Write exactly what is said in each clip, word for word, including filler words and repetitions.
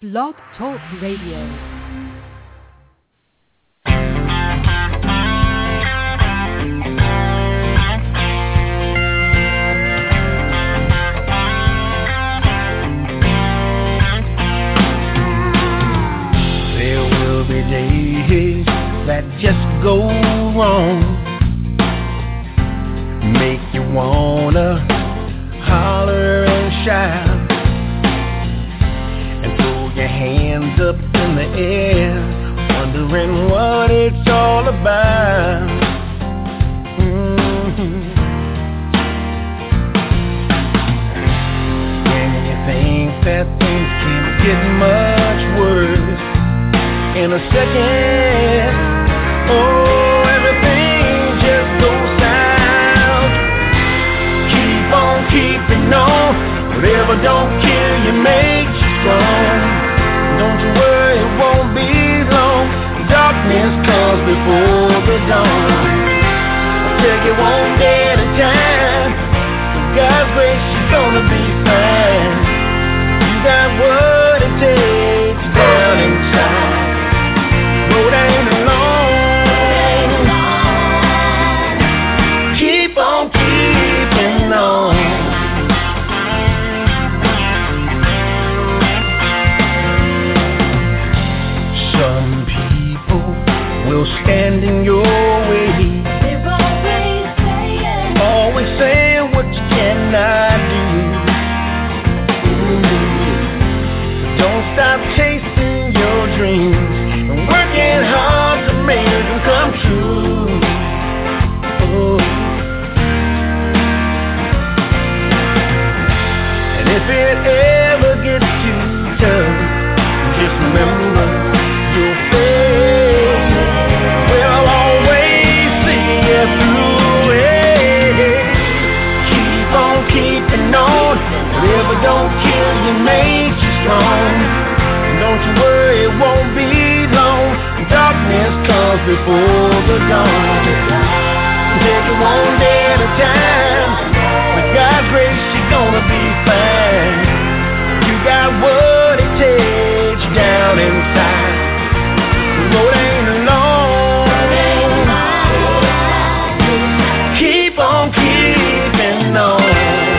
Blog Talk Radio. Days that just go wrong, make you wanna holler and shout and throw your hands up in the air, wondering what it's all about. Mm-hmm. When you think that things can't get much worse, in a second, oh, everything just goes south. Keep on keeping on. Whatever don't kill you makes you strong. Don't you worry, it won't be long. Darkness comes before the dawn. I'll take it one day at a time. With God's grace, you're gonna be fine. You got what it takes down inside. Road ain't alone. Keep on keeping on. Some people will stand in your way. They're always saying, always saying what you cannot do. Ooh. Don't stop chasing your dreams. Working hard to make them come true. Oh. And if it ever gets too tough, just remember you'll fail. We'll always see you through it. Keep on keeping on. Whatever don't kill you makes you strong. Don't you worry, it won't be long. Darkness comes before the dawn. Take it one day at a time. With God's grace, you're gonna be fine. You got what it takes down inside. The road ain't long. Keep on keeping on.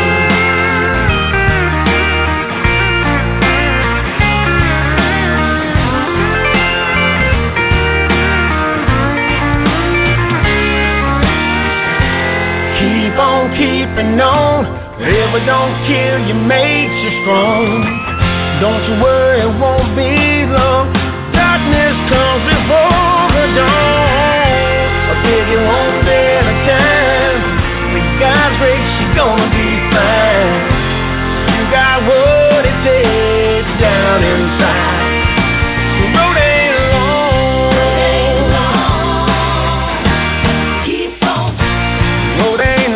Keep on keeping on. Whatever don't kill you makes you strong. Don't you worry, it won't be long. Darkness comes before the dawn. I'll take it one day at a time. With God's grace, you're gonna be fine. You got what it takes down inside. The road ain't long. Keep on. The road ain't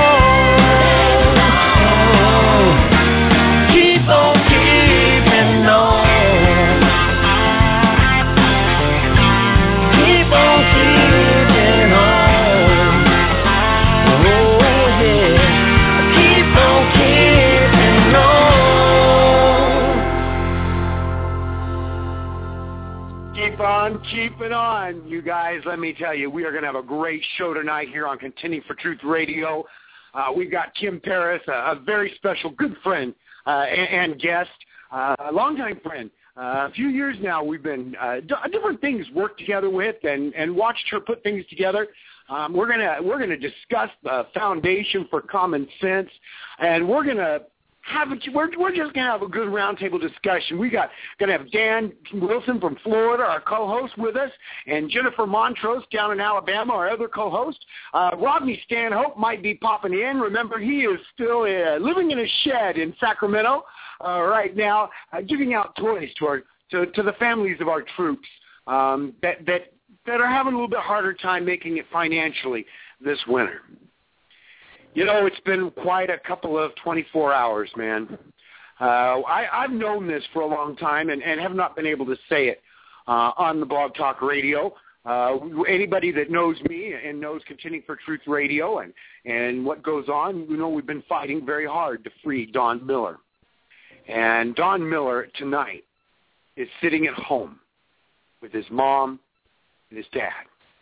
on keeping on, you guys. Let me tell you, we are going to have a great show tonight here on Contending for Truth Radio. Uh, we've got Kim Paris, a, a very special good friend uh, and, and guest, uh, a longtime friend. Uh, a few years now we've been uh, d- different things worked together with and, and watched her put things together. Um, we're gonna we're gonna discuss the Foundation for Common Sense, and we're gonna Have a, we're, we're just going to have a good roundtable discussion. We got going to have Dan Wilson from Florida, our co-host, with us, and Jennifer Montrose down in Alabama, our other co-host. Uh, Rodney Stanhope might be popping in. Remember, he is still uh, living in a shed in Sacramento uh, right now, uh, giving out toys to, our, to, to the families of our troops um, that, that, that are having a little bit harder time making it financially this winter. You know, it's been quite a couple of twenty-four hours, man. Uh, I, I've known this for a long time and, and have not been able to say it uh, on the Blog Talk Radio. Uh, anybody that knows me and knows Contending for Truth Radio and, and what goes on, you know we've been fighting very hard to free Don Miller. And Don Miller tonight is sitting at home with his mom and his dad.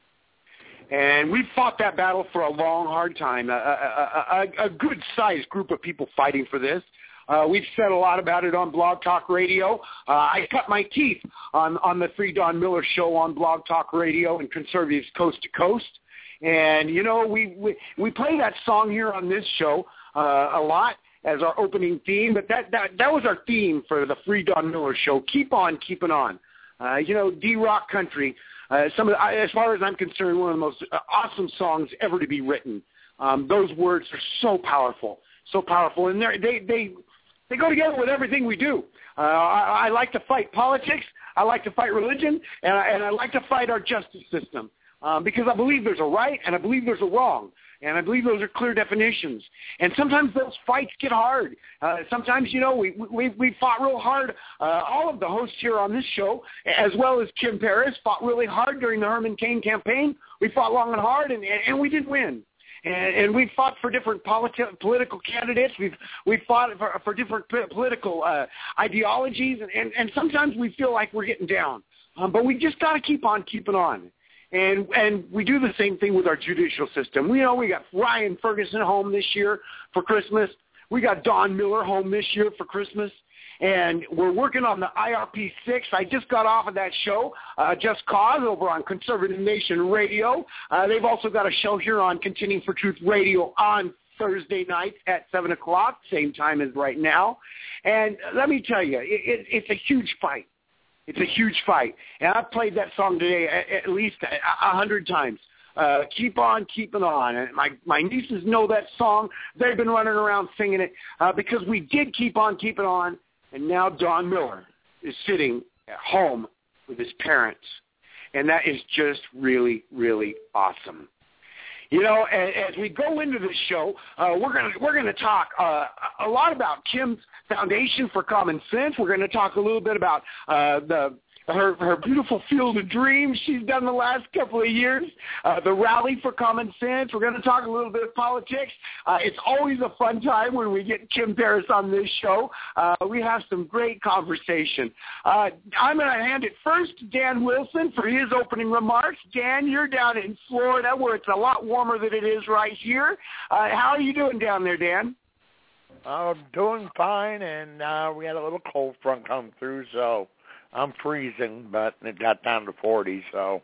And we fought that battle for a long, hard time, a, a, a, a good-sized group of people fighting for this. Uh, we've said a lot about it on Blog Talk Radio. Uh, I cut my teeth on, on the Free Don Miller Show on Blog Talk Radio and Conservatives Coast to Coast. And, you know, we, we, we play that song here on this show uh, a lot as our opening theme, but that, that, that was our theme for the Free Don Miller Show. Keep on keeping on. Uh, you know, D-Rock Country, uh, some of the, as far as I'm concerned, one of the most uh, awesome songs ever to be written. Um, those words are so powerful, so powerful, and they they they go together with everything we do. Uh, I, I like to fight politics, I like to fight religion, and I, and I like to fight our justice system um, because I believe there's a right and I believe there's a wrong. And I believe those are clear definitions. And sometimes those fights get hard. Uh, sometimes, you know, we we we fought real hard. Uh, all of the hosts here on this show, as well as Kim Paris, fought really hard during the Herman Cain campaign. We fought long and hard, and, and, and we didn't win. And, and we fought for different politi- political candidates. We've we fought for, for different p- political uh, ideologies, and, and, and sometimes we feel like we're getting down. Um, but we just got to keep on keeping on. And and we do the same thing with our judicial system. We know we got Ryan Ferguson home this year for Christmas. We got Don Miller home this year for Christmas. And we're working on the I R P six. I just got off of that show, uh, Just Cause, over on Conservative Nation Radio. Uh, they've also got a show here on Contending for Truth Radio on Thursday nights at seven o'clock, same time as right now. And let me tell you, it, it, it's a huge fight. It's a huge fight. And I've played that song today at, at least a, a hundred times. Uh, keep on keeping on. And my, my nieces know that song. They've been running around singing it uh, because we did keep on keeping on. And now Don Miller is sitting at home with his parents. And that is just really, really awesome. You know, as, as we go into this show, uh, we're going to we're going to talk uh, a lot about Kim's Foundation for Common Sense. We're going to talk a little bit about uh, the her her beautiful Field of Dreams she's done the last couple of years, uh, the Rally for Common Sense. We're going to talk a little bit of politics. Uh, it's always a fun time when we get Kim Paris on this show. Uh, we have some great conversation. Uh, I'm going to hand it first to Dan Wilson for his opening remarks. Dan, you're down in Florida where it's a lot warmer than it is right here. Uh, how are you doing down there, Dan? I'm uh, doing fine, and uh, we had a little cold front come through, so I'm freezing, but it got down to forty, so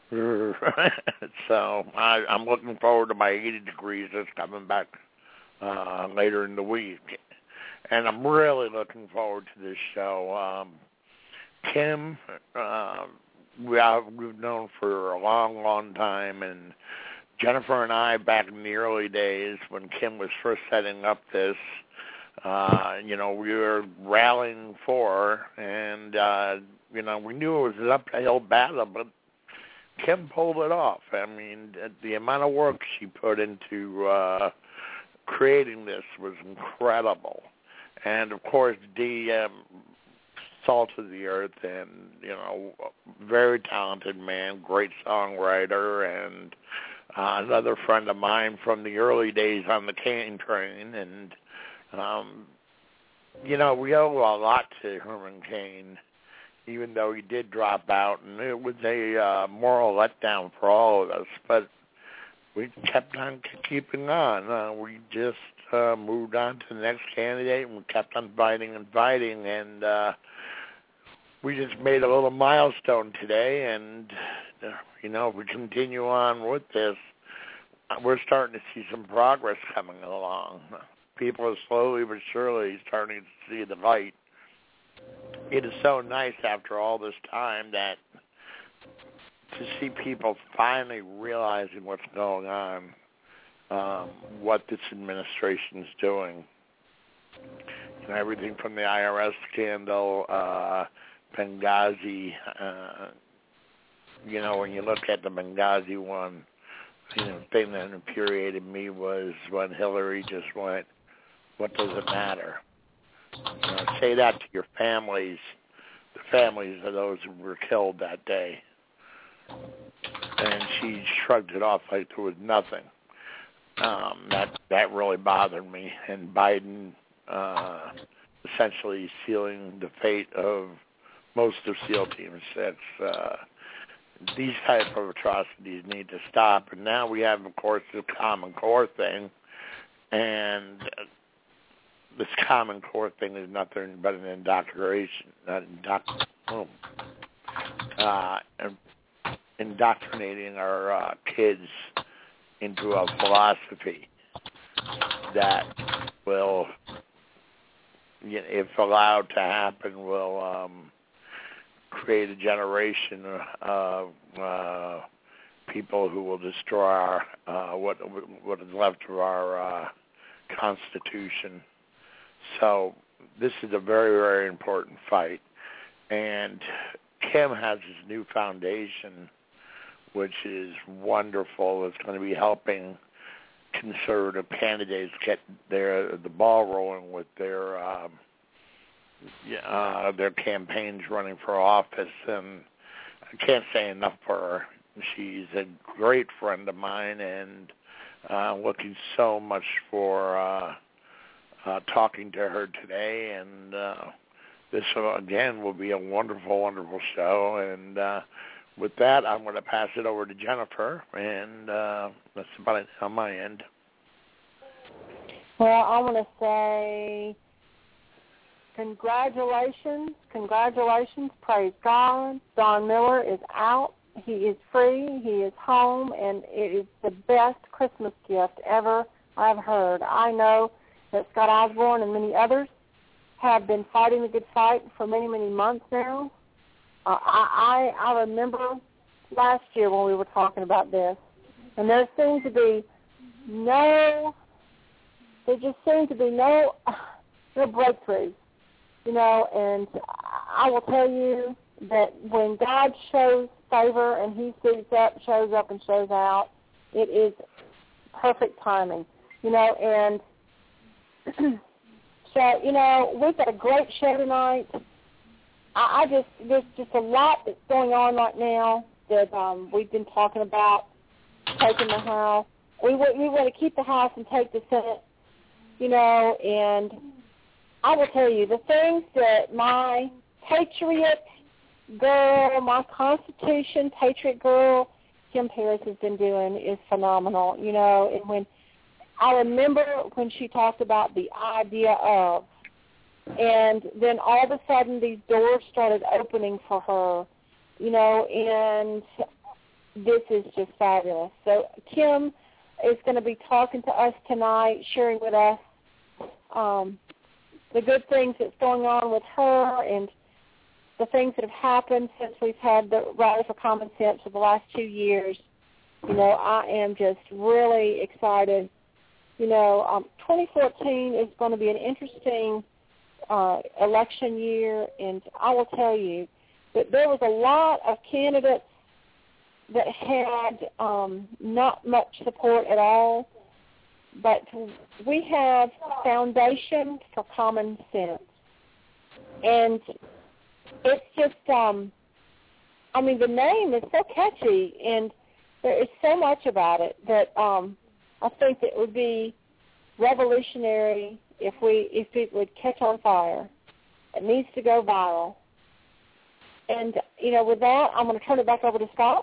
so I, I'm looking forward to my eighty degrees that's coming back uh, later in the week. And I'm really looking forward to this show. Um, Kim, uh, we have, we've known for a long, long time, and Jennifer and I, back in the early days when Kim was first setting up this, Uh, you know, we were rallying for, and, uh, you know, we knew it was an uphill battle, but Kim pulled it off. I mean, the amount of work she put into uh, creating this was incredible. And, of course, Dee, um, salt of the earth and, you know, very talented man, great songwriter, and uh, another friend of mine from the early days on the Cain train, and Um, you know, we owe a lot to Herman Cain, even though he did drop out, and it was a uh, moral letdown for all of us, but we kept on keeping on. Uh, we just uh, moved on to the next candidate, and we kept on fighting and fighting, and uh, we just made a little milestone today, and, uh, you know, if we continue on with this, we're starting to see some progress coming along. People are slowly but surely starting to see the light. It is so nice after all this time that to see people finally realizing what's going on, um, what this administration is doing. You know, everything from the I R S scandal, uh, Benghazi. Uh, you know, when you look at the Benghazi one, you know, the thing that infuriated me was when Hillary just went, what does it matter? You know, say that to your families, the families of those who were killed that day. And she shrugged it off like there was nothing. Um, that that really bothered me. And Biden uh, essentially sealing the fate of most Coastal SEAL teams. That's uh, these type of atrocities need to stop. And now we have, of course, the Common Core thing, and this Common Core thing is nothing but an indoctrination, not indoct- oh, uh, indoctrinating our uh, kids into a philosophy that will, you know, if allowed to happen, will um, create a generation of uh, people who will destroy our, uh, what what is left of our uh, Constitution. So this is a very, very important fight. And Kim has his new foundation, which is wonderful. It's going to be helping conservative candidates get their the ball rolling with their um, uh, their campaigns running for office. And I can't say enough for her. She's a great friend of mine, and uh, looking so much for uh, uh, talking to her today. And uh, this, uh, again, will be a wonderful, wonderful show. And uh, with that, I'm going to pass it over to Jennifer, and uh, that's about it on my end. Well, I want to say congratulations, congratulations, praise God. Don Miller is out. He is free. He is home, and it is the best Christmas gift ever I've heard. I know that Scott Osborne and many others have been fighting the good fight for many, many months now. Uh, I, I I remember last year when we were talking about this, and there seemed to be no, there just seemed to be no, no breakthroughs, you know, and I will tell you that when God shows favor and he suits up, shows up and shows out, it is perfect timing, you know, and so, you know, we've got a great show tonight. I, I just, there's just a lot that's going on right now that um, we've been talking about, taking the House. We, we want to keep the House and take the Senate, you know, and I will tell you, the things that my patriot girl, my Constitution patriot girl, Kim Paris, has been doing is phenomenal, you know, and when I remember when she talked about the idea of, and then all of a sudden these doors started opening for her, you know, and this is just fabulous. So Kim is going to be talking to us tonight, sharing with us um, the good things that's going on with her and the things that have happened since we've had the Rally for Common Sense for the last two years. You know, I am just really excited. You know, um, twenty fourteen is going to be an interesting uh, election year, and I will tell you that there was a lot of candidates that had um, not much support at all, but we have Foundation for Common Sense. And it's just, um, I mean, the name is so catchy, and there is so much about it that um, I think that it would be revolutionary if we if it would catch on fire. It needs to go viral. And, you know, with that, I'm going to turn it back over to Scott.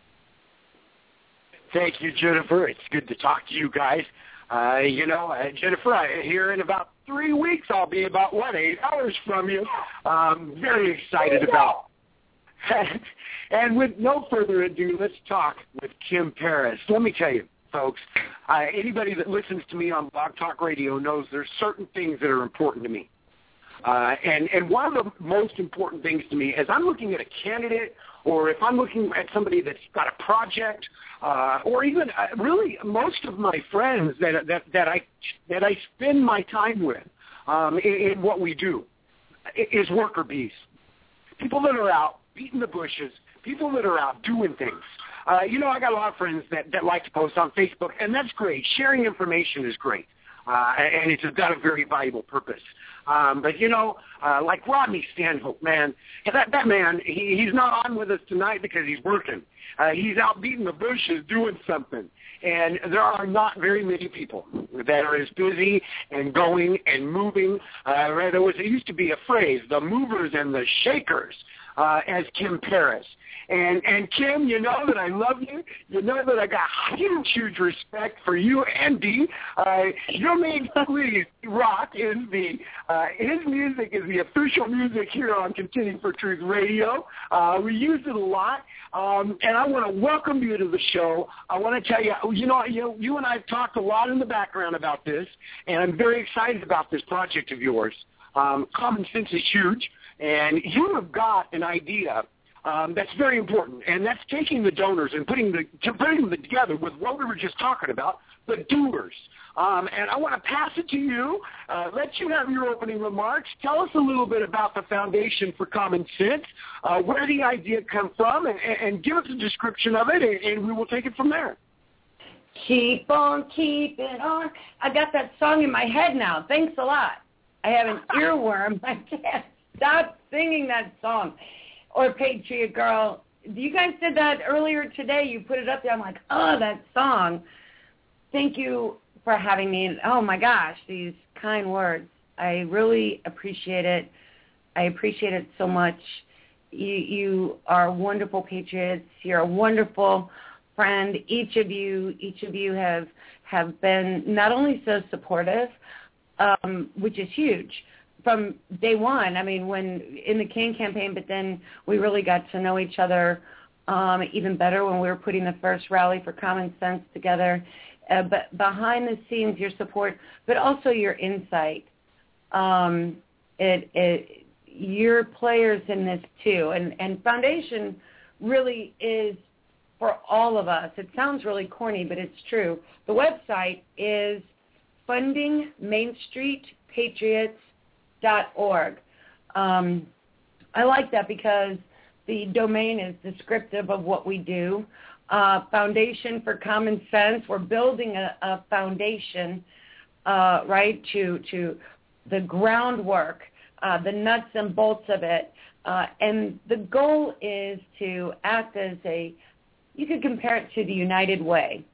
Thank you, Jennifer. It's good to talk to you guys. Uh, you know, uh, Jennifer, I, here in about three weeks, I'll be about, what, eight hours from you. Um, very excited about. And with no further ado, let's talk with Kim Paris. Let me tell you, folks, uh, anybody that listens to me on Blog Talk Radio knows there's certain things that are important to me. Uh, and, and one of the most important things to me is I'm looking at a candidate, or if I'm looking at somebody that's got a project, uh, or even uh, really most of my friends that that that I that I spend my time with um, in, in what we do is worker bees, people that are out beating the bushes, people that are out doing things. Uh, you know, I got a lot of friends that, that like to post on Facebook, and that's great. Sharing information is great, uh, and it's got a very valuable purpose. Um, but, you know, uh, like Rodney Stanhope, man, that, that man, he, he's not on with us tonight because he's working. Uh, he's out beating the bushes doing something. And there are not very many people that are as busy and going and moving. Uh, there was, it used to be a phrase, the movers and the shakers. uh, as Kim Paris. And and Kim, you know that I love you. You know that I got huge, huge respect for you and Dee. Uh, your main please, Rock is the uh, his music is the official music here on Contending for Truth Radio. Uh, we use it a lot, um, and I want to welcome you to the show. I want to tell you, you know, you you and I have talked a lot in the background about this, and I'm very excited about this project of yours. Um, Common Sense is huge, and you have got an idea. Um, that's very important, and that's taking the donors and putting the to putting them together with what we were just talking about, the doers. Um, and I want to pass it to you. Uh, let you have your opening remarks. Tell us a little bit about the Foundation for Common Sense, uh, where the idea come from, and, and give us a description of it, and, and we will take it from there. Keep on keeping on. I got that song in my head now. Thanks a lot. I have an earworm. I can't stop singing that song. Or Patriot Girl. You guys did that earlier today. You put it up there. I'm like, oh, that song. Thank you for having me. Oh, my gosh, these kind words. I really appreciate it. I appreciate it so much. You, you are wonderful patriots. You're a wonderful friend. Each of you, each of you have, have been not only so supportive, um, which is huge, from day one, I mean, when in the King campaign, but then we really got to know each other um, even better when we were putting the first rally for Common Sense together. Uh, but behind the scenes, your support, but also your insight. Um, it, it, you're players in this too, and, and Foundation really is for all of us. It sounds really corny, but it's true. The website is funding main street patriots dot org. Um, I like that because the domain is descriptive of what we do. Uh, Foundation for Common Sense, we're building a, a foundation, uh, right, to to the groundwork, uh, the nuts and bolts of it. Uh, and the goal is to act as a, you could compare it to the United Way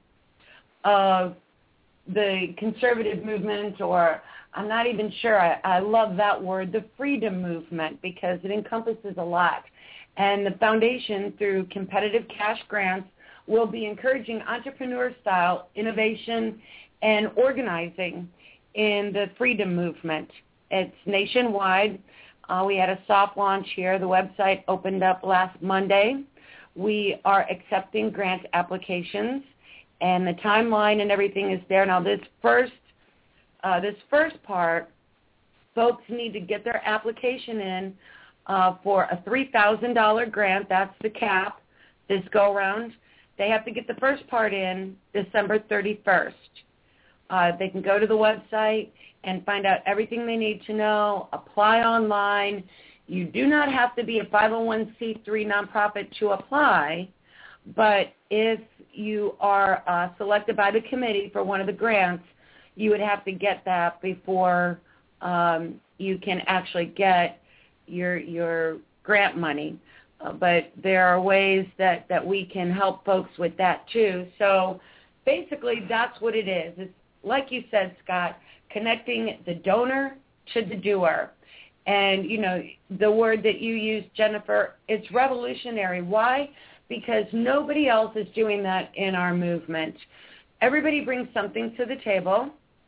of the conservative movement, or I'm not even sure. I, I love that word, the freedom movement, because it encompasses a lot. And the foundation, through competitive cash grants, will be encouraging entrepreneur-style innovation and organizing in the freedom movement. It's nationwide. Uh, we had a soft launch here. The website opened up last Monday. We are accepting grant applications, and the timeline and everything is there. Now, this first Uh, this first part, folks need to get their application in uh, for a three thousand dollars grant. That's the cap this go-round. They have to get the first part in December thirty-first. Uh, they can go to the website and find out everything they need to know, apply online. You do not have to be a five oh one c three nonprofit to apply, but if you are uh, selected by the committee for one of the grants, you would have to get that before um, you can actually get your your grant money. Uh, but there are ways that, that we can help folks with that too. So basically that's what it is. It's like you said, Scott, connecting the donor to the doer. And, you know, the word that you used, Jennifer, it's revolutionary. Why? Because nobody else is doing that in our movement. Everybody brings something to the table,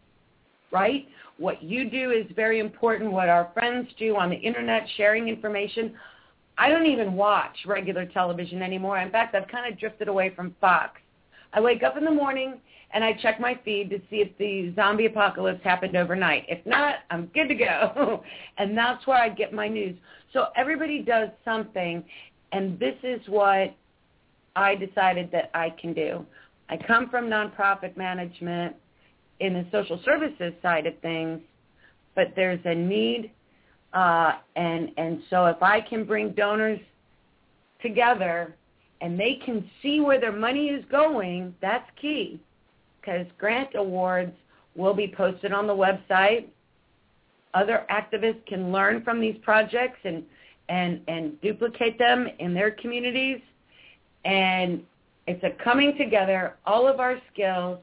right? What you do is very important, what our friends do on the Internet, sharing information. I don't even watch regular television anymore. In fact, I've kind of drifted away from Fox. I wake up in the morning and I check my feed to see if the zombie apocalypse happened overnight. If not, I'm good to go. And that's where I get my news. So everybody does something, and this is what I decided that I can do. I come from nonprofit management in the social services side of things, but there's a need, uh, and and so if I can bring donors together and they can see where their money is going, that's key, because grant awards will be posted on the website. Other activists can learn from these projects and, and, and duplicate them in their communities, and it's a coming together, all of our skills,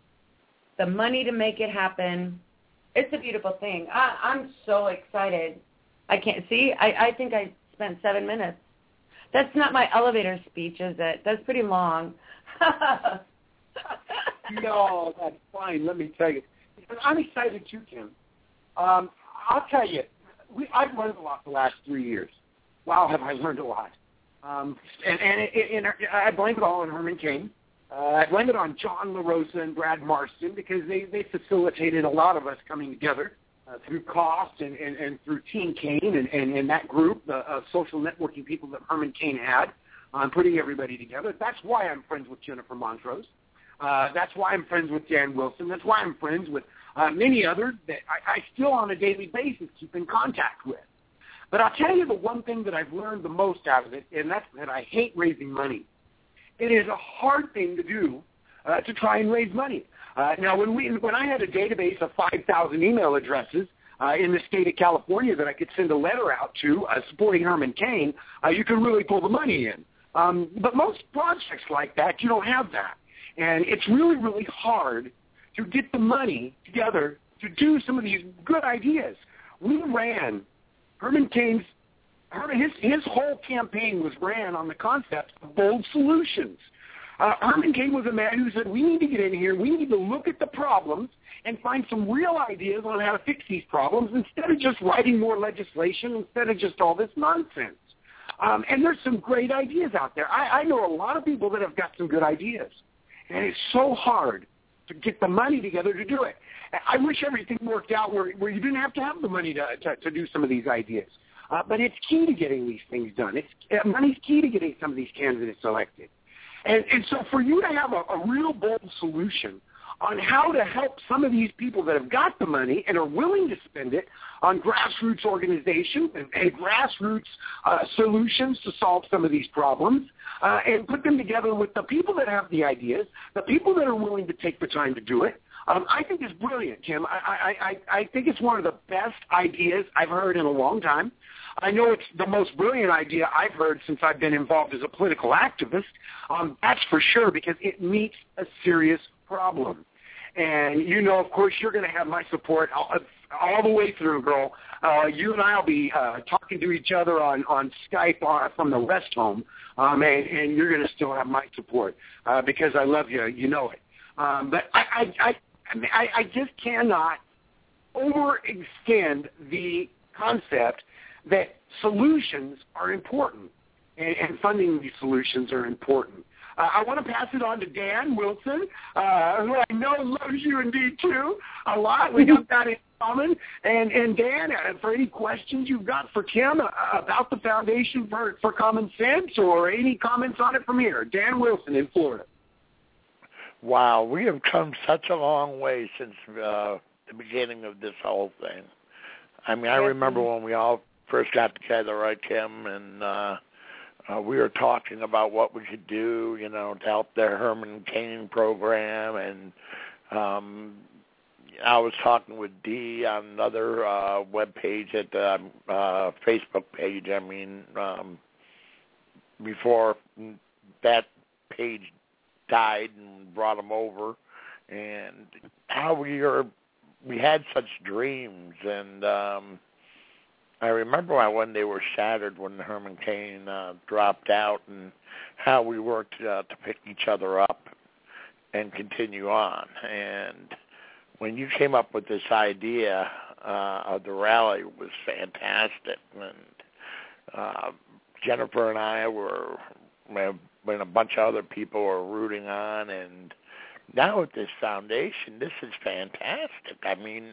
the money to make it happen. It's a beautiful thing. I, I'm so excited. I can't see. I, I think I spent seven minutes That's not my elevator speech, is it? That's pretty long. No, that's fine. Let me tell you. I'm excited too, Kim. Um, I'll tell you, we, I've learned a lot the last three years. Wow, have I learned a lot. Um, and and, it, and I blame it all on Herman Cain. Uh, I blame it on John LaRosa and Brad Marston because they, they facilitated a lot of us coming together uh, through cost and, and, and through Team Cain and, and, and that group of uh, social networking people that Herman Cain had on putting everybody together. That's why I'm friends with Jennifer Montrose. Uh, that's why I'm friends with Dan Wilson. That's why I'm friends with uh, many others that I, I still on a daily basis keep in contact with. But I'll tell you the one thing that I've learned the most out of it, and that's that I hate raising money. It is a hard thing to do uh, to try and raise money. Uh, now, when we when I had a database of five thousand email addresses uh, in the state of California that I could send a letter out to uh, supporting Herman Cain, uh, you could really pull the money in. Um, but most projects like that, you don't have that. And it's really, really hard to get the money together to do some of these good ideas. We ran Herman Cain's, Herman, his, his whole campaign was ran on the concept of bold solutions. Uh, Herman Cain was a man who said, we need to get in here, we need to look at the problems and find some real ideas on how to fix these problems instead of just writing more legislation, instead of just all this nonsense. Um, and there's some great ideas out there. I, I know a lot of people that have got some good ideas. And it's so hard to get the money together to do it. I wish everything worked out where, where you didn't have to have the money to, to, to do some of these ideas. Uh, but it's key to getting these things done. It's uh, money's key to getting some of these candidates elected. And, and so for you to have a, a real bold solution on how to help some of these people that have got the money and are willing to spend it on grassroots organizations and, and grassroots uh, solutions to solve some of these problems, uh, and put them together with the people that have the ideas, the people that are willing to take the time to do it, um, I think is brilliant, Kim. I, I, I, I think it's one of the best ideas I've heard in a long time. I know it's the most brilliant idea I've heard since I've been involved as a political activist. Um, that's for sure, because it meets a serious problem. And, you know, of course, you're going to have my support all, all the way through, girl. Uh, you and I will be uh, talking to each other on, on Skype uh, from the rest home, um, and, and you're going to still have my support uh, because I love you. You know it. Um, but I, I, I, I, I just cannot overextend the concept that solutions are important, and, and funding these solutions are important. Uh, I want to pass it on to Dan Wilson, uh, who I know loves you indeed too a lot. We got that in common. And, and Dan, uh, for any questions you've got for Kim uh, about the Foundation for, for Common Sense, or any comments on it from here. Dan Wilson in Florida. Wow, we have come such a long way since uh, the beginning of this whole thing. I mean, I remember when we all first got together, right, Kim, and uh, Uh, we were talking about what we could do, you know, to help the Herman Cain program, and um, I was talking with Dee on another uh, web page at the uh, Facebook page. I mean, um, before that page died, and brought him over, and how we were, we had such dreams, and um, I remember when they were shattered when Herman Cain uh, dropped out, and how we worked uh, to pick each other up and continue on. And when you came up with this idea uh, of the rally, it was fantastic. And uh, Jennifer and I were, when a bunch of other people were rooting on, and now with this foundation, this is fantastic. I mean,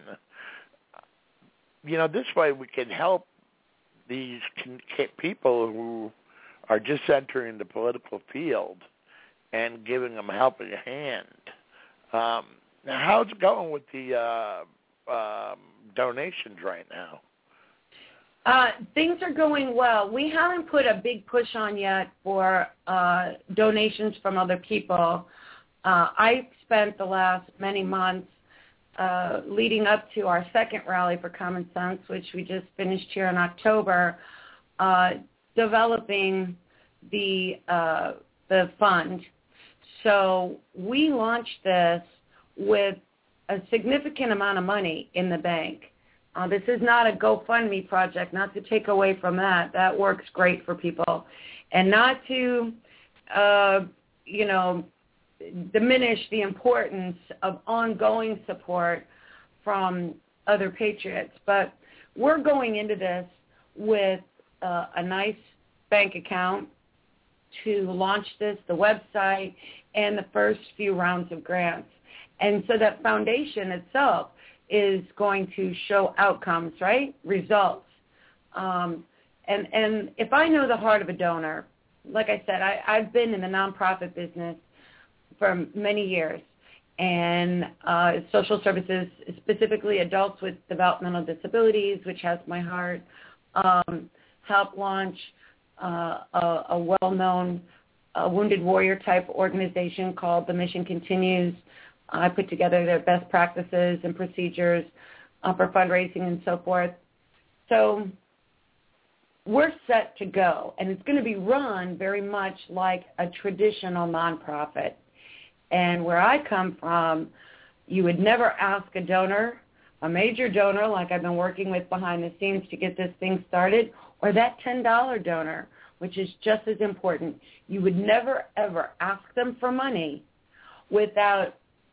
you know, this way we can help these people who are just entering the political field and giving them a helping hand. Um, now, how's it going with the uh, um, donations right now? Uh, things are going well. We haven't put a big push on yet for uh, donations from other people. Uh, I spent the last many months Uh, leading up to our second Rally for Common Sense, which we just finished here in October, uh, developing the uh, the fund. So we launched this with a significant amount of money in the bank. Uh, this is not a GoFundMe project, not to take away from that. That works great for people. And not to, uh, you know, diminish the importance of ongoing support from other patriots. But we're going into this with uh, a nice bank account to launch this, the website, and the first few rounds of grants. And so that foundation itself is going to show outcomes, right? Results. Um, and, and if I know the heart of a donor, like I said, I, I've been in the nonprofit business for many years, and uh, social services, specifically adults with developmental disabilities, which has my heart, um, helped launch uh, a, a well-known uh, wounded warrior type organization called The Mission Continues. I put together their best practices and procedures uh, for fundraising and so forth. So we're set to go, and it's going to be run very much like a traditional nonprofit. And where I come from, you would never ask a donor, a major donor like I've been working with behind the scenes to get this thing started, or that ten dollar donor, which is just as important. You would never, ever ask them for money without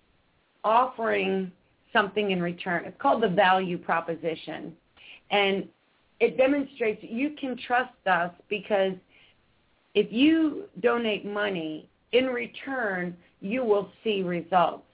offering something in return. It's called the value proposition. And it demonstrates that you can trust us, because if you donate money, in return, you will see results.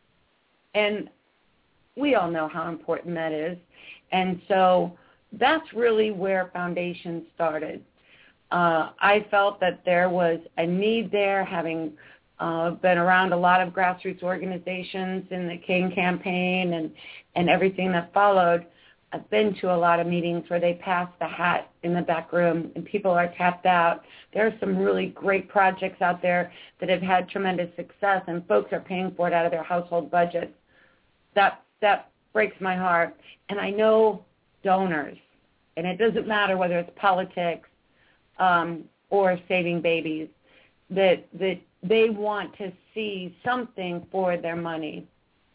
And we all know how important that is. And so that's really where Foundation started. Uh, I felt that there was a need there, having uh, been around a lot of grassroots organizations in the King campaign and, and everything that followed. I've been to a lot of meetings where they pass the hat in the back room and people are tapped out. There are some really great projects out there that have had tremendous success, and folks are paying for it out of their household budgets. That, that breaks my heart. And I know donors, and it doesn't matter whether it's politics um, or saving babies, that, that they want to see something for their money.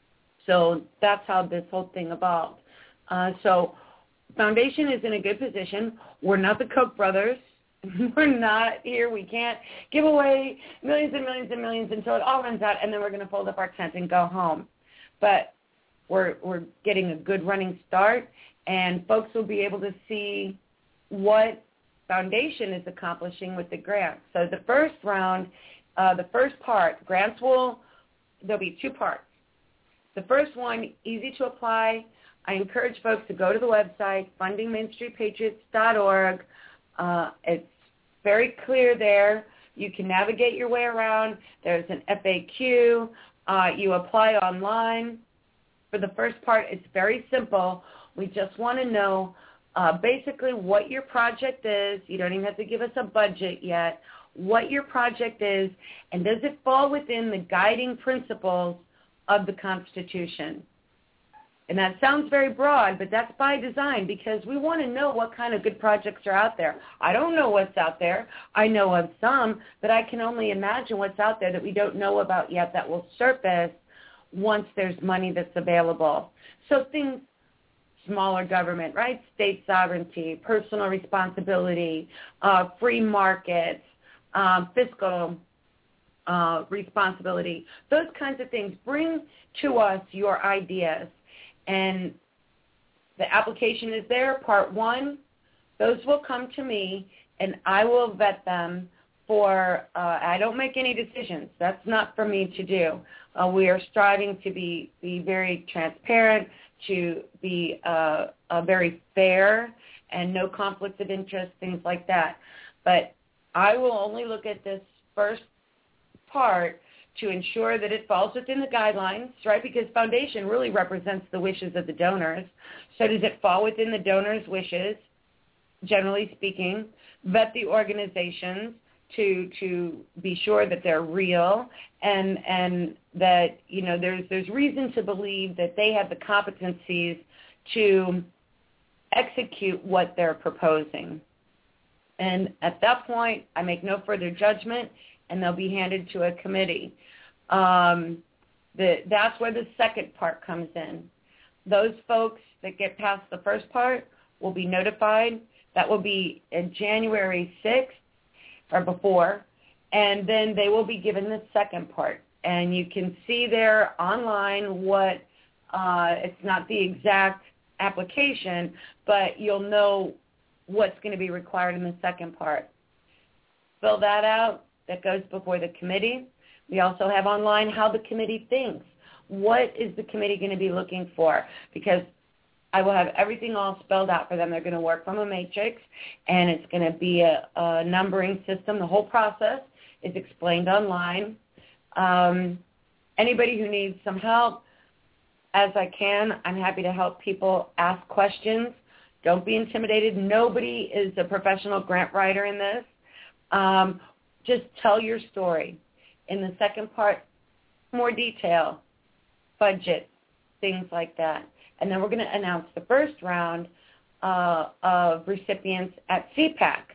So that's how this whole thing evolved. Uh, so Foundation is in a good position. We're not the Koch brothers. We're not here. We can't give away millions and millions and millions until it all runs out, and then we're going to fold up our tent and go home. But we're we're getting a good running start, and folks will be able to see what Foundation is accomplishing with the grants. So the first round, uh, the first part, grants will, there'll be two parts. The first one, easy to apply. I encourage folks to go to the website, funding main street patriots dot org. Uh, it's very clear there. You can navigate your way around. There's an F A Q. Uh, you apply online. For the first part, it's very simple. We just want to know uh, basically what your project is. You don't even have to give us a budget yet. What your project is, and does it fall within the guiding principles of the Constitution? And that sounds very broad, but that's by design, because we want to know what kind of good projects are out there. I don't know what's out there. I know of some, but I can only imagine what's out there that we don't know about yet that will surface once there's money that's available. So things, smaller government, right? State sovereignty, personal responsibility, uh, free markets, um, fiscal uh, responsibility, those kinds of things. Bring to us your ideas. And the application is there, part one. Those will come to me, and I will vet them for, uh, I don't make any decisions. That's not for me to do. Uh, we are striving to be, be very transparent, to be uh, uh, very fair, and no conflicts of interest, things like that. But I will only look at this first part to ensure that it falls within the guidelines, right? Because Foundation really represents the wishes of the donors. So does it fall within the donors' wishes, generally speaking? Vet the organizations to to be sure that they're real, and and that, you know, there's there's reason to believe that they have the competencies to execute what they're proposing. And at that point, I make no further judgment, and they'll be handed to a committee. Um, the, that's where the second part comes in. those folks that get past the first part will be notified. That will be in January sixth or before, and then they will be given the second part. And you can see there online what, uh, it's not the exact application, but you'll know what's going to be required in the second part. Fill that out. That goes before the committee. We also have online how the committee thinks. What is the committee going to be looking for? Because I will have everything all spelled out for them. They're going to work from a matrix, and it's going to be a, a numbering system. The whole process is explained online. Um, anybody who needs some help, as I can, I'm happy to help people ask questions. Don't be intimidated. Nobody is a professional grant writer in this. Um, just tell your story. In the second part, more detail, budget, things like that. And then we're going to announce the first round uh, of recipients at C PAC.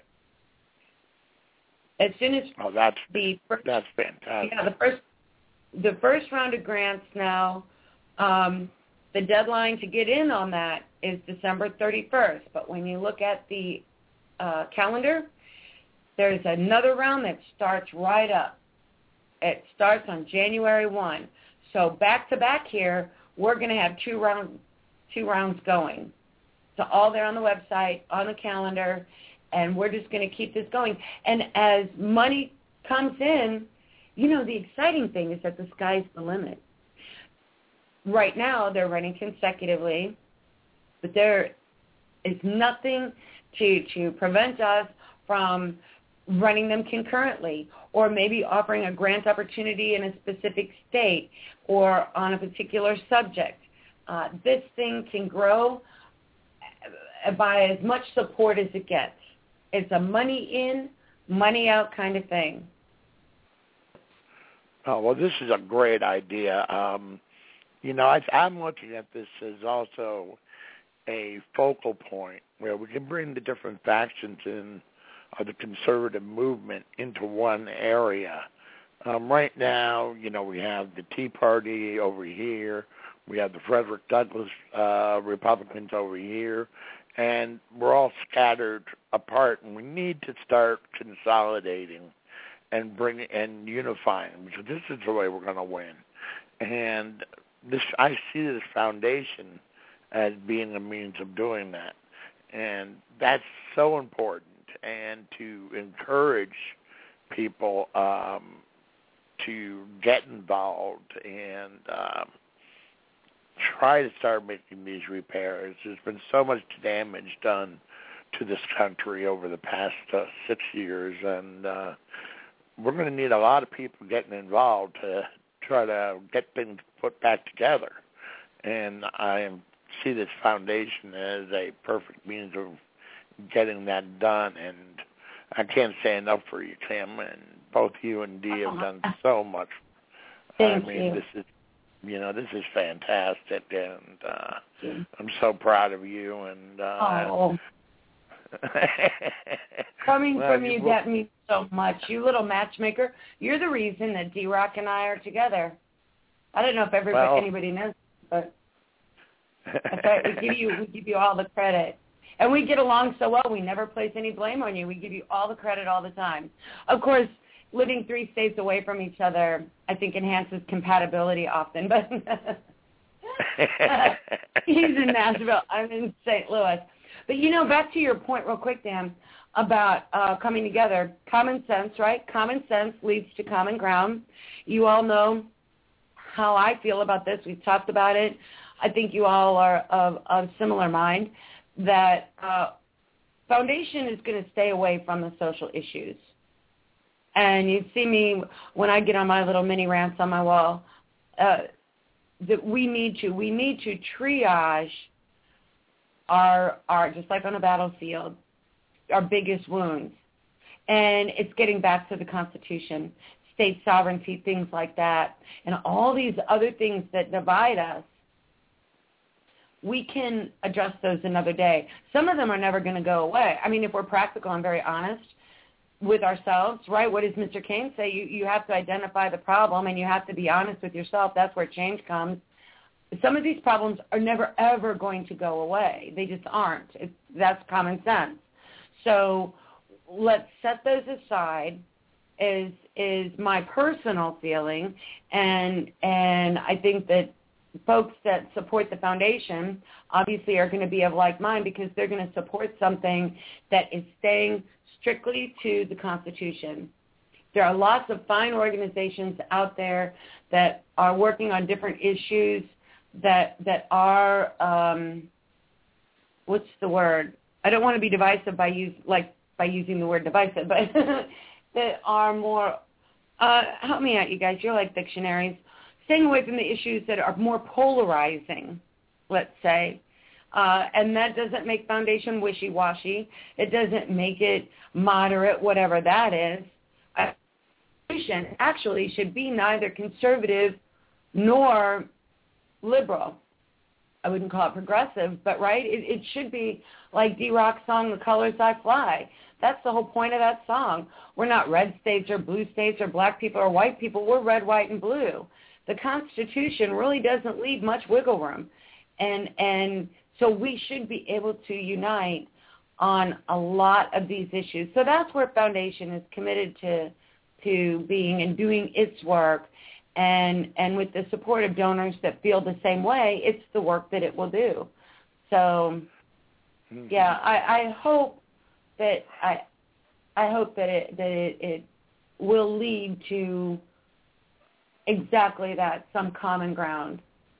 As soon as oh, that's the first, that's fantastic. Yeah, the first the first round of grants now. Um, the deadline to get in on that is December thirty-first. But when you look at the uh, calendar, there's another round that starts right up. It starts on January first. So back to back here, we're going to have two rounds. two rounds going. So all there on the website, on the calendar, and we're just going to keep this going. And as money comes in, you know, the exciting thing is that the sky's the limit. Right now, they're running consecutively, but there is nothing to, to prevent us from running them concurrently, or maybe offering a grant opportunity in a specific state or on a particular subject. Uh, this thing can grow by as much support as it gets. It's a money in, money out kind of thing. Oh, well, this is a great idea. Um, you know, I, I'm looking at this as also a focal point where we can bring the different factions in of the conservative movement into one area. Um, right now, you know, we have the Tea Party over here. We have the Frederick Douglass uh, Republicans over here, and we're all scattered apart, and we need to start consolidating and bring and unifying, because this is the way we're going to win. And this, I see this foundation as being a means of doing that, and that's so important. And to encourage people um, to get involved and um, try to start making these repairs. There's been so much damage done to this country over the past uh, six years, and uh, we're going to need a lot of people getting involved to try to get things put back together. And I see this foundation as a perfect means of getting that done, and I can't say enough for you, Kim, and both you and Dee have done so much. Thank I mean, you. this is, you know, this is fantastic, and uh, I'm so proud of you. And uh, oh. Coming well, from you, you, that means so much. You little matchmaker, you're the reason that D-Rock and I are together. I don't know if everybody, well, anybody knows, but okay, we give you we give you all the credit. And we get along so well, we never place any blame on you. We give you all the credit all the time. Of course, living three states away from each other, I think, enhances compatibility often. But he's in Nashville. I'm in Saint Louis. But, you know, back to your point real quick, Dan, about uh, coming together. Common sense, right? Common sense leads to common ground. You all know how I feel about this. We've talked about it. I think you all are of, of similar mind, that uh, foundation is going to stay away from the social issues. And you see me when I get on my little mini rants on my wall, uh, that we need to, we need to triage our, our, just like on a battlefield, our biggest wounds. And it's getting back to the Constitution, state sovereignty, things like that, and all these other things that divide us. We can address those another day. Some of them are never going to go away. I mean, if we're practical and very honest with ourselves, right? What does Mister Kane say? You you have to identify the problem, and you have to be honest with yourself. That's where change comes. some of these problems are never, ever going to go away. They just aren't. It's, that's common sense. So let's set those aside is is my personal feeling, and and I think that folks that support the foundation obviously are going to be of like mind because they're going to support something that is staying strictly to the Constitution. There are lots of fine organizations out there that are working on different issues that that are um, what's the word? I don't want to be divisive by use like by using the word divisive, but that are more. Uh, help me out, you guys. You're like dictionaries. Staying away from the issues that are more polarizing, let's say. Uh, and that doesn't make foundation wishy-washy. It doesn't make it moderate, whatever that is. Foundation actually should be neither conservative nor liberal. I wouldn't call it progressive, but right? It, it should be like D-Rock's song, The Colors I Fly. That's the whole point of that song. We're not red states or blue states or black people or white people. We're red, white, and blue. The Constitution really doesn't leave much wiggle room. And and so we should be able to unite on a lot of these issues. So that's where Foundation is committed to to being and doing its work. And and with the support of donors that feel the same way, it's the work that it will do. So, yeah, I, I hope that I I hope that it that it, it will lead to exactly that, some common ground.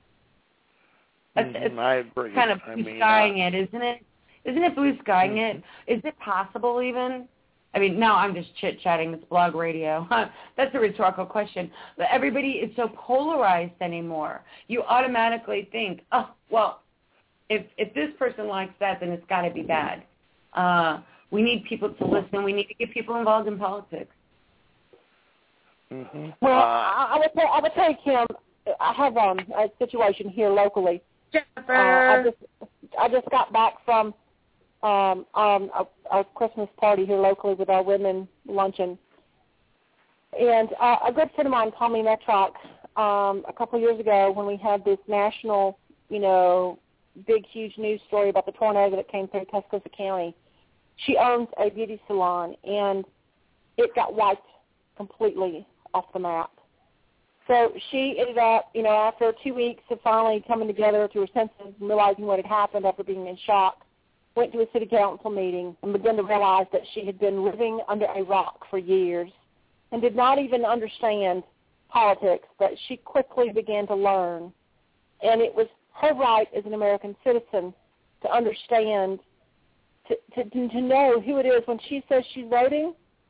It's, it's I agree. kind of I blue mean, skying uh, it, isn't it? Isn't it blue skying mm-hmm. it? Is it possible even? I mean, now I'm just chit-chatting. It's blog radio. That's a rhetorical question. But everybody is so polarized anymore. You automatically think, oh, well, if if this person likes that, then it's got to be bad. Uh, we need people to listen. We need to get people involved in politics. Mm-hmm. Well, uh, I, I would tell, I would tell you, Kim, I have um, a situation here locally. Jennifer. Uh, I just I just got back from um, um, a, a Christmas party here locally with our women luncheon, and uh, a good friend of mine, Tommy Metrock, um, a couple of years ago when we had this national, you know, big huge news story about the tornado that came through Tuscaloosa County. She owns a beauty salon, and it got wiped completely off the map. So she ended up, you know, after two weeks of finally coming together to her senses and realizing what had happened after being in shock, went to a city council meeting and began to realize that she had been living under a rock for years and did not even understand politics, but she quickly began to learn. And it was her right as an American citizen to understand, to, to, to know who it is when she says she's voting,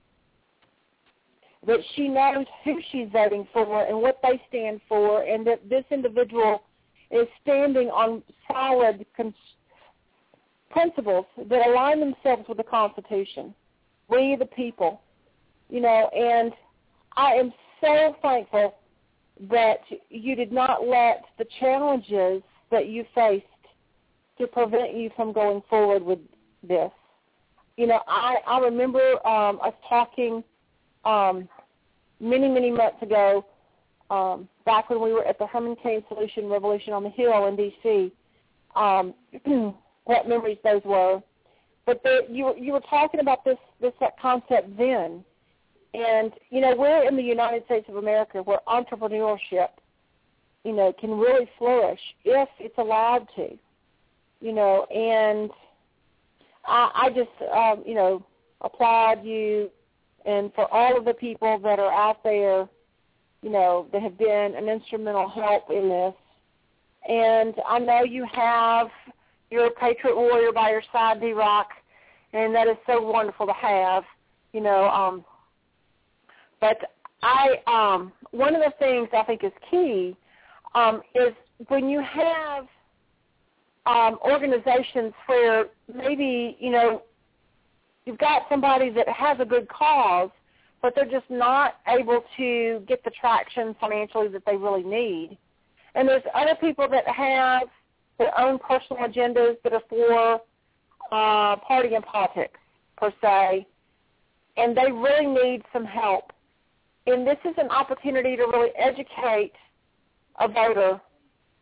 that she knows who she's voting for and what they stand for, and that this individual is standing on solid cons- principles that align themselves with the Constitution. We the people, you know, and I am so thankful that you did not let the challenges that you faced to prevent you from going forward with this. You know, I, I remember um, us talking um, many, many months ago, um, back when we were at the Herman Cain Solution Revolution on the Hill in D C, um, what memories those were. But the, you, you were talking about this, this that concept then. And, you know, we're in the United States of America where entrepreneurship, you know, can really flourish if it's allowed to, you know, and I, I just, um, you know, applaud you and for all of the people that are out there, you know, that have been an instrumental help in this. And I know you have your Patriot Warrior by your side, D-Rock, and that is so wonderful to have, you know. Um, but I, um, one of the things I think is key um, is when you have um, organizations where maybe, you know, you've got somebody that has a good cause, but they're just not able to get the traction financially that they really need. And there's other people that have their own personal agendas that are for uh, party and politics, per se, and they really need some help. And this is an opportunity to really educate a voter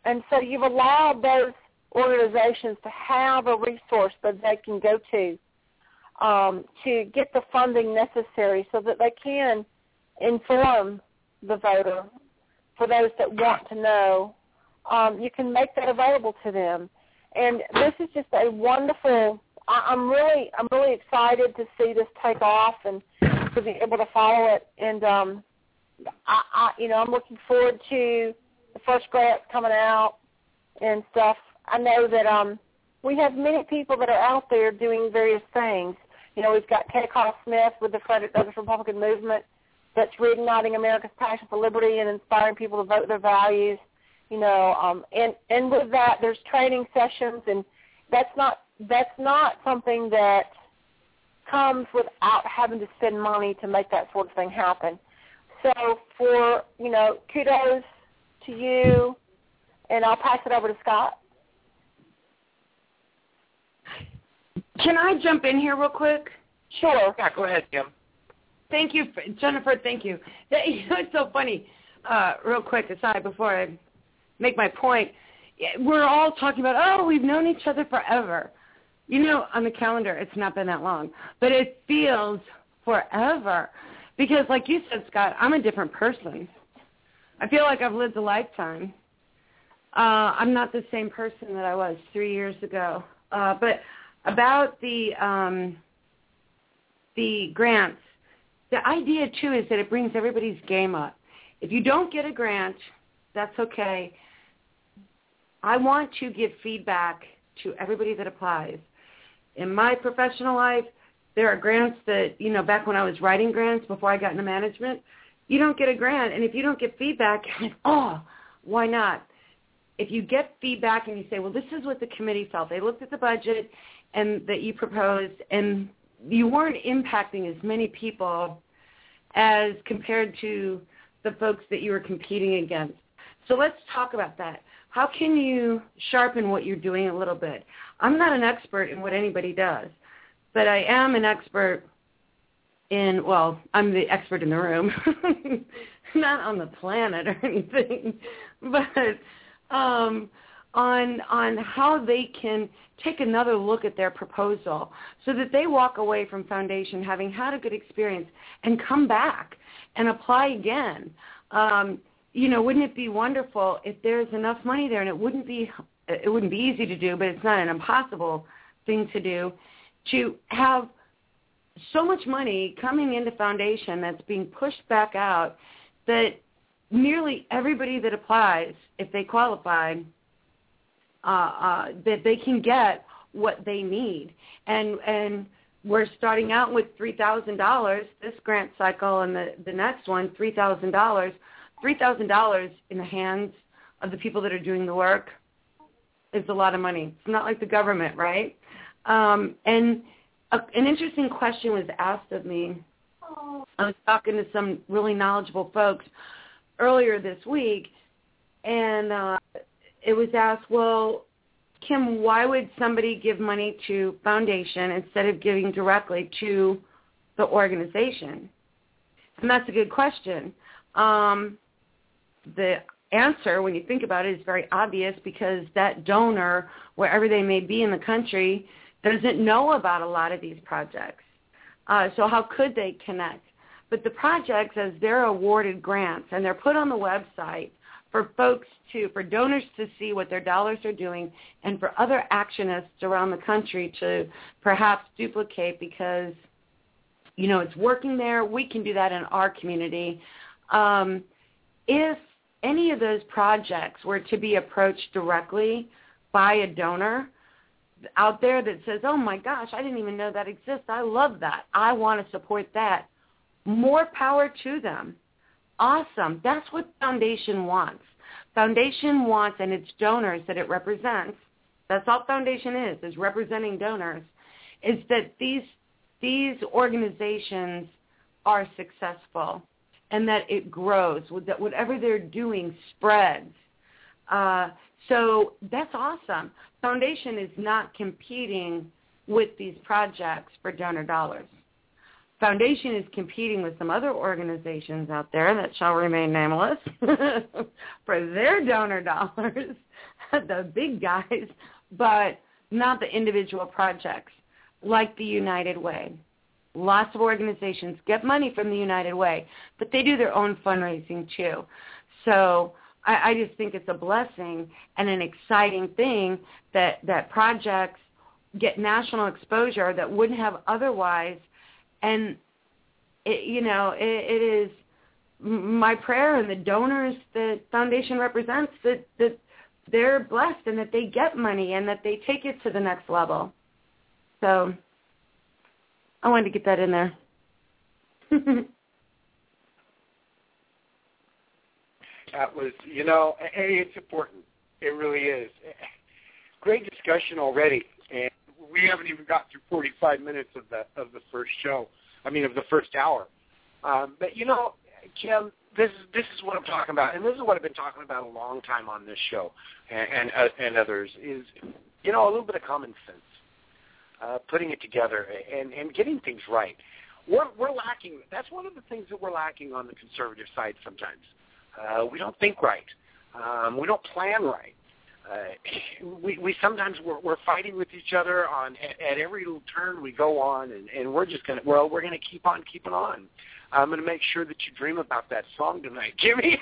and so you've allowed those organizations to have a resource that they can go to um, to get the funding necessary so that they can inform the voter for those that want to know. Um, you can make that available to them. And this is just a wonderful, I, I'm really I'm really excited to see this take off and to be able to follow it. And, um, I, I, you know, I'm looking forward to the first grants coming out and stuff. I know that um, we have many people that are out there doing various things. You know, we've got Kay Carl Smith with the Frederick Douglass Republican Movement that's reigniting America's passion for liberty and inspiring people to vote their values. You know, um, and and with that, there's training sessions, and that's not that's not something that comes without having to spend money to make that sort of thing happen. So, for you know, kudos to you, and I'll pass it over to Scott. Can I jump in here real quick? Sure. Yeah, go ahead, Kim. Thank you, Jennifer. Thank you. That, you know, it's so funny. Uh, real quick aside before I make my point, we're all talking about, oh, we've known each other forever. You know, on the calendar, it's not been that long, but it feels forever because, like you said, Scott, I'm a different person. I feel like I've lived a lifetime. Uh, I'm not the same person that I was three years ago. Uh, but about the um, the grants, the idea, too, is that it brings everybody's game up. If you don't get a grant, that's okay. I want to give feedback to everybody that applies. In my professional life, there are grants that, you know, back when I was writing grants before I got into management, you don't get a grant. And if you don't get feedback, you're like, oh, why not? If you get feedback and you say, well, this is what the committee felt. They looked at the budget and that you proposed, and you weren't impacting as many people as compared to the folks that you were competing against. So let's talk about that. How can you sharpen what you're doing a little bit? I'm not an expert in what anybody does, but I am an expert in, well, I'm the expert in the room, not on the planet or anything, but um, on on how they can take another look at their proposal so that they walk away from Foundation having had a good experience and come back and apply again. Um, you know, wouldn't it be wonderful if there's enough money there, and it wouldn't be it wouldn't be easy to do, but it's not an impossible thing to do, to have so much money coming into Foundation that's being pushed back out that nearly everybody that applies, if they qualify, uh, uh, that they can get what they need. And and we're starting out with three thousand dollars, this grant cycle, and the, the next one, three thousand dollars. three thousand dollars in the hands of the people that are doing the work is a lot of money. It's not like the government, right? Um, and a, an interesting question was asked of me. I was talking to some really knowledgeable folks earlier this week, and uh, it was asked, well, Kim, why would somebody give money to Foundation instead of giving directly to the organization? And that's a good question. Um, the answer, when you think about it, is very obvious because that donor, wherever they may be in the country, doesn't know about a lot of these projects. Uh, so how could they connect? But the projects, as they're awarded grants, and they're put on the website for folks to, for donors to see what their dollars are doing, and for other actionists around the country to perhaps duplicate because, you know, it's working there. We can do that in our community. Um, if any of those projects were to be approached directly by a donor out there that says, oh, my gosh, I didn't even know that exists. I love that. I want to support that. More power to them. Awesome. That's what Foundation wants. Foundation wants, and its donors that it represents, that's all Foundation is, is representing donors, is that these these organizations are successful and that it grows, that whatever they're doing spreads. Uh, so that's awesome. Foundation is not competing with these projects for donor dollars. Foundation is competing with some other organizations out there that shall remain nameless for their donor dollars, the big guys, but not the individual projects like the United Way. Lots of organizations get money from the United Way, but they do their own fundraising too. So I, I just think it's a blessing and an exciting thing that, that projects get national exposure that wouldn't have otherwise. And, it, you know, it, it is my prayer and the donors the foundation represents that, that they're blessed and that they get money and that they take it to the next level. So I wanted to get that in there. That was, you know, it's important. It really is. Great discussion already, and we haven't even got through forty-five minutes of the of the first show. I mean, of the first hour. Um, but you know, Kim, this is this is what I'm talking about, and this is what I've been talking about a long time on this show, and and, uh, and others is, you know, a little bit of common sense, uh, putting it together, and and getting things right. We're we're lacking. That's one of the things that we're lacking on the conservative side sometimes. Uh, we don't think right. Um, we don't plan right. Uh, we, we sometimes we're, we're fighting with each other on at, at every little turn we go on, and, and we're just gonna well we're gonna keep on keeping on. I'm gonna make sure that you dream about that song tonight, Jimmy.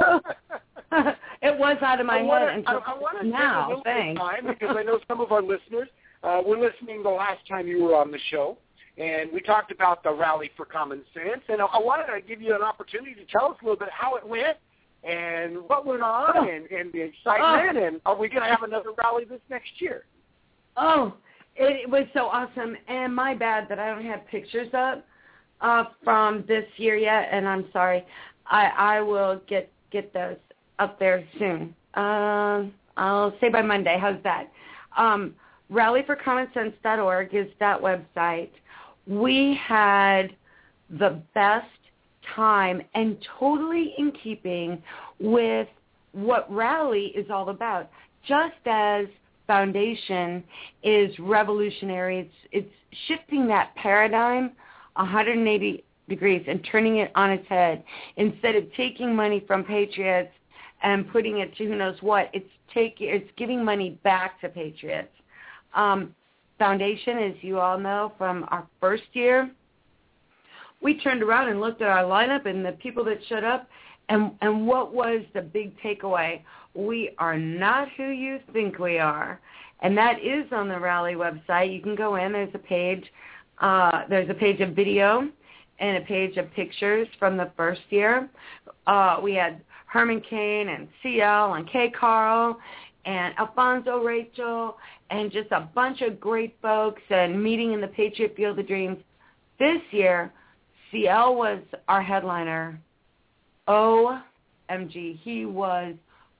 It was out of my I wanna, head until I, I wanna now. Take a little Thanks. bit of time because I know some of our listeners uh, were listening the last time you were on the show. And we talked about the Rally for Common Sense, and I wanted to give you an opportunity to tell us a little bit how it went and what went on oh. and, and the excitement, oh. and are we going to have another rally this next year? Oh, it was so awesome, and my bad that I don't have pictures up uh, from this year yet, and I'm sorry. I, I will get, get those up there soon. Uh, I'll say by Monday. How's that? Um, rally for common sense dot org is that website. We had the best time and totally in keeping with what Rally is all about. Just as Foundation is revolutionary, it's, it's shifting that paradigm one hundred eighty degrees and turning it on its head. Instead of taking money from Patriots and putting it to who knows what, it's taking, it's giving money back to Patriots. Um, Foundation, as you all know, from our first year, we turned around and looked at our lineup and the people that showed up, and, and what was the big takeaway? We are not who you think we are, and that is on the Rally website. You can go in. There's a page. Uh, there's a page of video and a page of pictures from the first year. Uh, we had Herman Cain and C L and K. Carl and Alfonso Rachel, and just a bunch of great folks, and meeting in the Patriot Field of Dreams. This year, C L was our headliner. O M G, he was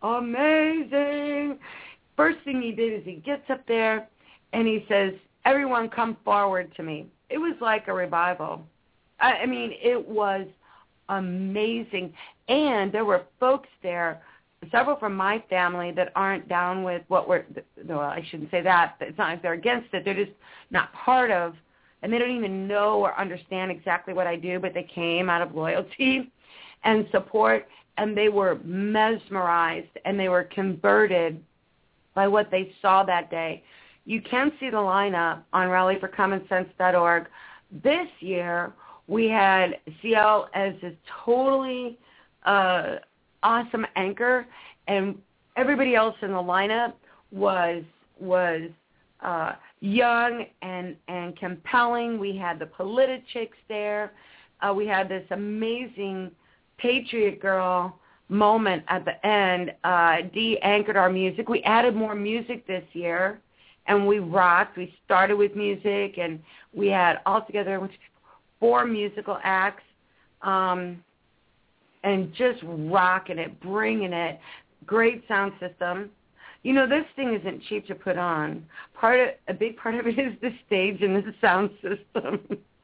amazing. First thing he did is he gets up there, and he says, everyone come forward to me. It was like a revival. I, I mean, it was amazing. And there were folks there, several from my family, that aren't down with what we're, well, I shouldn't say that. It's not like they're against it. They're just not part of, and they don't even know or understand exactly what I do, but they came out of loyalty and support, and they were mesmerized, and they were converted by what they saw that day. You can see the lineup on rally for common sense dot org. This year, we had C L as a totally uh, awesome anchor, and everybody else in the lineup was was uh, young and, and compelling. We had the Politichicks there. Uh, we had this amazing Patriot Girl moment at the end. Uh, Dee anchored our music. We added more music this year, and we rocked. We started with music, and we had altogether four musical acts. Um, and just rocking it, bringing it. Great sound system. You know, this thing isn't cheap to put on. Part of, a big part of it is the stage and the sound system.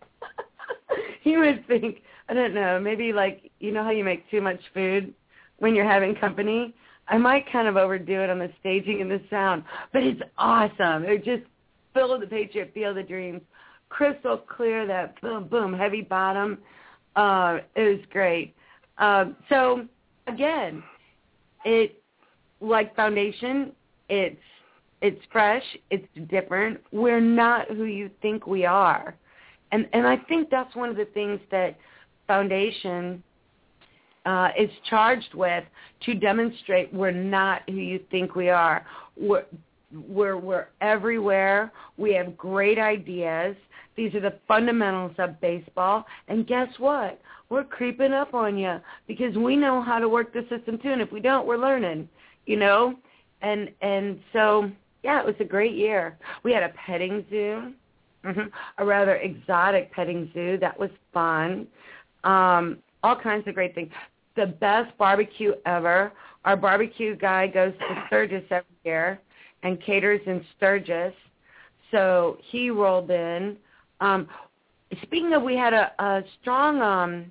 You would think, I don't know, maybe like, you know how you make too much food when you're having company? I might kind of overdo it on the staging and the sound, but it's awesome. It just filled the Patriot Field of Dreams. crystal clear, that boom, boom, heavy bottom. Uh, it was great. Uh, so, again, it, like Foundation, it's it's fresh, it's different. We're not who you think we are. And and I think that's one of the things that Foundation uh, is charged with, to demonstrate we're not who you think we are. We're, we're, we're everywhere. We have great ideas. These are the fundamentals of baseball. And guess what? We're creeping up on you because we know how to work the system too. And if we don't, we're learning, you know. And and so, yeah, it was a great year. We had a petting zoo, mm-hmm. a rather exotic petting zoo. That was fun. Um, all kinds of great things. The best barbecue ever. Our barbecue guy goes to Sturgis every year and caters in Sturgis. So he rolled in. Um, speaking of, we had a, a strong um,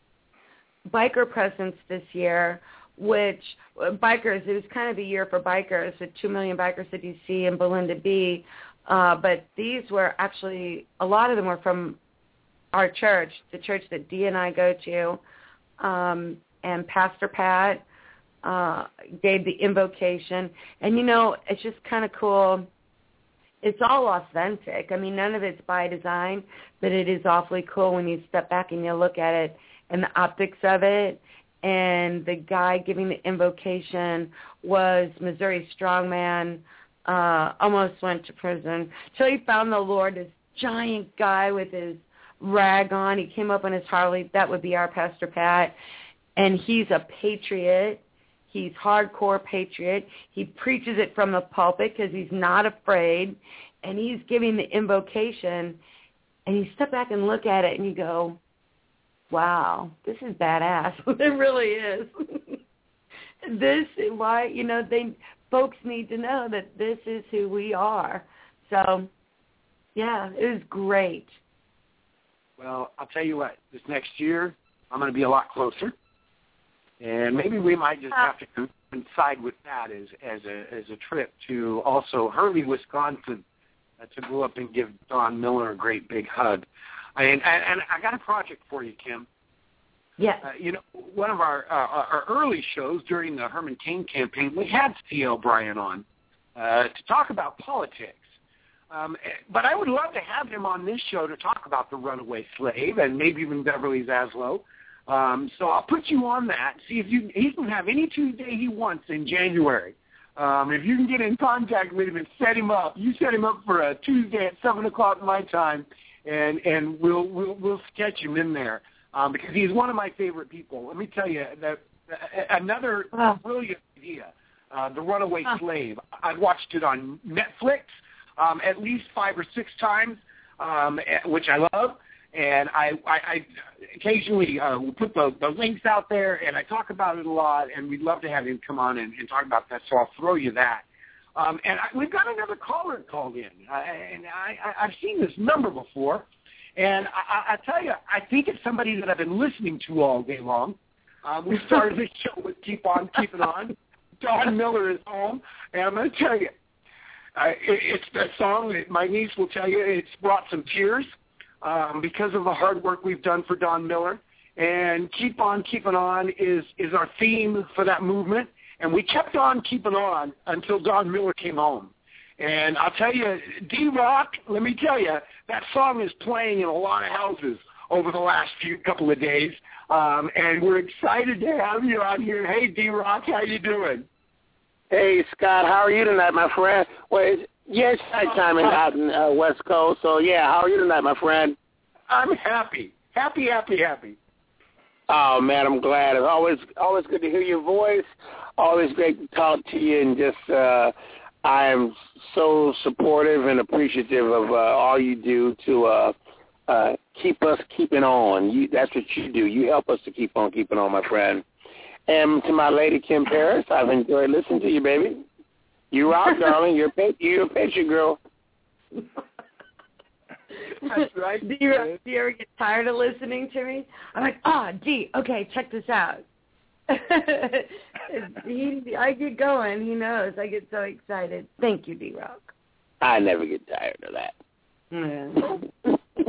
biker presence this year, which uh, bikers, it was kind of a year for bikers with two million bikers at D C and Belinda B. Uh, but these were actually, a lot of them were from our church, the church that Dee and I go to. Um, and Pastor Pat uh, gave the invocation. And, you know, it's just kind of cool. It's all authentic. I mean, none of it's by design, but it is awfully cool when you step back and you look at it and the optics of it. And the guy giving the invocation was Missouri strongman, uh, almost went to prison. Till he found the Lord, this giant guy with his rag on. He came up on his Harley. That would be our Pastor Pat. And he's a patriot. He's hardcore patriot. He preaches it from the pulpit because he's not afraid. And he's giving the invocation. And you step back and look at it and you go, wow, this is badass. It really is. This is why, you know, they folks need to know that this is who we are. So, yeah, it was great. Well, I'll tell you what, this next year I'm going to be a lot closer. And maybe we might just have to coincide with that as as a as a trip to also Hurley, Wisconsin, uh, to go up and give Don Miller a great big hug. And and, and I got a project for you, Kim. Yeah. Uh, you know, one of our uh, our early shows during the Herman Cain campaign, we had C L Bryant on uh, to talk about politics. Um, but I would love to have him on this show to talk about the runaway slave and maybe even Beverly Zaslow. Um, so I'll put you on that. See if you he can have any Tuesday he wants in January. Um, if you can get in contact with him and set him up, you set him up for a Tuesday at seven o'clock my time, and and we'll we'll we'll sketch him in there um, because he's one of my favorite people. Let me tell you that uh, another oh. brilliant idea, uh, The Runaway oh. Slave. I watched it on Netflix um, at least five or six times, um, which I love. And I, I, I occasionally uh, will put the, the links out there, and I talk about it a lot, and we'd love to have him come on and, and talk about that, so I'll throw you that. Um, and I, we've got another caller called in, uh, and I, I, I've seen this number before, and I, I, I tell you, I think it's somebody that I've been listening to all day long. Um, we started the show with Keep On Keeping On. Don Miller is home, and I'm going to tell you, uh, it, it's that song that my niece will tell you, it's brought some tears. Um, because of the hard work we've done for Don Miller. And Keep On Keeping On is, is our theme for that movement. And we kept on keeping on until Don Miller came home. And I'll tell you, D-Rock, let me tell you, that song is playing in a lot of houses over the last few couple of days. Um, and we're excited to have you on here. Hey, D-Rock, how you doing? Hey, Scott, how are you tonight, my friend? Wait, yeah, it's nighttime in, out in uh, West Coast, so yeah, how are you tonight, my friend? I'm happy. Happy, happy, happy. Oh, man, I'm glad. It's always always good to hear your voice. Always great to talk to you, and just uh, I am so supportive and appreciative of uh, all you do to uh, uh, keep us keeping on. You, that's what you do. You help us to keep on keeping on, my friend. And to my lady, Kim Paris, I've enjoyed listening to you, baby. You rock, darling. You're a, you're a Patriot girl. That's right. Do you, do you ever get tired of listening to me? I'm like, ah, oh, Dee, okay, check this out. he, I get going. He knows. I get so excited. Thank you, D-Rock. I never get tired of that. Yeah.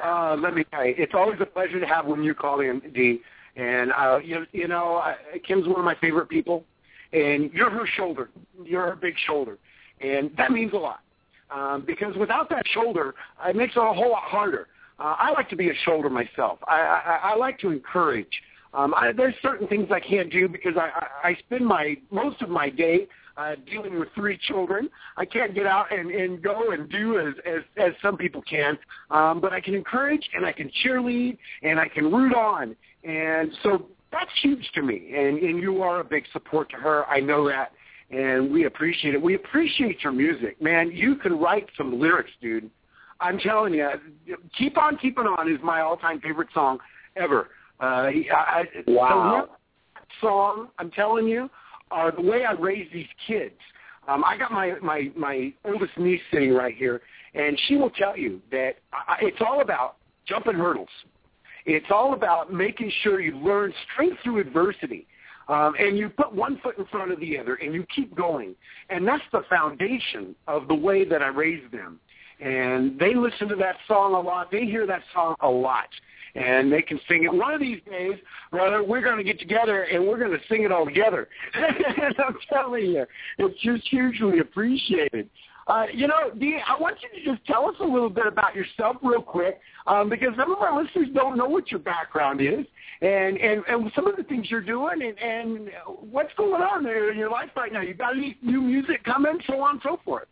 Uh, let me tell you, it's always a pleasure to have when you call in, Dee. And, uh, you, you know, I, Kim's one of my favorite people. And you're her shoulder. You're her big shoulder. And that means a lot. Um, because without that shoulder, it makes it a whole lot harder. Uh, I like to be a shoulder myself. I, I, I like to encourage. Um, I, there's certain things I can't do because I, I, I spend my most of my day uh, dealing with three children. I can't get out and, and go and do as, as, as some people can. Um, but I can encourage and I can cheerlead and I can root on. And so that's huge to me. And, and you are a big support to her. I know that. And we appreciate it. We appreciate your music. Man, you can write some lyrics, dude. I'm telling you, Keep On Keeping On is my all-time favorite song ever. Uh, I, wow. The song, I'm telling you, uh, the way I raise these kids. Um, I got my, my, my oldest niece sitting right here, and she will tell you that I, it's all about jumping hurdles. It's all about making sure you learn strength through adversity. Um, and you put one foot in front of the other, and you keep going. And that's the foundation of the way that I raised them. And they listen to that song a lot. They hear that song a lot. And they can sing it. One of these days, brother, we're going to get together, and we're going to sing it all together. And I'm telling you, it's just hugely appreciated. Uh, you know, Dee, I want you to just tell us a little bit about yourself real quick, um, because some of our listeners don't know what your background is and, and, and some of the things you're doing and, and what's going on there in your life right now. You got any new music coming, so on and so forth.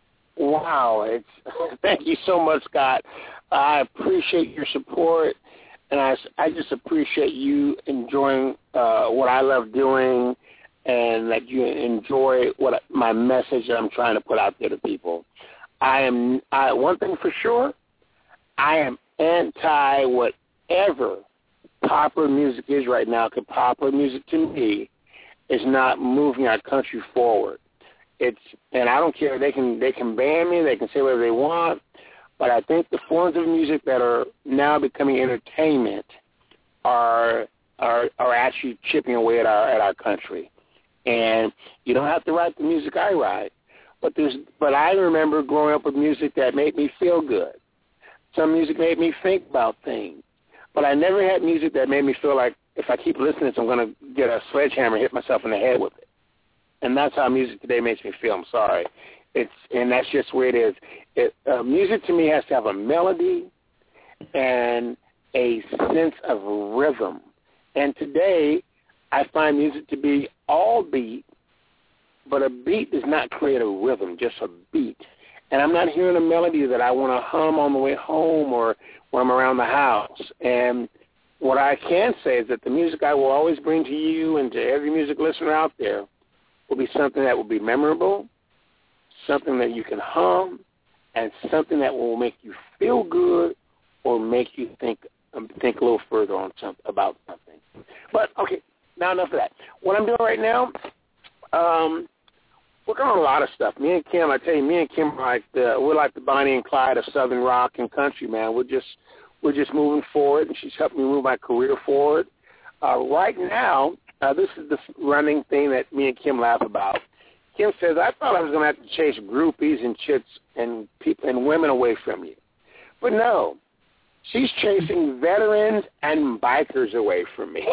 Wow. It's, thank you so much, Scott. I appreciate your support, and I, I just appreciate you enjoying uh, what I love doing, and that you enjoy what my message that I'm trying to put out there to people. I am I, one thing for sure, I am anti whatever popular music is right now, because popular music to me is not moving our country forward. It's and I don't care. They can they can ban me. They can say whatever they want. But I think the forms of music that are now becoming entertainment are are are actually chipping away at our at our country. And you don't have to write the music I write, but there's but I remember growing up with music that made me feel good. Some music made me think about things, but I never had music that made me feel like if I keep listening, I'm going to get a sledgehammer and hit myself in the head with it. And that's how music today makes me feel. I'm sorry, it's and that's just where it is. It, uh, music to me has to have a melody and a sense of rhythm. And today, I find music to be all beat, but a beat does not create a rhythm, just a beat. And I'm not hearing a melody that I want to hum on the way home or when I'm around the house. And what I can say is that the music I will always bring to you and to every music listener out there will be something that will be memorable, something that you can hum, and something that will make you feel good or make you think um, think a little further on some, about something. But, okay. Now enough of that. What I'm doing right now, um, working on a lot of stuff. Me and Kim, I tell you, me and Kim are like the, we're like the Bonnie and Clyde of Southern rock and country, man. We're just we're just moving forward, and she's helping me move my career forward. Uh, right now, uh, this is the running thing that me and Kim laugh about. Kim says, "I thought I was going to have to chase groupies and chicks and people and women away from you, but no." She's chasing veterans and bikers away from me.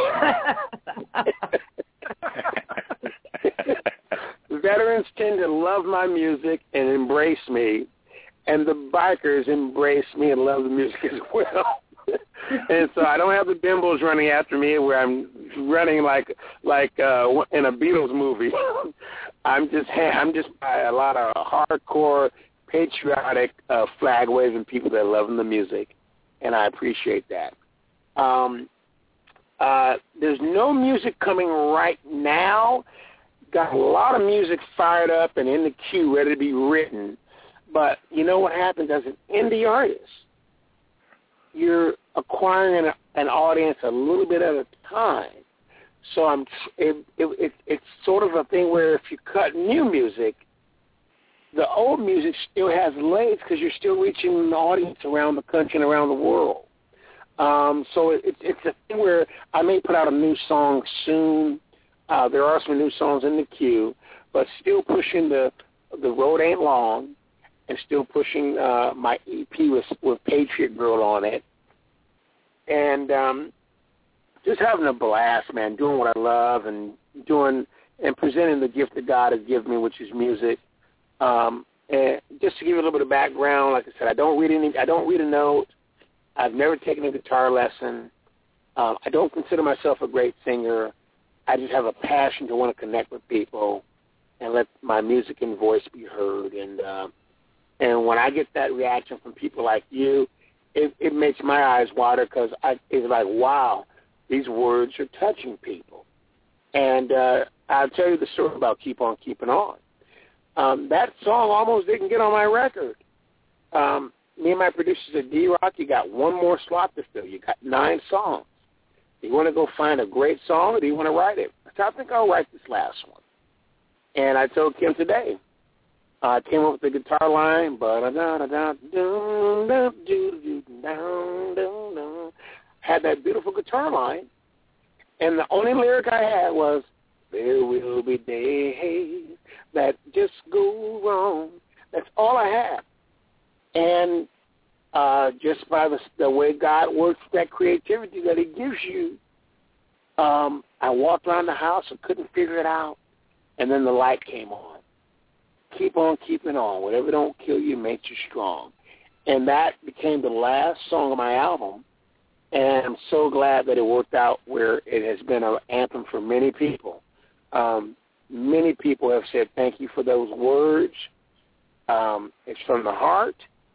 Veterans tend to love my music and embrace me, and the bikers embrace me and love the music as well. And so I don't have the bimbos running after me where I'm running like like uh, in a Beatles movie. I'm just I'm just by a lot of hardcore, patriotic, uh, flag-waving people that love the music. And I appreciate that. Um, uh, there's no music coming right now. Got a lot of music fired up and in the queue, ready to be written. But you know what happens as an indie artist? You're acquiring an, an audience a little bit at a time. So I'm. It, it, it, it's sort of a thing where if you cut new music, the old music still has legs because you're still reaching an audience around the country and around the world. Um, so it, it's a thing where I may put out a new song soon. Uh, there are some new songs in the queue, but still pushing the the road ain't long, and still pushing uh, my E P with with Patriot Girl on it, and um, just having a blast, man, doing what I love and doing and presenting the gift that God has given me, which is music. Um, and just to give you a little bit of background, like I said, I don't read any. I don't read a note. I've never taken a guitar lesson. Um, I don't consider myself a great singer. I just have a passion to want to connect with people and let my music and voice be heard. And uh, and when I get that reaction from people like you, it, it makes my eyes water because it's like, wow, these words are touching people. And uh, I'll tell you the story about Keep On Keeping On. Um, that song almost didn't get on my record. Um, me and my producer said, D-Rock, you got one more slot to fill. You got nine songs. Do you want to go find a great song, or do you want to write it? I said, I think I'll write this last one. And I told Kim today. I uh, came up with the guitar line, had that beautiful guitar line, and the only lyric I had was, there will be days that just go wrong. That's all I had. And uh, just by the, the way God works with that creativity that he gives you, um, I walked around the house and couldn't figure it out, and then the light came on. Keep on keeping on. Whatever don't kill you makes you strong. And that became the last song of my album, and I'm so glad that it worked out where it has been an anthem for many people. Um, many people have said thank you for those words. Um, it's from the heart,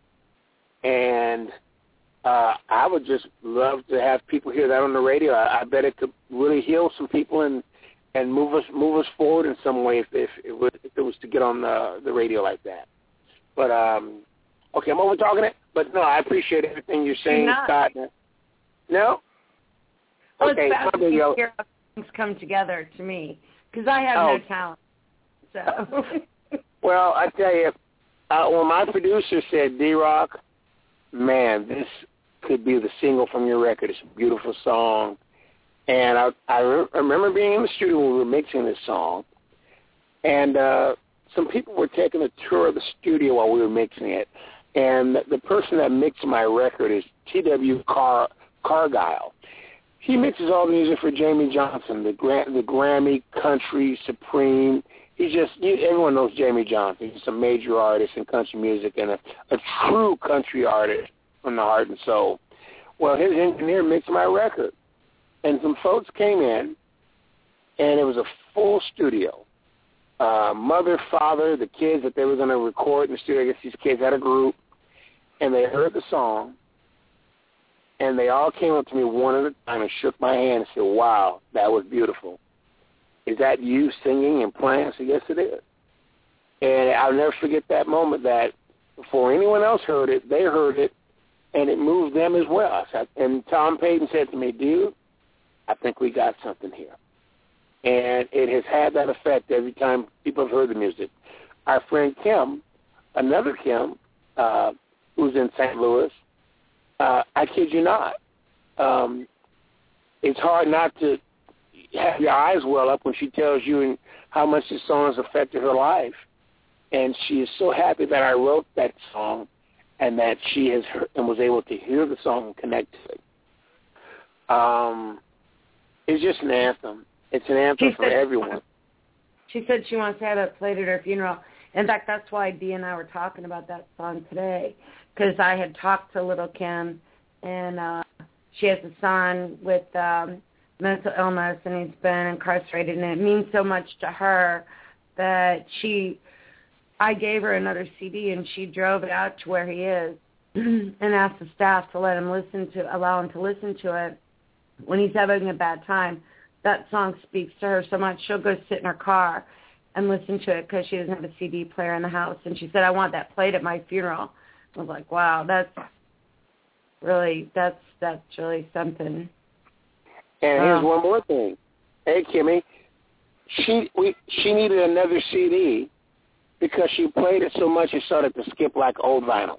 and uh, I would just love to have people hear that on the radio. I, I bet it could really heal some people and and move us move us forward in some way if, if, it, was, if it was to get on the, the radio like that. But, um, okay, I'm over-talking it, but no, I appreciate everything you're saying, Scott. No? Well, okay, it's fascinating to hear how things come together to me, because I have oh. no talent. So. Well, I tell you, uh, when my producer said, D-Rock, man, this could be the single from your record. It's a beautiful song. And I, I re- remember being in the studio when we were mixing this song, and uh, some people were taking a tour of the studio while we were mixing it. And the, the person that mixed my record is T W Car- Cargile. He mixes all the music for Jamie Johnson, the, Gra- the Grammy Country Supreme. He's just, you, everyone knows Jamie Johnson. He's a major artist in country music and a, a true country artist from the heart and soul. Well, his engineer mixed my record. And some folks came in, and it was a full studio. Uh, mother, father, the kids that they were going to record in the studio. I guess these kids had a group, and they heard the song, and they all came up to me one at a time and shook my hand and said, wow, that was beautiful. Is that you singing and playing? I said, yes, it is. And I'll never forget that moment that before anyone else heard it, they heard it, and it moved them as well. I said, and Tom Payton said to me, dude, I think we got something here. And it has had that effect every time people have heard the music. Our friend Kim, another Kim, uh, who's in Saint Louis, uh, I kid you not, um, it's hard not to have your eyes well up when she tells you how much this song has affected her life. And she is so happy that I wrote that song and that she has heard, and was able to hear the song and connect to it. Um, it's just an anthem. It's an anthem she for everyone. She said she wants to have it played at her funeral. In fact, that's why Dee and I were talking about that song today, because I had talked to little Kim, and uh, she has a son with um, mental illness, and he's been incarcerated, and it means so much to her that she, I gave her another C D, and she drove it out to where he is and asked the staff to let him listen to, allow him to listen to it when he's having a bad time. That song speaks to her so much, she'll go sit in her car and listen to it because she doesn't have a C D player in the house. And she said, I want that played at my funeral. I was like, wow, that's really, that's that's really something. And here's um, one more thing. Hey, Kimmy, she we she needed another C D because she played it so much it started to skip like old vinyl.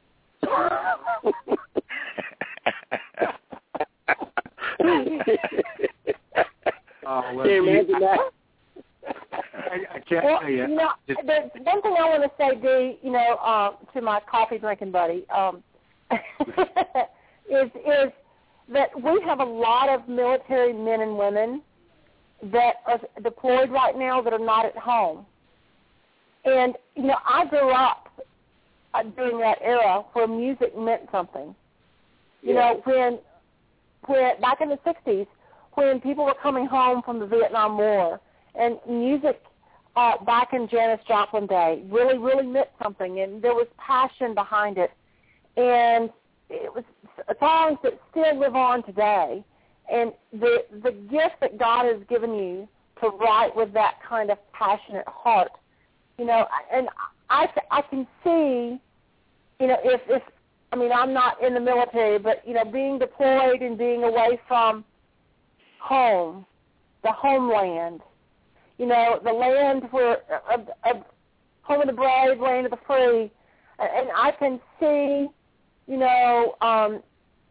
Oh, well, Can you imagine that? I, I can't well, tell you. You know, the one thing I want to say, Dee, you know, uh, to my coffee drinking buddy, um, is is that we have a lot of military men and women that are deployed right now that are not at home. And, you know, I grew up uh, during that era where music meant something. You Yeah. know, when, when back in the sixties, when people were coming home from the Vietnam War, and music uh, back in Janis Joplin day really, really meant something, and there was passion behind it. And it was songs that still live on today. And the the gift that God has given you to write with that kind of passionate heart, you know, and I, I can see, you know, if, if, I mean, I'm not in the military, but, you know, being deployed and being away from home, the homeland, you know, the land where, of, of home of the brave, land of the free, and I can see, you know, um,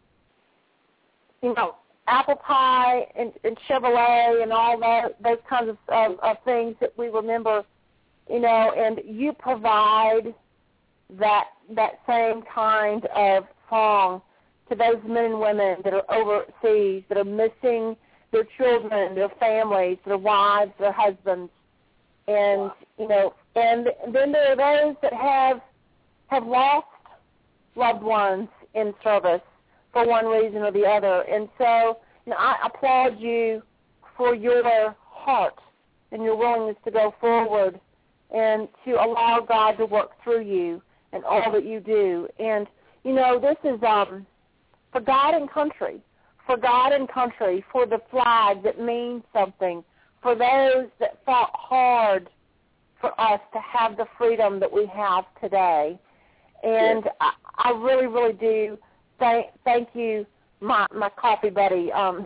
you know, apple pie and, and Chevrolet and all that, those kinds of, of, of things that we remember, you know, and you provide that that same kind of song to those men and women that are overseas, that are missing their children, their families, their wives, their husbands, and wow. you know, and then there are those that have have lost loved ones in service for one reason or the other. And so, you know, I applaud you for your heart and your willingness to go forward and to allow God to work through you and all that you do. And, you know, this is um, for God and country, for God and country, for the flag that means something, for those that fought hard for us to have the freedom that we have today. And yes. I, I really, really do thank thank you, my my coffee buddy, um,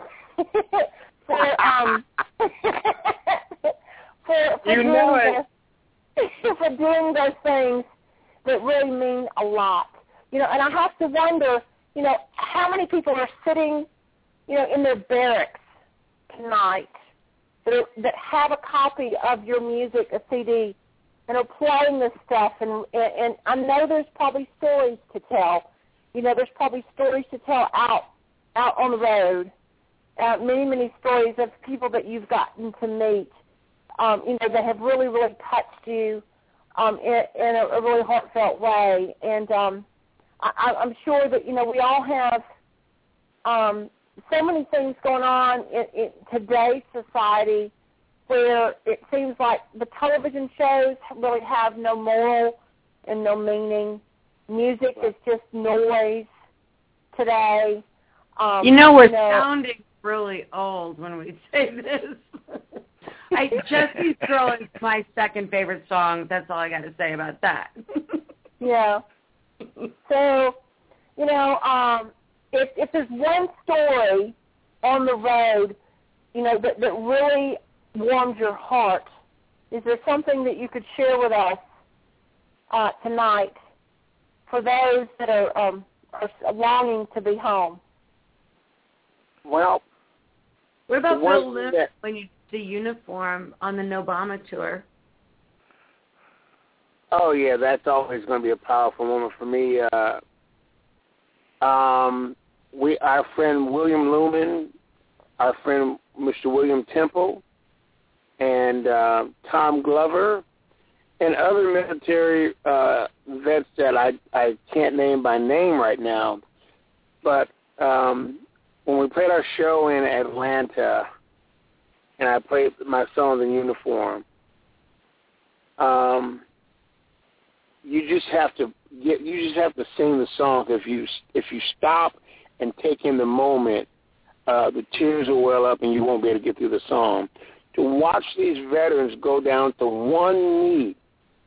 for um for, for you doing know it. this, for doing those things that really mean a lot. You know, and I have to wonder, you know, how many people are sitting, you know, in their barracks tonight that are, that have a copy of your music, a C D, and are playing this stuff, and, and and I know there's probably stories to tell. You know, there's probably stories to tell out out on the road. Uh, many, many stories of people that you've gotten to meet, um, you know, that have really, really touched you um, in, in a, a really heartfelt way. And um, I, I'm sure that, you know, we all have um, so many things going on in, in today's society where it seems like the television shows really have no moral and no meaning. Music is just noise today. Um, you know, we're you know, sounding really old when we say this. I Jesse's Girl is my second favorite song. That's all I got to say about that. Yeah. So, you know, um, if, if there's one story on the road, you know, that, that really warmed your heart, is there something that you could share with us uh, tonight for those that are, um, are longing to be home? Well, what about one Bill Lim that- when you the uniform on the Obama tour? Oh, yeah, that's always going to be a powerful moment for me. Uh, um, we, our friend William Lumen, our friend Mister William Temple, and uh, Tom Glover, and other military uh, vets that I, I can't name by name right now. But um, when we played our show in Atlanta, and I played my songs in uniform, um, you just have to get, you just have to sing the song. If you if you stop and take in the moment, uh, the tears will well up, and you won't be able to get through the song. To watch these veterans go down to one knee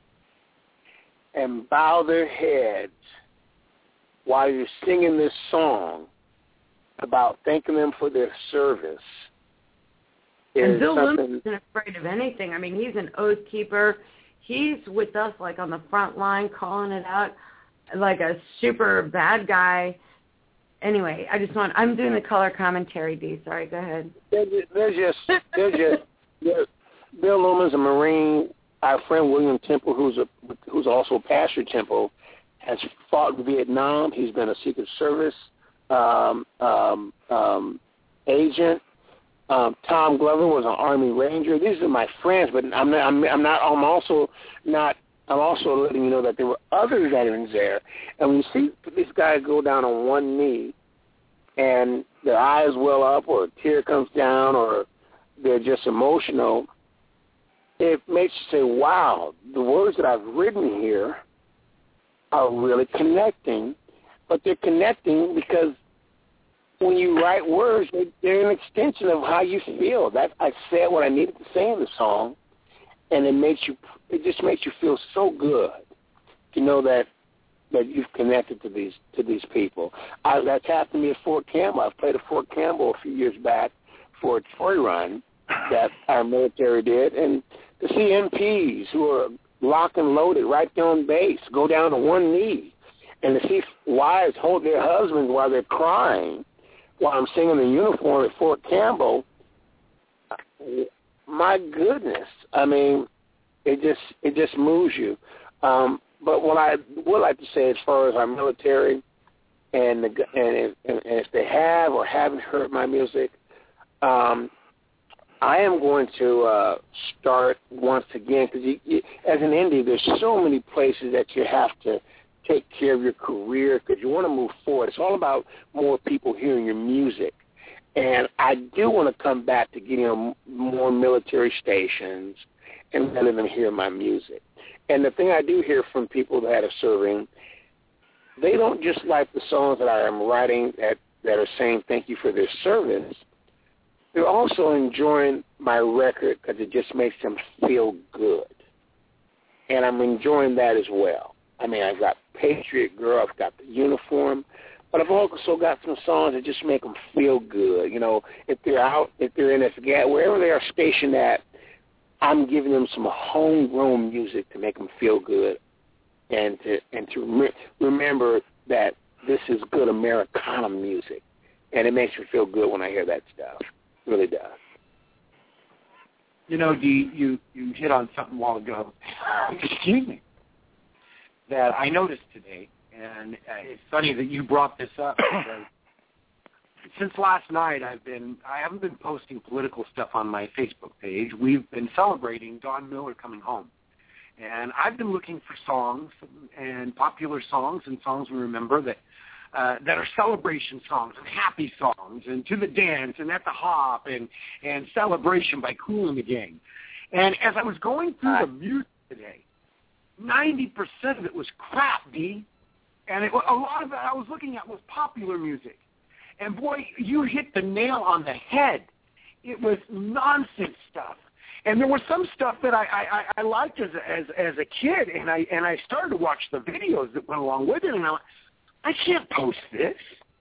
and bow their heads while you're singing this song about thanking them for their service. And Bill something... Lim isn't afraid of anything. I mean, he's an oath keeper. He's with us, like, on the front line, calling it out like a super bad guy. Anyway, I just want, I'm doing the color commentary, Dee. Sorry, go ahead. They're just, they're just, they're just they're, Bill Lumen's a Marine. Our friend William Temple, who's a who's also Pastor Temple, has fought in Vietnam. He's been a Secret Service um, um, um, agent. Um, Tom Glover was an Army Ranger. These are my friends, but I'm not. I'm, I'm not. I'm also not. I'm also letting you know that there were other veterans there. And when you see these guys go down on one knee, and their eyes well up, or a tear comes down, or they're just emotional, it makes you say, "Wow, the words that I've written here are really connecting." But they're connecting because when you write words, they're an extension of how you feel. That I said what I needed to say in the song, and it makes you. It just makes you feel so good to know that that you've connected to these to these people. I, that's happened to me at Fort Campbell. I played at Fort Campbell a few years back for a toy run that our military did, and to see M Ps who are locked and loaded right there on base go down to one knee, and to see wives hold their husbands while they're crying while I'm singing the uniform at Fort Campbell, my goodness, I mean, it just it just moves you. Um, but what I would like to say as far as our military, and the, and, if, and if they have or haven't heard my music, um, I am going to uh, start once again, because as an indie, there's so many places that you have to take care of your career because you want to move forward. It's all about more people hearing your music. And I do want to come back to getting on more military stations and letting them hear my music. And the thing I do hear from people that are serving, they don't just like the songs that I am writing that, that are saying thank you for their service. They're also enjoying my record because it just makes them feel good. And I'm enjoying that as well. I mean, I've got Patriot Girl, I've got the uniform, but I've also got some songs that just make them feel good. You know, if they're out, if they're in Afghanistan, wherever they are stationed at, I'm giving them some homegrown music to make them feel good, and to and to re- remember that this is good Americana music, and it makes me feel good when I hear that stuff. It really does. You know, Dee, you you hit on something a while ago. Excuse me. That I noticed today, and uh, it's funny that you brought this up because since last night I've been I haven't been posting political stuff on my Facebook page. We've been celebrating Don Miller coming home, and I've been looking for songs and popular songs and songs we remember that uh, that are celebration songs and happy songs and To the Dance and At the Hop and and Celebration by Kool and the Gang. And as I was going through the music today, ninety percent of it was crap, D. And it, a lot of it I was looking at was popular music. And, boy, you hit the nail on the head. It was nonsense stuff. And there was some stuff that I, I, I liked as a, as, as a kid, and I and I started to watch the videos that went along with it, and I went, I can't post this.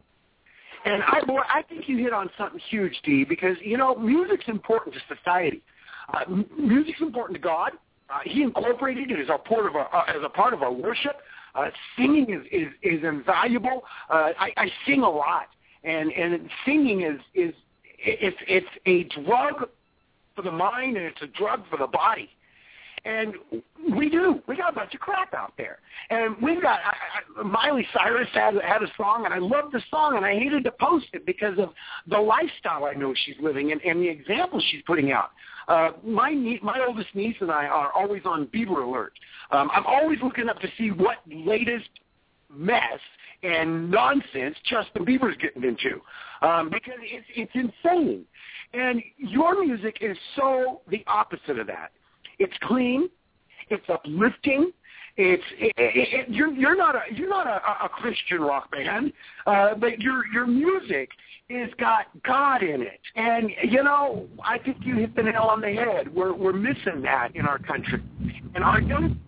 And, I, boy, I think you hit on something huge, D, because, you know, music's important to society. Uh, m- music's important to God. Uh, he incorporated it as a part of our, uh, as a part of our worship. Uh, singing is, is, is invaluable. Uh, I, I sing a lot, and, and singing is, is it's, it's a drug for the mind, and it's a drug for the body. And we do. We got a bunch of crap out there. And we've got I, I, Miley Cyrus had, had a song, and I loved the song, and I hated to post it because of the lifestyle I know she's living and, and the example she's putting out. Uh, my nie- my oldest niece and I are always on Bieber alert. Um, I'm always looking up to see what latest mess and nonsense Justin Bieber's getting into, um, because it's, it's insane. And your music is so the opposite of that. It's clean. It's uplifting. It's it, it, it, you're you're not a you're not a, a Christian rock band, uh, but your your music has got God in it, and you know I think you hit the nail on the head. We're we're missing that in our country, and our young.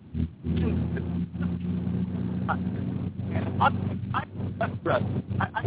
I, I, I,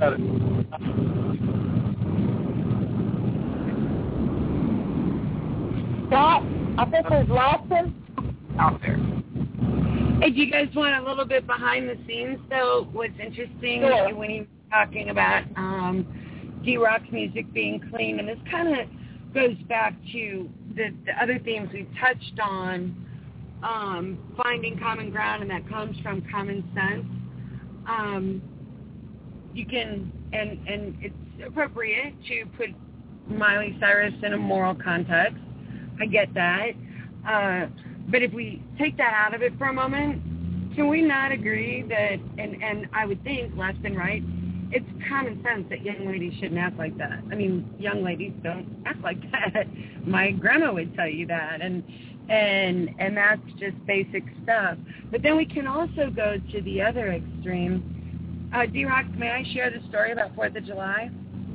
Scott, I think we've lost him out there. Hey, do you guys want a little bit behind the scenes, though? What's interesting Sure. when he's talking about um, D-Rock's music being clean, and this kind of goes back to the, the other themes we've touched on, um, finding common ground, and that comes from common sense. Um, you can, and and it's appropriate to put Miley Cyrus in a moral context. I get that. Uh, but if we take that out of it for a moment, can we not agree that, and, and I would think left and right, it's common sense that young ladies shouldn't act like that. I mean, young ladies don't act like that. My grandma would tell you that, and and and that's just basic stuff. But then we can also go to the other extreme. Uh, D-Rock, may I share the story about fourth of July?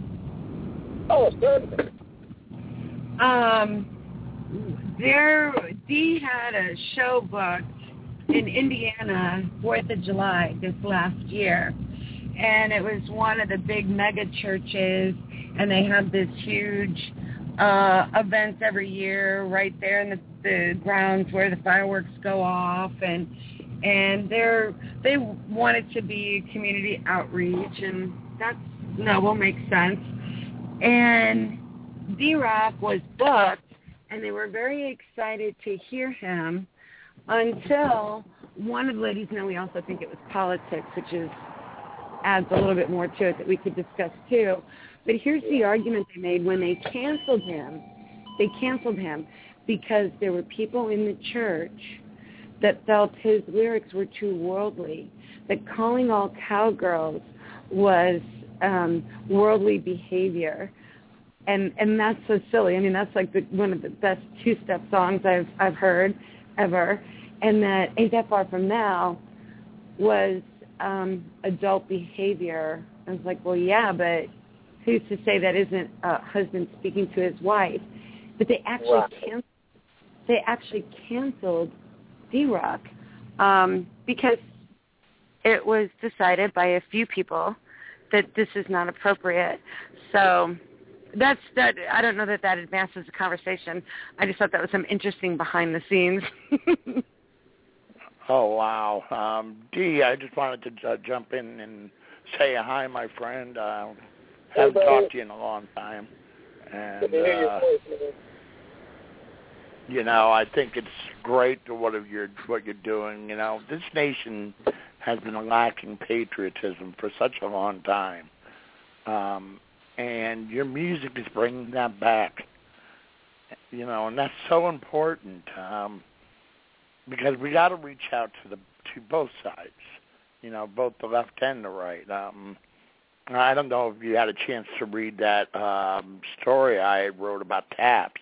Oh, good. Um, there, Dee had a show booked in Indiana, fourth of July this last year. And it was one of the big mega churches, and they have this huge uh, event every year right there in the, the grounds where the fireworks go off, and and they're they want it to be community outreach, and that's noble, makes sense. And D-Rock was booked, and they were very excited to hear him until one of the ladies, and we also think it was politics, which is adds a little bit more to it that we could discuss too. But here's the argument they made when they canceled him. They canceled him because there were people in the church that felt his lyrics were too worldly, that calling all cowgirls was um, worldly behavior. And and that's so silly. I mean, that's like the, one of the best two-step songs I've I've heard ever. And that Ain't That Far From Now was Um, adult behavior. I was like, well, yeah, but who's to say that isn't a husband speaking to his wife? But they actually right. can- they actually canceled D-Rock um, because it was decided by a few people that this is not appropriate. So that's that. I don't know that that advances the conversation. I just thought that was some interesting behind the scenes. Oh, wow. Um, Dee, I just wanted to uh, jump in and say hi, my friend. Uh, haven't hey, talked to you in a long time. And, uh, you know, I think it's great what you're, what you're doing. You know, this nation has been lacking patriotism for such a long time. Um, and your music is bringing that back. You know, and that's so important. Um Because we got to reach out to the to both sides, you know, both the left and the right. Um, I don't know if you had a chance to read that um, story I wrote about TAPS,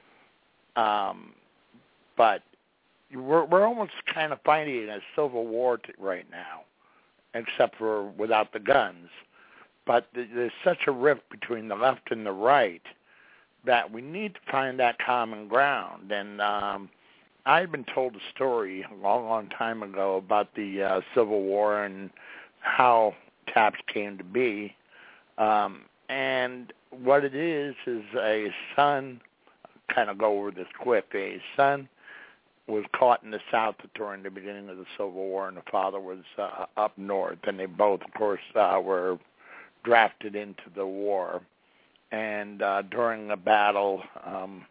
um, but we're we're almost kind of fighting a civil war t- right now, except for without the guns. But th- there's such a rift between the left and the right that we need to find that common ground. And um, I had been told a story a long, long time ago about the uh, Civil War and how TAPS came to be. Um, and what it is is a son, kind of go over this quick, a son was caught in the South during the beginning of the Civil War, and the father was uh, up north, and they both, of course, uh, were drafted into the war. And uh, during a battle, um,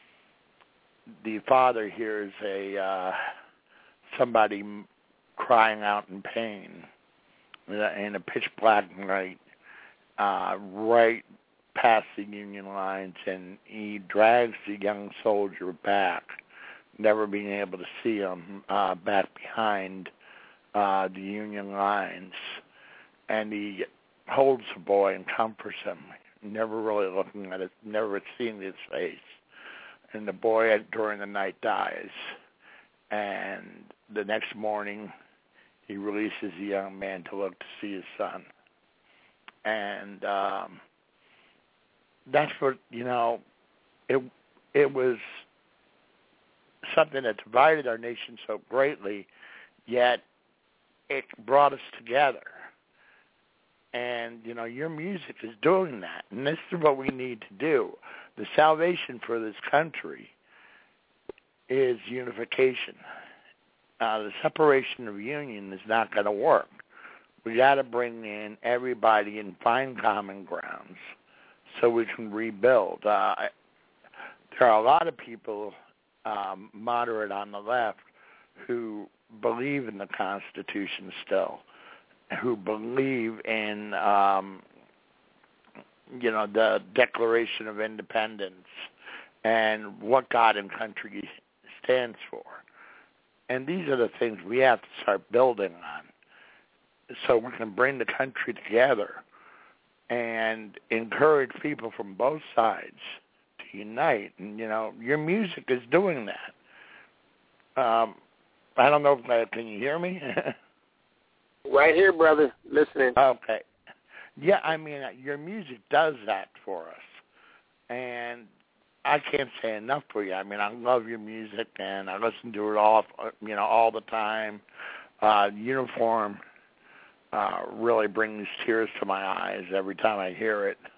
the father hears a uh, somebody crying out in pain in a pitch black night, uh, right past the Union lines, and he drags the young soldier back, never being able to see him uh, back behind uh, the Union lines, and he holds the boy and comforts him, never really looking at it, never seeing his face. And the boy during the night dies. And the next morning, he releases the young man to look to see his son. And um, that's what, you know, it it was something that divided our nation so greatly, yet it brought us together. And, you know, your music is doing that. And this is what we need to do. The salvation for this country is unification. Uh, the separation of union is not going to work. We got to bring in everybody and find common grounds so we can rebuild. Uh, there are a lot of people, um, moderate on the left, who believe in the Constitution still. who believe in, um, you know, the Declaration of Independence and what God and country stands for. And these are the things we have to start building on so we can bring the country together and encourage people from both sides to unite. And, you know, your music is doing that. Um, I don't know if uh, can you hear me? Right here, brother. Listening. Okay. Yeah, I mean, your music does that for us. And I can't say enough for you. I mean, I love your music, and I listen to it all, you know, all the time. Uh, Uniform uh, really brings tears to my eyes every time I hear it.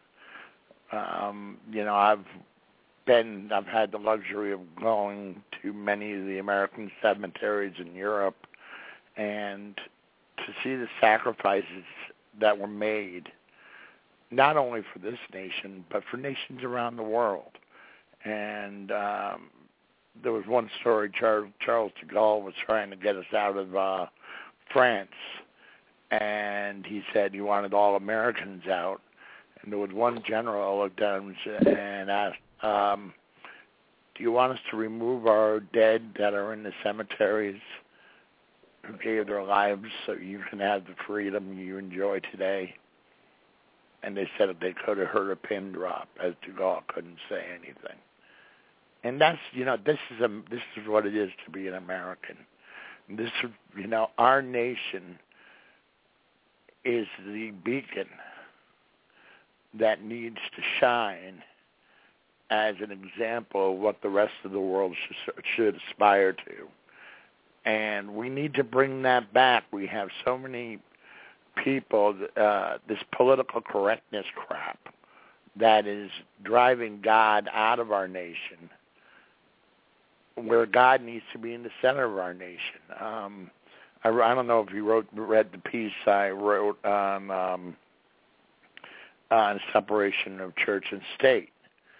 Um, you know, I've been, I've had the luxury of going to many of the American cemeteries in Europe, and to see the sacrifices that were made, not only for this nation, but for nations around the world. And um, there was one story, Charles, Charles de Gaulle was trying to get us out of uh, France, and he said he wanted all Americans out. And there was one general who looked at him and asked, um, do you want us to remove our dead that are in the cemeteries who gave their lives so you can have the freedom you enjoy today? And they said that they could have heard a pin drop, as de Gaulle couldn't say anything. And that's, you know, this is a, this is what it is to be an American. This, you know, our nation is the beacon that needs to shine as an example of what the rest of the world should, should aspire to. And we need to bring that back. We have so many people, uh, this political correctness crap that is driving God out of our nation, where God needs to be in the center of our nation. Um, I, I don't know if you wrote read the piece I wrote on, um, on separation of church and state.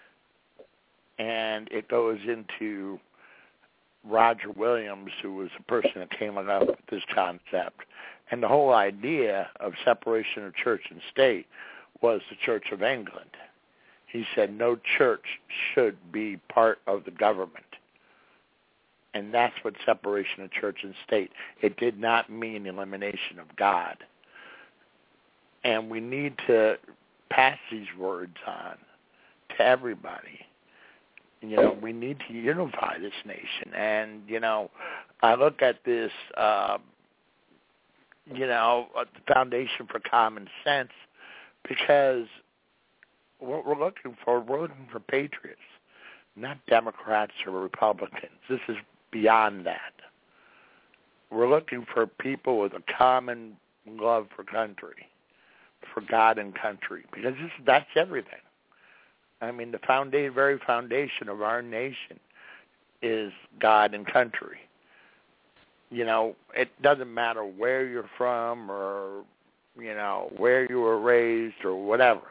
And it goes into Roger Williams, who was the person that came up with this concept. And the whole idea of separation of church and state was the Church of England. He said no church should be part of the government. And that's what separation of church and state. It did not mean elimination of God. And we need to pass these words on to everybody. You know, we need to unify this nation. And, you know, I look at this, uh, you know, the Foundation for Common Sense, because what we're looking for, we're looking for patriots, not Democrats or Republicans. This is beyond that. We're looking for people with a common love for country, for God and country, because this, that's everything. I mean, the foundation, very foundation of our nation is God and country. You know, it doesn't matter where you're from or, you know, where you were raised or whatever.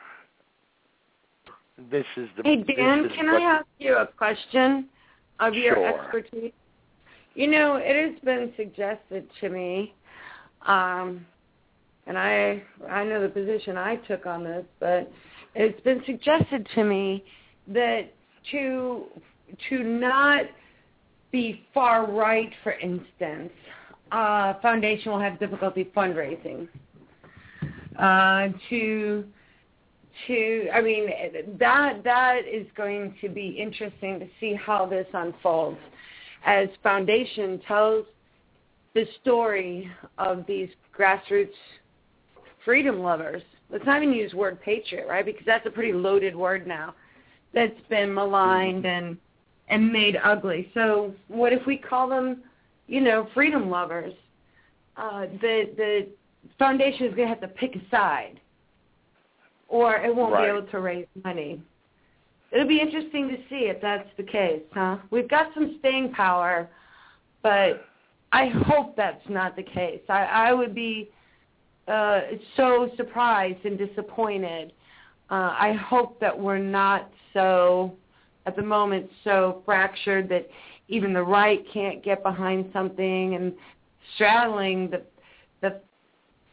This is the. Hey, Dan, can I ask you a question of your Sure. expertise? You know, it has been suggested to me, um, and I I know the position I took on this, but it's been suggested to me that to to not be far right, for instance, uh, foundation will have difficulty fundraising. Uh, to to I mean that that is going to be interesting to see how this unfolds as foundation tells the story of these grassroots freedom lovers. Let's not even use the word patriot, right? Because that's a pretty loaded word now that's been maligned and and made ugly. So what if we call them, you know, freedom lovers? Uh, the the foundation is going to have to pick a side, or it won't right. be able to raise money. It'll be interesting to see if that's the case, huh? We've got some staying power, but I hope that's not the case. I, I would be uh, so surprised and disappointed. Uh, I hope that we're not so, at the moment, so fractured that even the right can't get behind something and straddling the the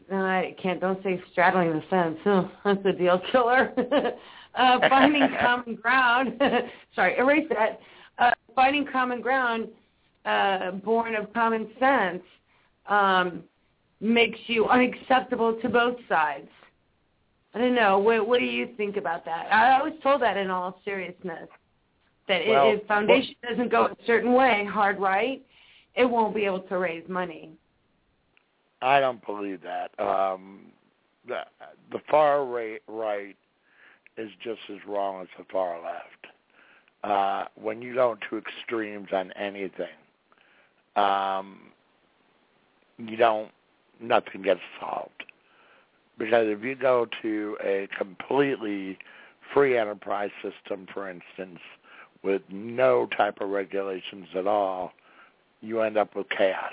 No, I can't. Don't say straddling the fence. Oh, that's a deal killer. uh, finding common ground. Sorry, erase that. Uh, finding common ground, uh, born of common sense, um, makes you unacceptable to both sides. I don't know. What, what do you think about that? I, I was told that in all seriousness, that well, if foundation well, doesn't go a certain way, hard right, it won't be able to raise money. I don't believe that. Um, the, the far right, right is just as wrong as the far left. Uh, when you go to extremes on anything, um, you don't, nothing gets solved. Because if you go to a completely free enterprise system, for instance, with no type of regulations at all, you end up with chaos.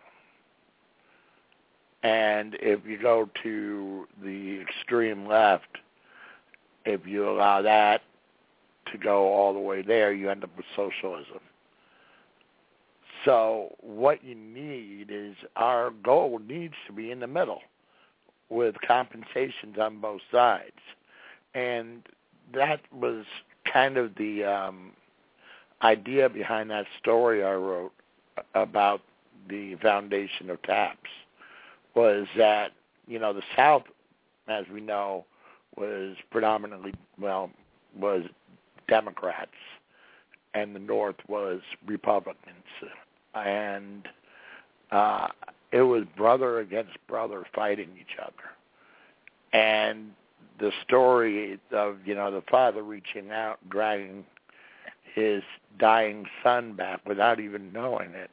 And if you go to the extreme left, if you allow that to go all the way there, you end up with socialism. So what you need is, our goal needs to be in the middle with compensations on both sides. And that was kind of the um, idea behind that story I wrote about the foundation of TAPS, was that, you know, the South, as we know, was predominantly, well, was Democrats, and the North was Republicans. And uh, it was brother against brother fighting each other. And the story of, you know, the father reaching out, dragging his dying son back without even knowing it.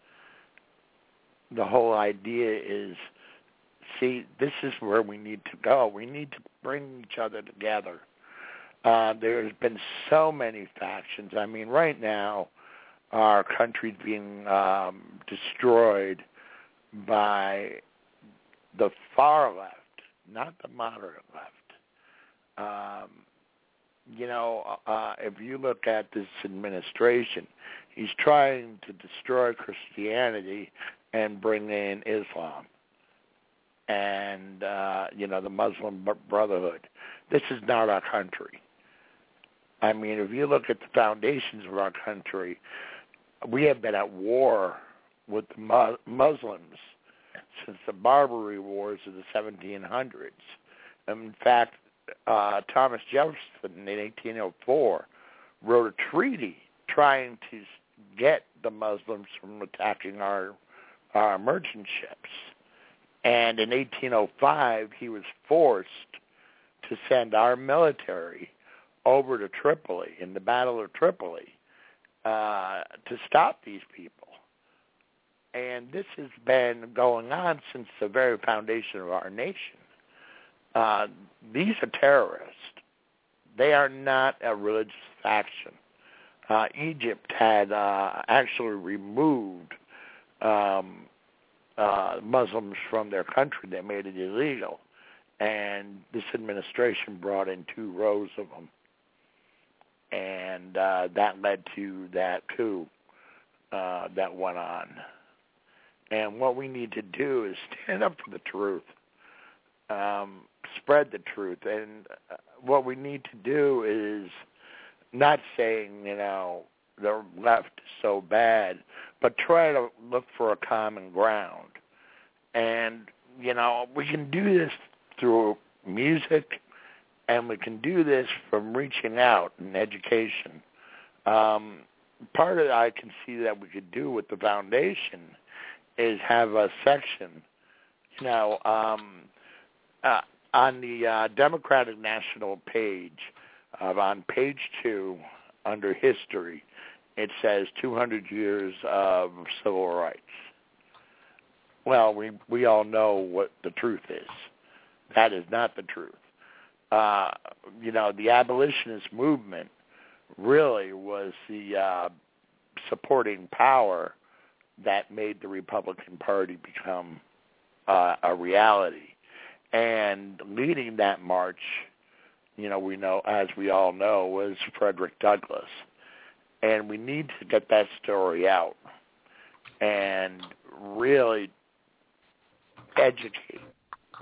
The whole idea is, see, this is where we need to go. We need to bring each other together. Uh, there's been so many factions. I mean, right now, our country's being um, destroyed by the far left, not the moderate left. Um, you know, uh, if you look at this administration, he's trying to destroy Christianity and bring in Islam and, uh, you know, the Muslim Brotherhood. This is not our country. I mean, if you look at the foundations of our country, we have been at war with the mu- Muslims since the Barbary Wars of the seventeen hundreds. In fact, uh, Thomas Jefferson in eighteen oh four wrote a treaty trying to get the Muslims from attacking our, our merchant ships. And in eighteen oh five, he was forced to send our military over to Tripoli, in the Battle of Tripoli, uh, to stop these people. And this has been going on since the very foundation of our nation. Uh, these are terrorists. They are not a religious faction. Uh, Egypt had uh, actually removed um, uh, Muslims from their country. They made it illegal. And this administration brought in two rows of them. And uh, that led to that coup uh, that went on. And what we need to do is stand up for the truth, um, spread the truth. And uh, what we need to do is not saying, you know, the left is so bad, but try to look for a common ground. And, you know, we can do this through music, and we can do this from reaching out in education. Um, part of it I can see that we could do with the foundation is have a section, you know, um, uh, on the uh, Democratic National page, uh, on page two, under history, it says two hundred years of civil rights. Well, we we all know what the truth is. That is not the truth. Uh, you know, the abolitionist movement really was the uh, supporting power that made the Republican Party become uh, a reality. And leading that march, you know, we know, as we all know, was Frederick Douglass. And we need to get that story out and really educate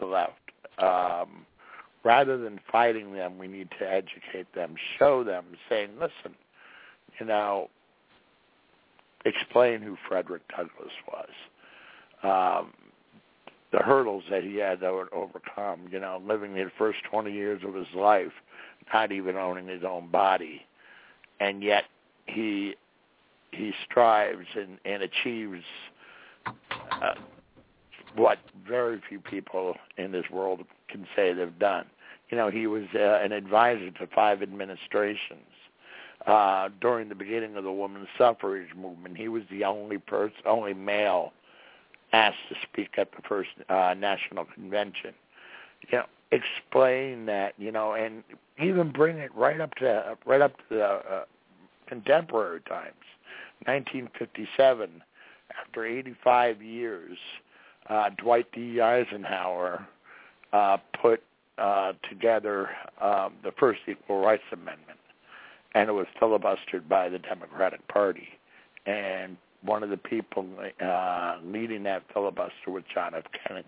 the left. Um, rather than fighting them, we need to educate them, show them, saying, listen, you know, explain who Frederick Douglass was, um, the hurdles that he had to overcome, you know, living the first twenty years of his life, not even owning his own body, and yet he he strives and, and achieves uh, what very few people in this world can say they've done. You know, he was uh, an advisor to five administrations. Uh, during the beginning of the women's suffrage movement, he was the only person, only male asked to speak at the first uh, national convention. You know, explain that, you know, and even bring it right up to right up to the uh, contemporary times. nineteen fifty-seven, after eighty-five years, uh, Dwight D. Eisenhower uh, put uh, together um, the first Equal Rights Amendment, and it was filibustered by the Democratic Party. And one of the people uh, leading that filibuster was John F. Kennedy.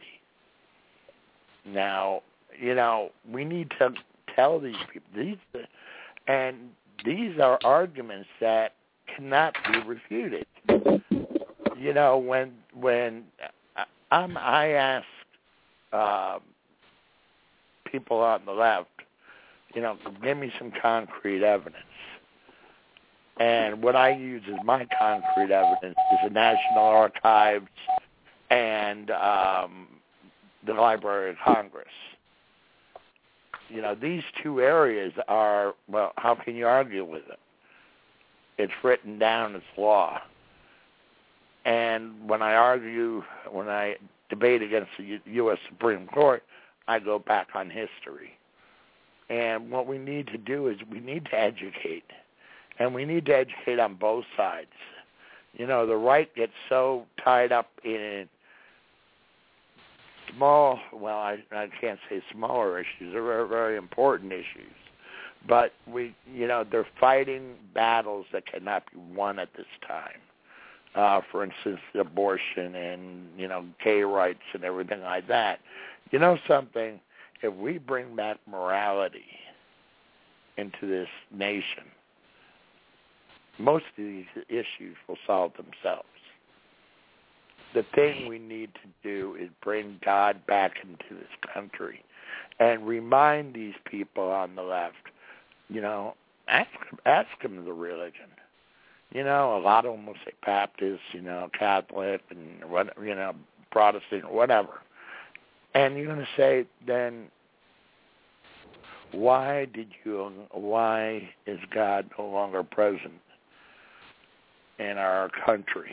Now, you know, we need to tell these people, these, and these are arguments that cannot be refuted. You know, when when I'm, I ask uh, people on the left, you know, give me some concrete evidence. And what I use as my concrete evidence is the National Archives and um, the Library of Congress. You know, these two areas are, well, how can you argue with it? It's written down as law. And when I argue, when I debate against the U S Supreme Court, I go back on history. And what we need to do is we need to educate. And we need to educate on both sides. You know, the right gets so tied up in small, well, I, I can't say smaller issues. They're very, very important issues. But, we, you know, they're fighting battles that cannot be won at this time. Uh, for instance, abortion and, you know, gay rights and everything like that. You know something? If we bring back morality into this nation, most of these issues will solve themselves. The thing we need to do is bring God back into this country and remind these people on the left, you know, ask, ask them the religion. You know, a lot of them will say Baptist, you know, Catholic, and what, you know, Protestant, or whatever. And you're going to say, then, why did you, why is God no longer present in our country?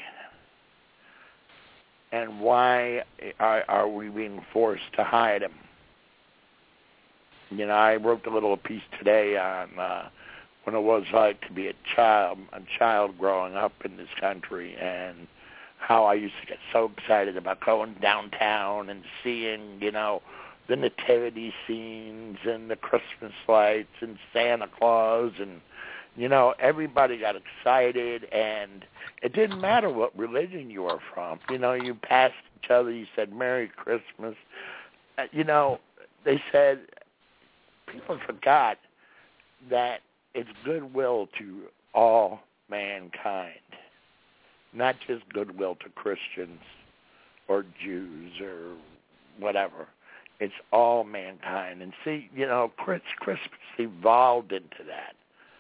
And why are, are we being forced to hide him? You know, I wrote a little piece today on uh, what it was like to be a child, a child growing up in this country, and how I used to get so excited about going downtown and seeing, you know, the nativity scenes and the Christmas lights and Santa Claus, and, you know, everybody got excited, and it didn't matter what religion you were from. You know, you passed each other, you said, Merry Christmas. Uh, you know, they said, people forgot that it's goodwill to all mankind, not just goodwill to Christians or Jews or whatever. It's all mankind. And see, you know, Christmas evolved into that.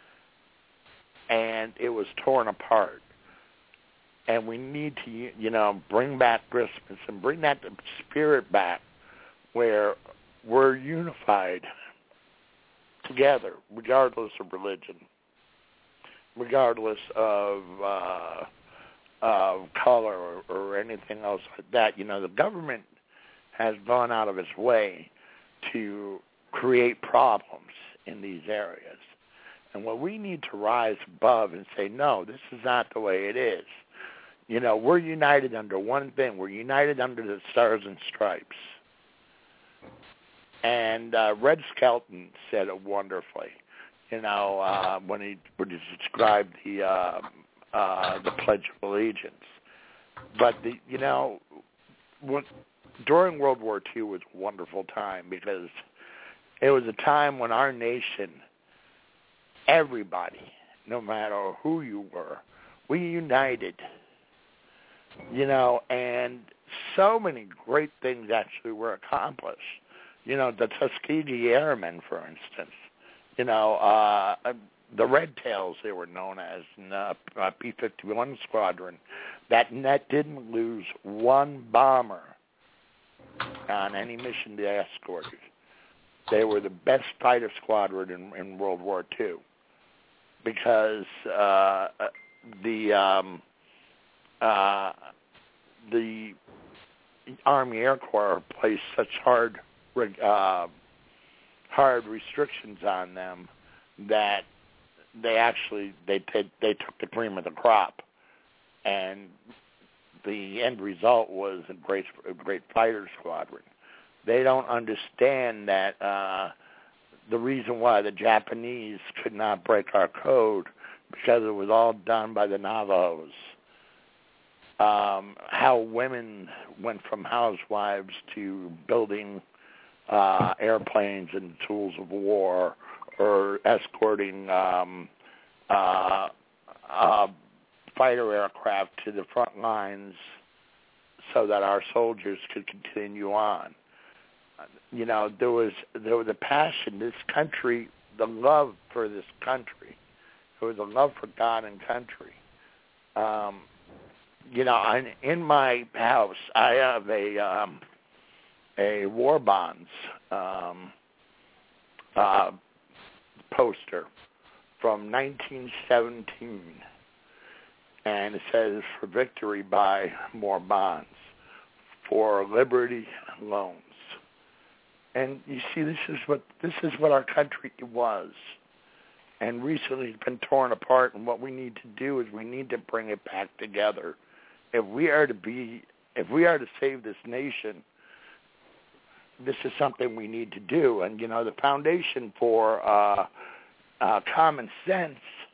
And it was torn apart. And we need to, you know, bring back Christmas and bring that spirit back where we're unified together, regardless of religion, regardless of uh, of color or, or anything else like that. You know, the government has gone out of its way to create problems in these areas. And what we need to rise above and say, no, this is not the way it is. You know, we're united under one thing. We're united under the Stars and Stripes. And uh, Red Skelton said it wonderfully, you know, uh, when he when he described the uh, uh, the Pledge of Allegiance. But the, you know, what during World War Two was a wonderful time because it was a time when our nation, everybody, no matter who you were, we united, you know, and so many great things actually were accomplished. You know, the Tuskegee Airmen, for instance, you know, uh, the Red Tails, they were known as, in the uh, P fifty-one Squadron, that net didn't lose one bomber on any mission they escorted. They were the best fighter squadron in, in World War Two because uh, the um, uh, the Army Air Corps placed such hard uh, hard restrictions on them that they actually they, they they took the cream of the crop, and the end result was a great a great fighter squadron. They don't understand that uh, the reason why the Japanese could not break our code because it was all done by the Navajos. Um, how women went from housewives to building uh, airplanes and tools of war, or escorting um, uh, uh, fighter aircraft to the front lines so that our soldiers could continue on. You know, there was there was a passion. This country, the love for this country, there was a love for God and country. Um, you know, I, in my house, I have a um, a war bonds um, uh, poster from nineteen seventeen, and it says, "For victory, buy more bonds. For liberty, loans." And you see, this is what this is what our country was, and recently it's been torn apart. And what we need to do is we need to bring it back together. If we are to be, if we are to save this nation, this is something we need to do. And you know, the foundation for uh, uh, common sense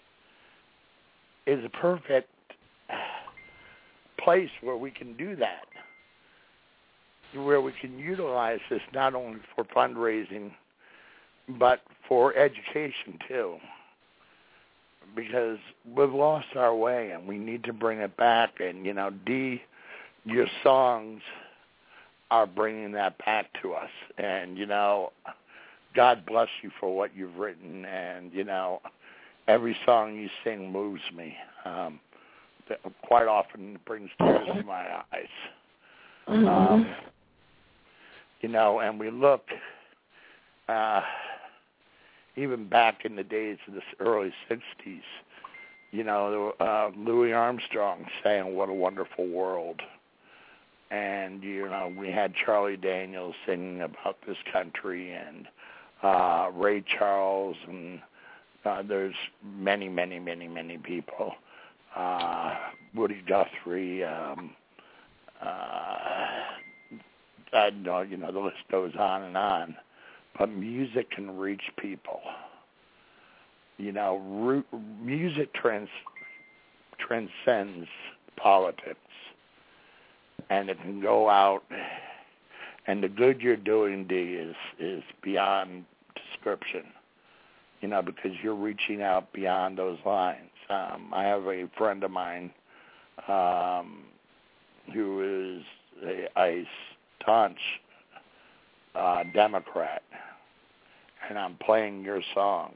is a perfect place where we can do that, where we can utilize this not only for fundraising, but for education too. Because we've lost our way and we need to bring it back. And, you know, Dee, your songs are bringing that back to us. And, you know, God bless you for what you've written. And, you know, every song you sing moves me. Um, quite often it brings tears to my eyes. Mm-hmm. Um, You know, and we look, uh, even back in the days of the early sixties, you know, uh, Louis Armstrong saying, "What a Wonderful World." And, you know, we had Charlie Daniels singing about this country, and uh, Ray Charles, and uh, there's many, many, many, many people. Uh, Woody Guthrie, um, uh I know, you know, the list goes on and on, but music can reach people. You know, root, music trans, transcends politics, and it can go out, and the good you're doing, Dee, is, is beyond description, you know, because you're reaching out beyond those lines. Um, I have a friend of mine um, who is a, a staunch uh, Democrat, and I'm playing your songs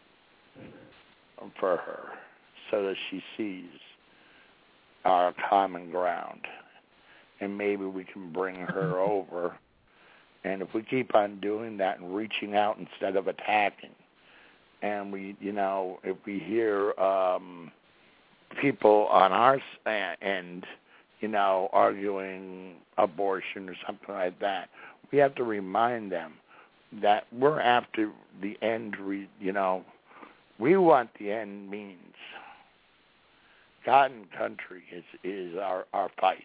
for her so that she sees our common ground, and maybe we can bring her over. And if we keep on doing that and reaching out instead of attacking, and we, you know, if we hear um, people on our end, you know, arguing abortion or something like that, we have to remind them that we're after the end, re, you know, we want the end means. God and country is, is our, our fight.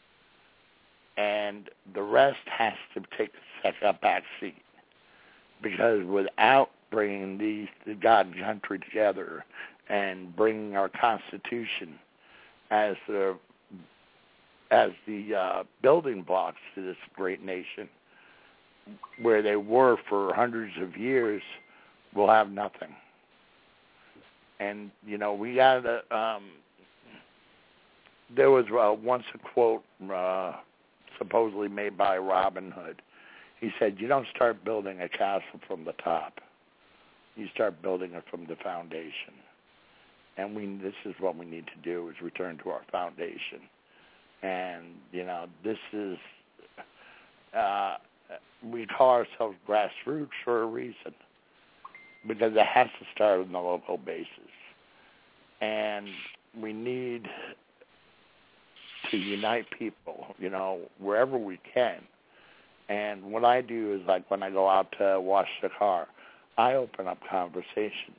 And the rest has to take a second back seat. Because without bringing these, the God and country together and bringing our Constitution as the as the uh, building blocks to this great nation, where they were for hundreds of years, will have nothing. And, you know, we got to, um, there was uh, once a quote uh, supposedly made by Robin Hood. He said, you don't start building a castle from the top. You start building it from the foundation. And we, this is what we need to do, is return to our foundation. And, you know, this is, uh, we call ourselves grassroots for a reason, because it has to start on the local basis. And we need to unite people, you know, wherever we can. And what I do is, like, when I go out to wash the car, I open up conversations.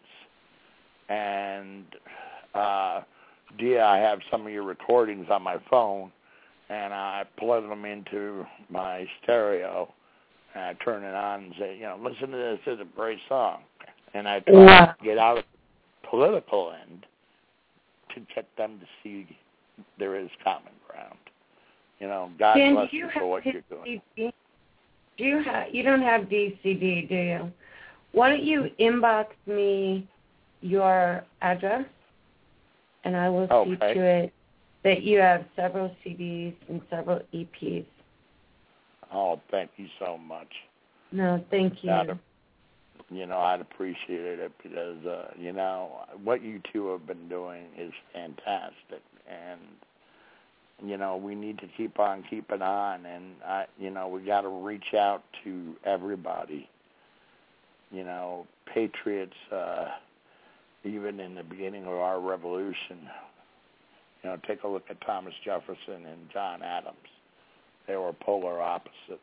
And, uh, Dia, I have some of your recordings on my phone, and I plug them into my stereo, and I turn it on and say, you know, listen to this, it's a great song. And I try yeah. to get out of the political end to get them to see there is common ground. You know, God Dan, bless you, you have for what D you're C D? doing. Do you have? You don't have D C D, do you? Why don't you inbox me your address, and I will see Okay. to it that you have several C Ds and several E Ps. Oh, thank you so much. No, thank you. I'd, you know, I'd appreciate it, because, uh, you know, what you two have been doing is fantastic. And, you know, we need to keep on keeping on. And, I, you know, we got to reach out to everybody. You know, patriots, uh, even in the beginning of our revolution, you know, take a look at Thomas Jefferson and John Adams. They were polar opposites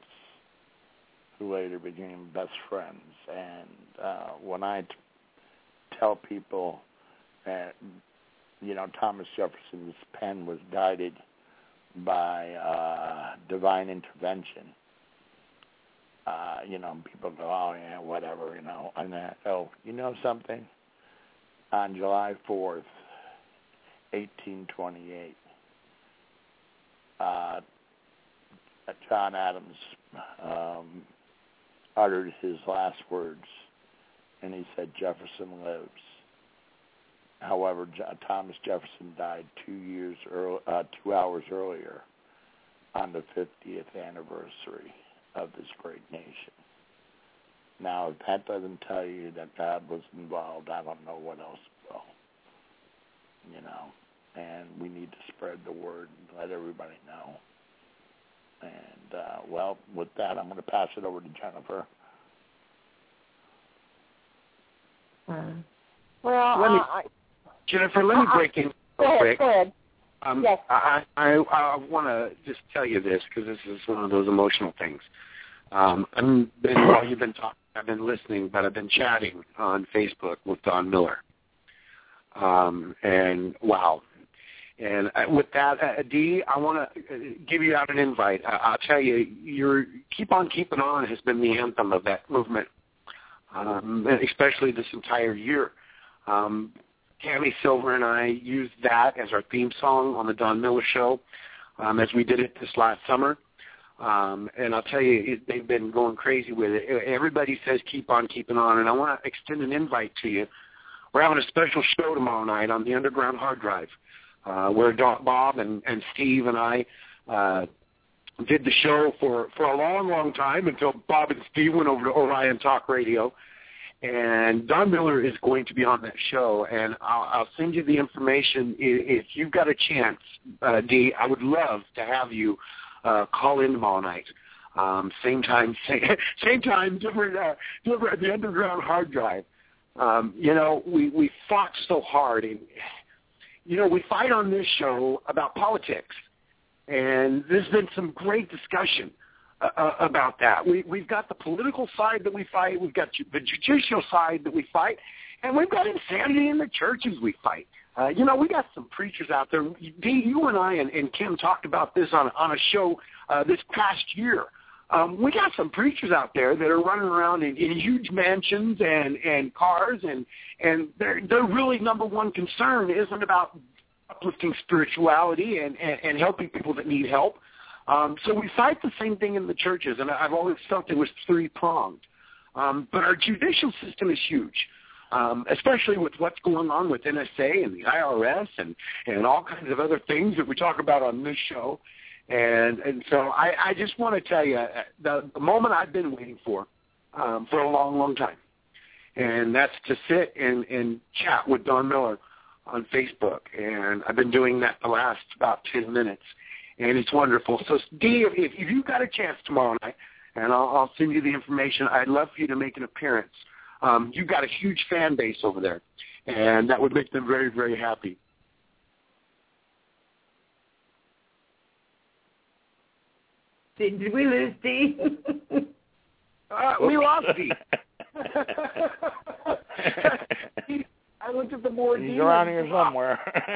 who later became best friends. And uh, when I t- tell people that, you know, Thomas Jefferson's pen was guided by uh, divine intervention, uh, you know, people go, oh, yeah, whatever, you know. And I go, you know something? On July fourth, eighteen twenty-eight, uh, John Adams um, uttered his last words, and he said, Jefferson lives. However, John, Thomas Jefferson died two years early, uh, two hours earlier, on the fiftieth anniversary of this great nation. Now, if that doesn't tell you that God was involved, I don't know what else will. You know, and we need to spread the word and let everybody know. And, uh, well, with that, I'm going to pass it over to Jennifer. Um, Well, Let me- uh, I, Jennifer, let me Uh-uh. break in go real ahead, quick. go ahead. Um, Yes. I, I, I want to just tell you this, because this is one of those emotional things. Um, I've been, while you've been talking, I've been listening, but I've been chatting on Facebook with Don Miller. Um, and wow. And uh, with that, uh, Dee, I want to give you out an invite. I, I'll tell you, your Keep On Keeping On has been the anthem of that movement, um, especially this entire year. Um, Tammy Silver and I used that as our theme song on the Don Miller Show, um, as we did it this last summer. Um, and I'll tell you, it, they've been going crazy with it. Everybody says keep on keeping on, and I want to extend an invite to you. We're having a special show tomorrow night on the Underground Hard Drive, uh, where Don, Bob and, and Steve and I uh, did the show for, for a long, long time, until Bob and Steve went over to Orion Talk Radio. And Don Miller is going to be on that show, and I'll, I'll send you the information. If you've got a chance, uh, Dee, I would love to have you uh, call in tomorrow night. Um, same time, same, same time, different, uh, different, the Underground Hard Drive. Um, you know, we, we fought so hard, and, you know, we fight on this show about politics, and there's been some great discussion Uh, about that. We, we've got the political side that we fight, we've got the judicial side that we fight, and we've got insanity in the churches we fight. Uh, you know, we got some preachers out there. Dee, you and I and, and Kim talked about this on, on a show uh, this past year. Um, we got some preachers out there that are running around in, in huge mansions and, and cars, and, and their, their really number one concern isn't about uplifting spirituality and, and, and helping people that need help. Um, so we fight the same thing in the churches, and I've always felt it was three-pronged. Um, but our judicial system is huge, um, especially with what's going on with N S A and the I R S and, and all kinds of other things that we talk about on this show. And and so I, I just want to tell you, the, the moment I've been waiting for, um, for a long, long time, and that's to sit and, and chat with Don Miller on Facebook. And I've been doing that the last about ten minutes, and it's wonderful. So, Dee, if, if you've got a chance tomorrow night, and I'll, I'll send you the information, I'd love for you to make an appearance. Um, you've got a huge fan base over there, and that would make them very, very happy. Did, did we lose Dee? uh, we lost Dee. I looked at the board. He's around here somewhere.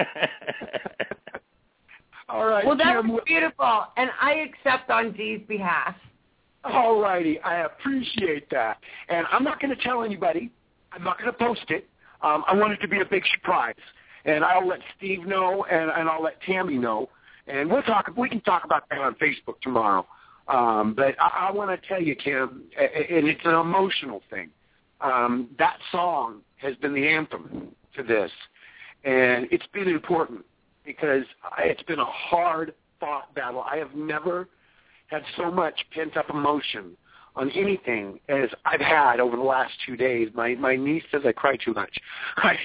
All right. Well, that Kim, was beautiful, and I accept on Dee's behalf. All righty. I appreciate that. And I'm not going to tell anybody. I'm not going to post it. Um, I want it to be a big surprise. And I'll let Steve know, and, and I'll let Tammy know. And we'll talk. We can talk about that on Facebook tomorrow. Um, but I, I want to tell you, Kim, and it's an emotional thing. Um, that song has been the anthem to this, and it's been important because it's been a hard-fought battle. I have never had so much pent-up emotion on anything as I've had over the last two days. My my niece says I cry too much. I,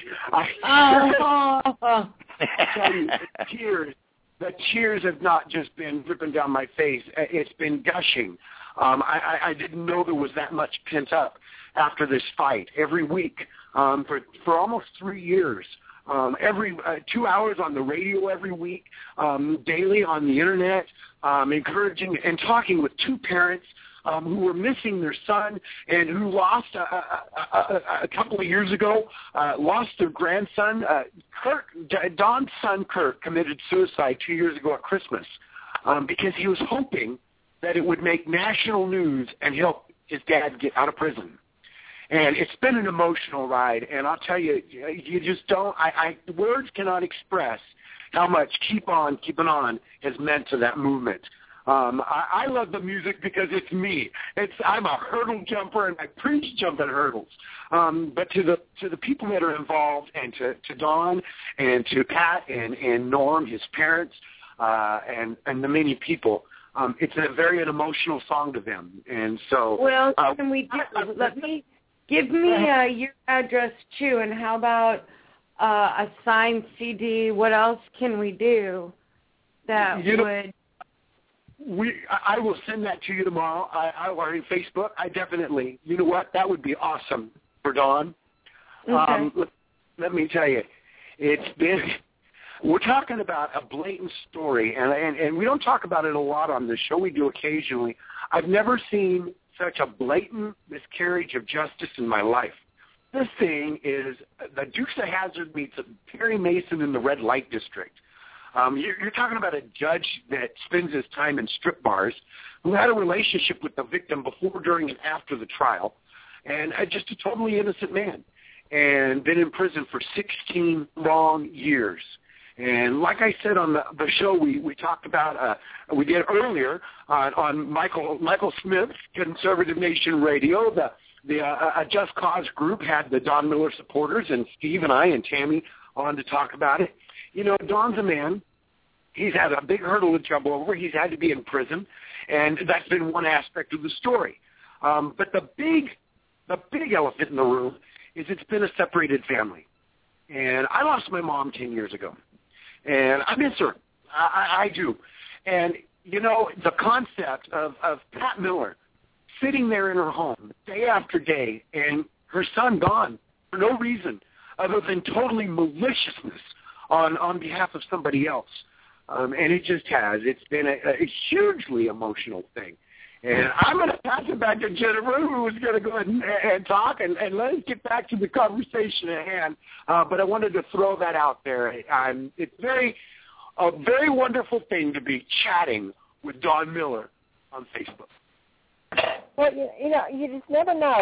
I, oh. I tell you, the tears. The tears have not just been dripping down my face. It's been gushing. Um, I, I didn't know there was that much pent up after this fight. Every week, um, for for almost three years, um, every uh, two hours on the radio every week, um, daily on the internet, um, encouraging and talking with two parents Um, who were missing their son and who lost a, a, a, a couple of years ago, uh, lost their grandson. Uh, Kirk, Don's son, Kirk, committed suicide two years ago at Christmas um, because he was hoping that it would make national news and help his dad get out of prison. And it's been an emotional ride, and I'll tell you, you just don't, I, I words cannot express how much Keep On, Keeping On has meant to that movement. Um, I, I love the music because it's me. It's I'm a hurdle jumper and I preach jumping hurdles. Um, but to the to the people that are involved, and to, to Don and to Pat and, and Norm, his parents, uh, and and the many people, um, it's a very an emotional song to them. And so, well, uh, can we do, let me give me uh, your address too, and how about uh, a signed C D? What else can we do that you know, would? We, I will send that to you tomorrow. I, I or on Facebook. I definitely. You know what? That would be awesome for Dawn. Okay. Um, let, let me tell you, it's been. We're talking about a blatant story, and, and and we don't talk about it a lot on this show. We do occasionally. I've never seen such a blatant miscarriage of justice in my life. This thing is the Dukes of Hazzard meets Perry Mason in the red light district. Um, you're, you're talking about a judge that spends his time in strip bars, who had a relationship with the victim before, during, and after the trial, and uh, just a totally innocent man, and been in prison for sixteen long years. And like I said on the, the show, we, we talked about, uh, we did earlier uh, on Michael Michael Smith's Conservative Nation Radio, the the uh, a Just Cause group had the Don Miller supporters, and Steve and I and Tammy on to talk about it. You know, Don's a man. He's had a big hurdle to jump over. He's had to be in prison, and that's been one aspect of the story. Um, but the big, the big elephant in the room is it's been a separated family. And I lost my mom ten years ago, and I miss her. I, I do. And, you know, the concept of, of Pat Miller sitting there in her home day after day and her son gone for no reason other than totally maliciousness on, on behalf of somebody else. Um, and it just has. It's been a, a hugely emotional thing. And I'm going to pass it back to Jennifer, who is going to go ahead and, and talk, and, and let us get back to the conversation at hand. Uh, but I wanted to throw that out there. Um, it's very, a very wonderful thing to be chatting with Don Miller on Facebook. Well, you, you know, you just never know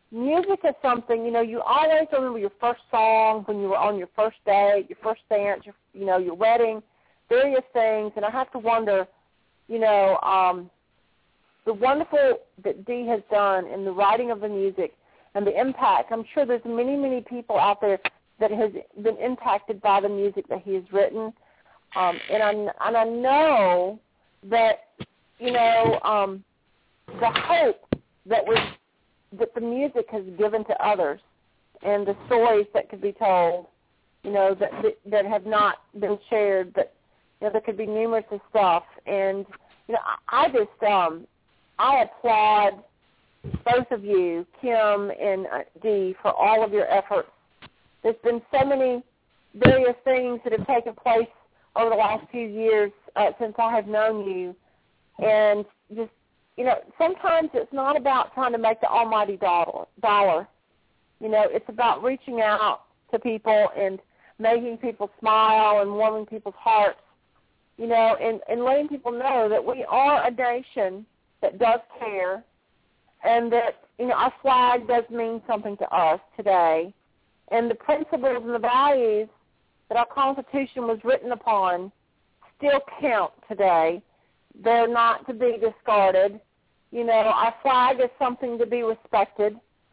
music is something, you know, you always remember your first song when you were on your first date, your first dance, your, you know, your wedding, various things. And I have to wonder, you know, um, the wonderful that Dee has done in the writing of the music and the impact. I'm sure there's many, many people out there that has been impacted by the music that he has written. Um, and, I, and I know that, you know, um, the hope that was that the music has given to others and the stories that could be told, you know, that that, that have not been shared, but, you know, there could be numerous of stuff. And, you know, I, I just, um, I applaud both of you, Kim and uh, Dee, for all of your efforts. There's been so many various things that have taken place over the last few years uh, since I have known you. And just, you know, sometimes it's not about trying to make the almighty dollar. dollar. You know, it's about reaching out to people and making people smile and warming people's hearts, you know, and, and letting people know that we are a nation that does care and that, you know, our flag does mean something to us today. And the principles and the values that our Constitution was written upon still count today. They're not to be discarded. You know, our flag is something to be respected.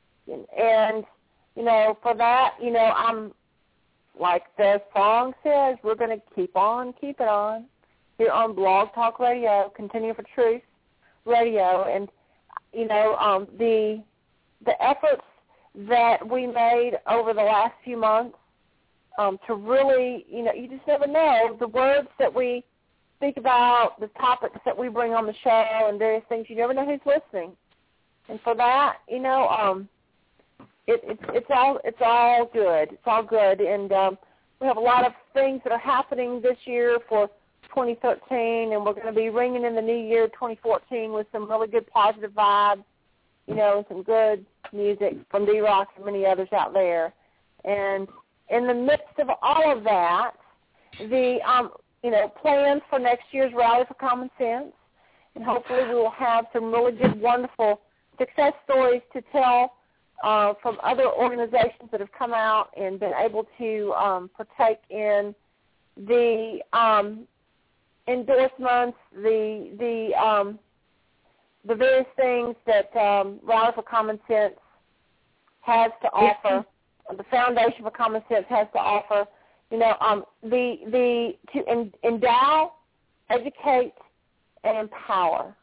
And, you know, for that, you know, I'm, like the song says, we're going to keep on, keep it on here on Blog Talk Radio, Continue for Truth Radio. And, you know, um, the the efforts that we made over the last few months um, to really, you know, you just never know, the words that we speak about, the topics that we bring on the show and various things, you never know who's listening. And for that, you know, um, it, it, it's all it's all good. It's all good. And um, we have a lot of things that are happening this year for twenty thirteen, and we're going to be ringing in the new year, twenty fourteen, with some really good positive vibes, you know, and some good music from D-Rock and many others out there. And in the midst of all of that, the, um, you know, plans for next year's Rally for Common Sense, and hopefully we will have some really good, wonderful success stories to tell uh, from other organizations that have come out and been able to um, partake in the um, endorsements, the the um, the various things that um, Rally for Common Sense has to offer, the Foundation for Common Sense has to offer. You know, um, the the to en- endow, educate, and empower,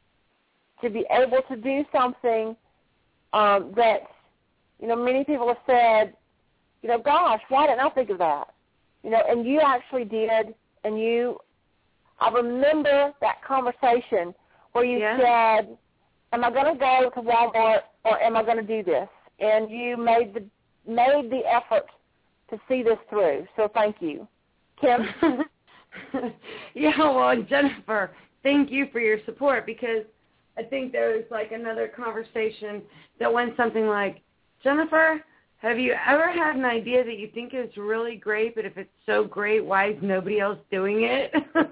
to be able to do something um, that, you know, many people have said, you know, gosh, why didn't I think of that? You know, and you actually did, and you, I remember that conversation where you yeah. said, am I going to go to Walmart or am I going to do this? And you made the made the effort to see this through. So thank you. Kim? Yeah, well, Jennifer, thank you for your support, because I think there was like another conversation that went something like, Jennifer, have you ever had an idea that you think is really great, but if it's so great, why is nobody else doing it?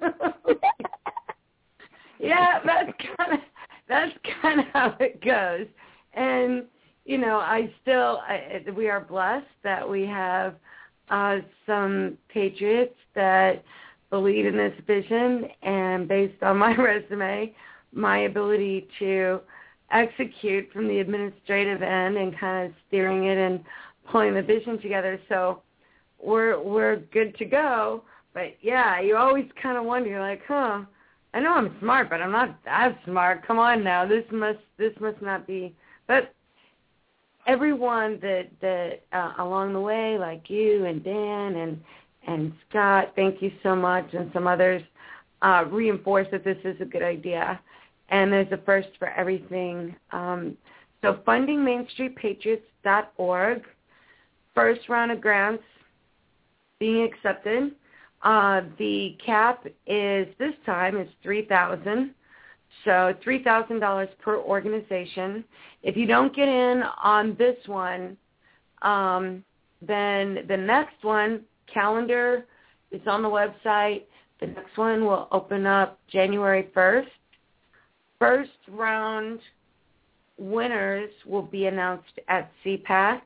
Yeah, that's kind of that's kind of how it goes. And, you know, I still, I, we are blessed that we have uh, some patriots that believe in this vision, and based on my resume, my ability to execute from the administrative end and kind of steering it and pulling the vision together. So we're we're good to go. But, yeah, you always kind of wonder, you're like, huh, I know I'm smart, but I'm not that smart. Come on now, this must this must not be. But everyone that that uh, along the way, like you and Dan and and Scott, thank you so much, and some others uh, reinforce that this is a good idea. And there's a first for everything. Um, so funding main street patriots dot org, first round of grants being accepted. Uh, the cap is, this time, is three thousand dollars, so three thousand dollars per organization. If you don't get in on this one, um, then the next one, calendar, is on the website. The next one will open up January first. First round winners will be announced at C PAC,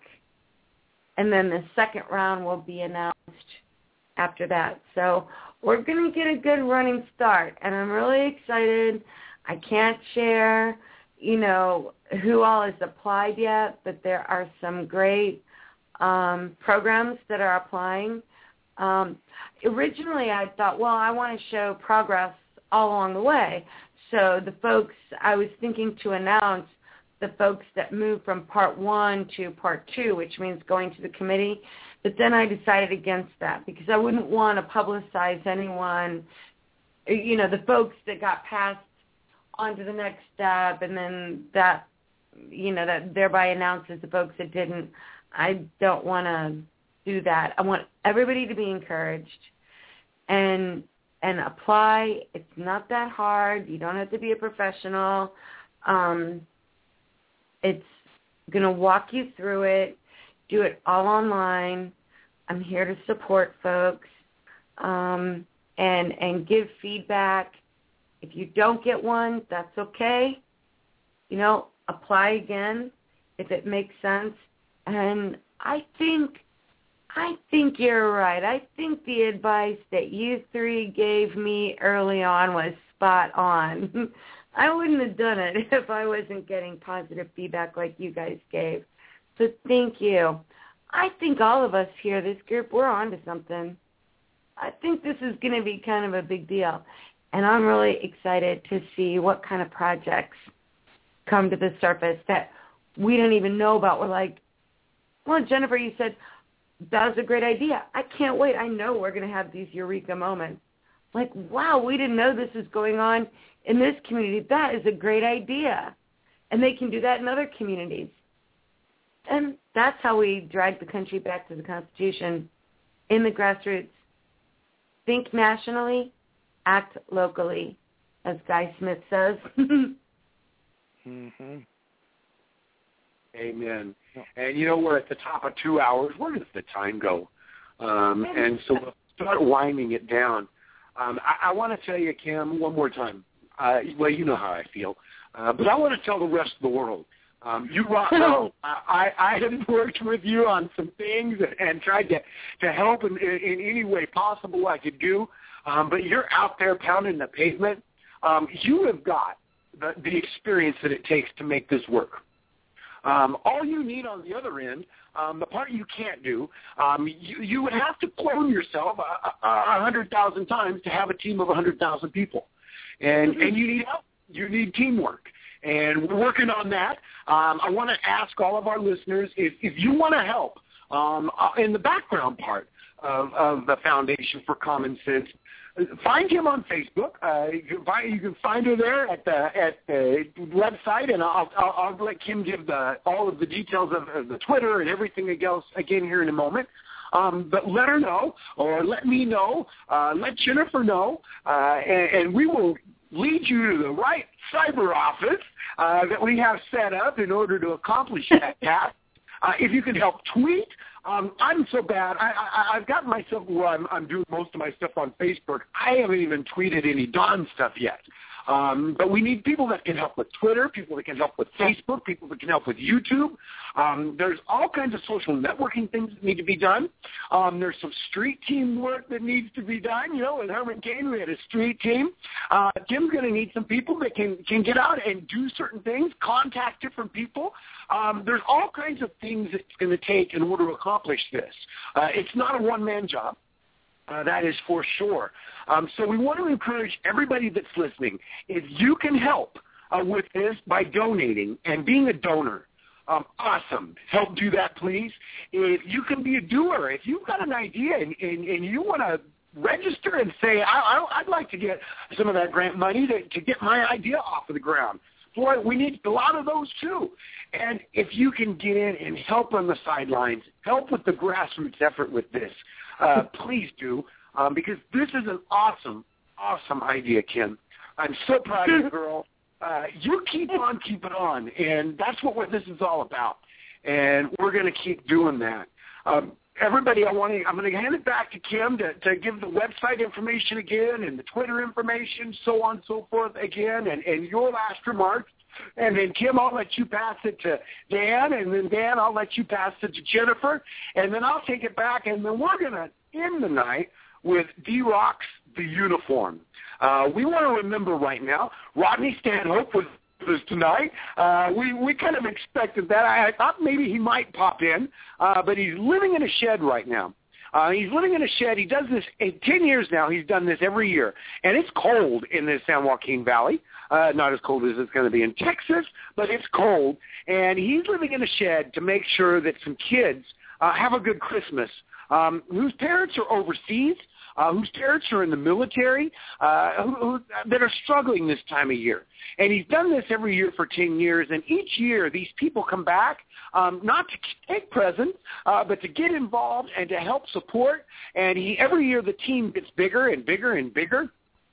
and then the second round will be announced after that. So we're going to get a good running start, and I'm really excited. I can't share, you know, who all has applied yet, but there are some great um, programs that are applying. Um, originally, I thought, well, I want to show progress all along the way. So the folks, I was thinking to announce the folks that moved from part one to part two, which means going to the committee. But then I decided against that because I wouldn't want to publicize anyone, you know, the folks that got passed on to the next step and then that, you know, that thereby announces the folks that didn't. I don't want to do that. I want everybody to be encouraged and and apply. It's not that hard. You don't have to be a professional. Um, it's going to walk you through it. Do it all online. I'm here to support folks um, and and give feedback. If you don't get one, that's okay. You know, apply again if it makes sense. And I think I think you're right. I think the advice that you three gave me early on was spot on. I wouldn't have done it if I wasn't getting positive feedback like you guys gave. So thank you. I think all of us here, this group, we're on to something. I think this is going to be kind of a big deal. And I'm really excited to see what kind of projects come to the surface that we don't even know about. We're like, well, Jennifer, you said that was a great idea. I can't wait. I know we're going to have these eureka moments. Like, wow, we didn't know this was going on in this community. That is a great idea. And they can do that in other communities. And that's how we drag the country back to the Constitution in the grassroots. Think nationally, act locally, as Guy Smith says. mm-hmm. Amen. And, you know, we're at the top of two hours. Where does the time go? Um, and so we'll start winding it down. Um, I, I want to tell you, Kim, one more time. Uh, well, you know how I feel. Uh, but I want to tell the rest of the world. Um, you rock no. I, I have worked with you on some things and, and tried to, to help in, in, in any way possible I could do. Um, but you're out there pounding the pavement. Um, you have got the, the experience that it takes to make this work. Um, all you need on the other end, um, the part you can't do, um, you, you would have to clone yourself a, a, a hundred thousand times to have a team of a hundred thousand people, and and you need help. You need teamwork, and we're working on that. Um, I want to ask all of our listeners if if you want to help um, in the background part of, of the Foundation for Common Sense. Find him on Facebook. Uh, you, can find, you can find her there at the at the website, and I'll, I'll, I'll let Kim give the, all of the details of, of the Twitter and everything else again here in a moment. Um, but let her know, or let me know, uh, let Jennifer know, uh, and, and we will lead you to the right cyber office uh, that we have set up in order to accomplish that task. Uh, if you can help tweet, um, I'm so bad. I, I, I've gotten myself where I'm, I'm doing most of my stuff on Facebook. I haven't even tweeted any Dawn stuff yet. Um, but we need people that can help with Twitter, people that can help with Facebook, people that can help with YouTube. Um, there's all kinds of social networking things that need to be done. Um, there's some street team work that needs to be done. You know, with Herman Cain, we had a street team. Uh, Tim's going to need some people that can, can get out and do certain things, contact different people. Um, there's all kinds of things it's going to take in order to accomplish this. Uh, it's not a one-man job. Uh, that is for sure. Um, so we want to encourage everybody that's listening, if you can help uh, with this by donating and being a donor, um, awesome. Help do that, please. If you can be a doer, if you've got an idea and, and, and you want to register and say, I, I, I'd like to get some of that grant money to, to get my idea off of the ground. Boy, we need a lot of those too. And if you can get in and help on the sidelines, help with the grassroots effort with this, uh, please do, um, because this is an awesome, awesome idea, Kim. I'm so proud of you, girl. Uh, you keep on keeping on, and that's what, what this is all about. And we're going to keep doing that. Um, everybody, I want to, I'm going to hand it back to Kim to, to give the website information again and the Twitter information, so on and so forth again, and, and your last remarks. And then, Kim, I'll let you pass it to Dan. And then, Dan, I'll let you pass it to Jennifer. And then I'll take it back. And then we're going to end the night with D-Rock's The Uniform. Uh, we want to remember right now, Rodney Stanhope was with us tonight. Uh, we, we kind of expected that. I, I thought maybe he might pop in, uh, but he's living in a shed right now. Uh, he's living in a shed. He does this in ten years now. He's done this every year. And it's cold in the San Joaquin Valley. Uh, not as cold as it's going to be in Texas, but it's cold. And he's living in a shed to make sure that some kids uh, have a good Christmas, um, whose parents are overseas, uh, whose parents are in the military, uh, who, who, that are struggling this time of year. And he's done this every year for ten years. And each year these people come back, um, not to take presents, uh, but to get involved and to help support. And he every year the team gets bigger and bigger and bigger.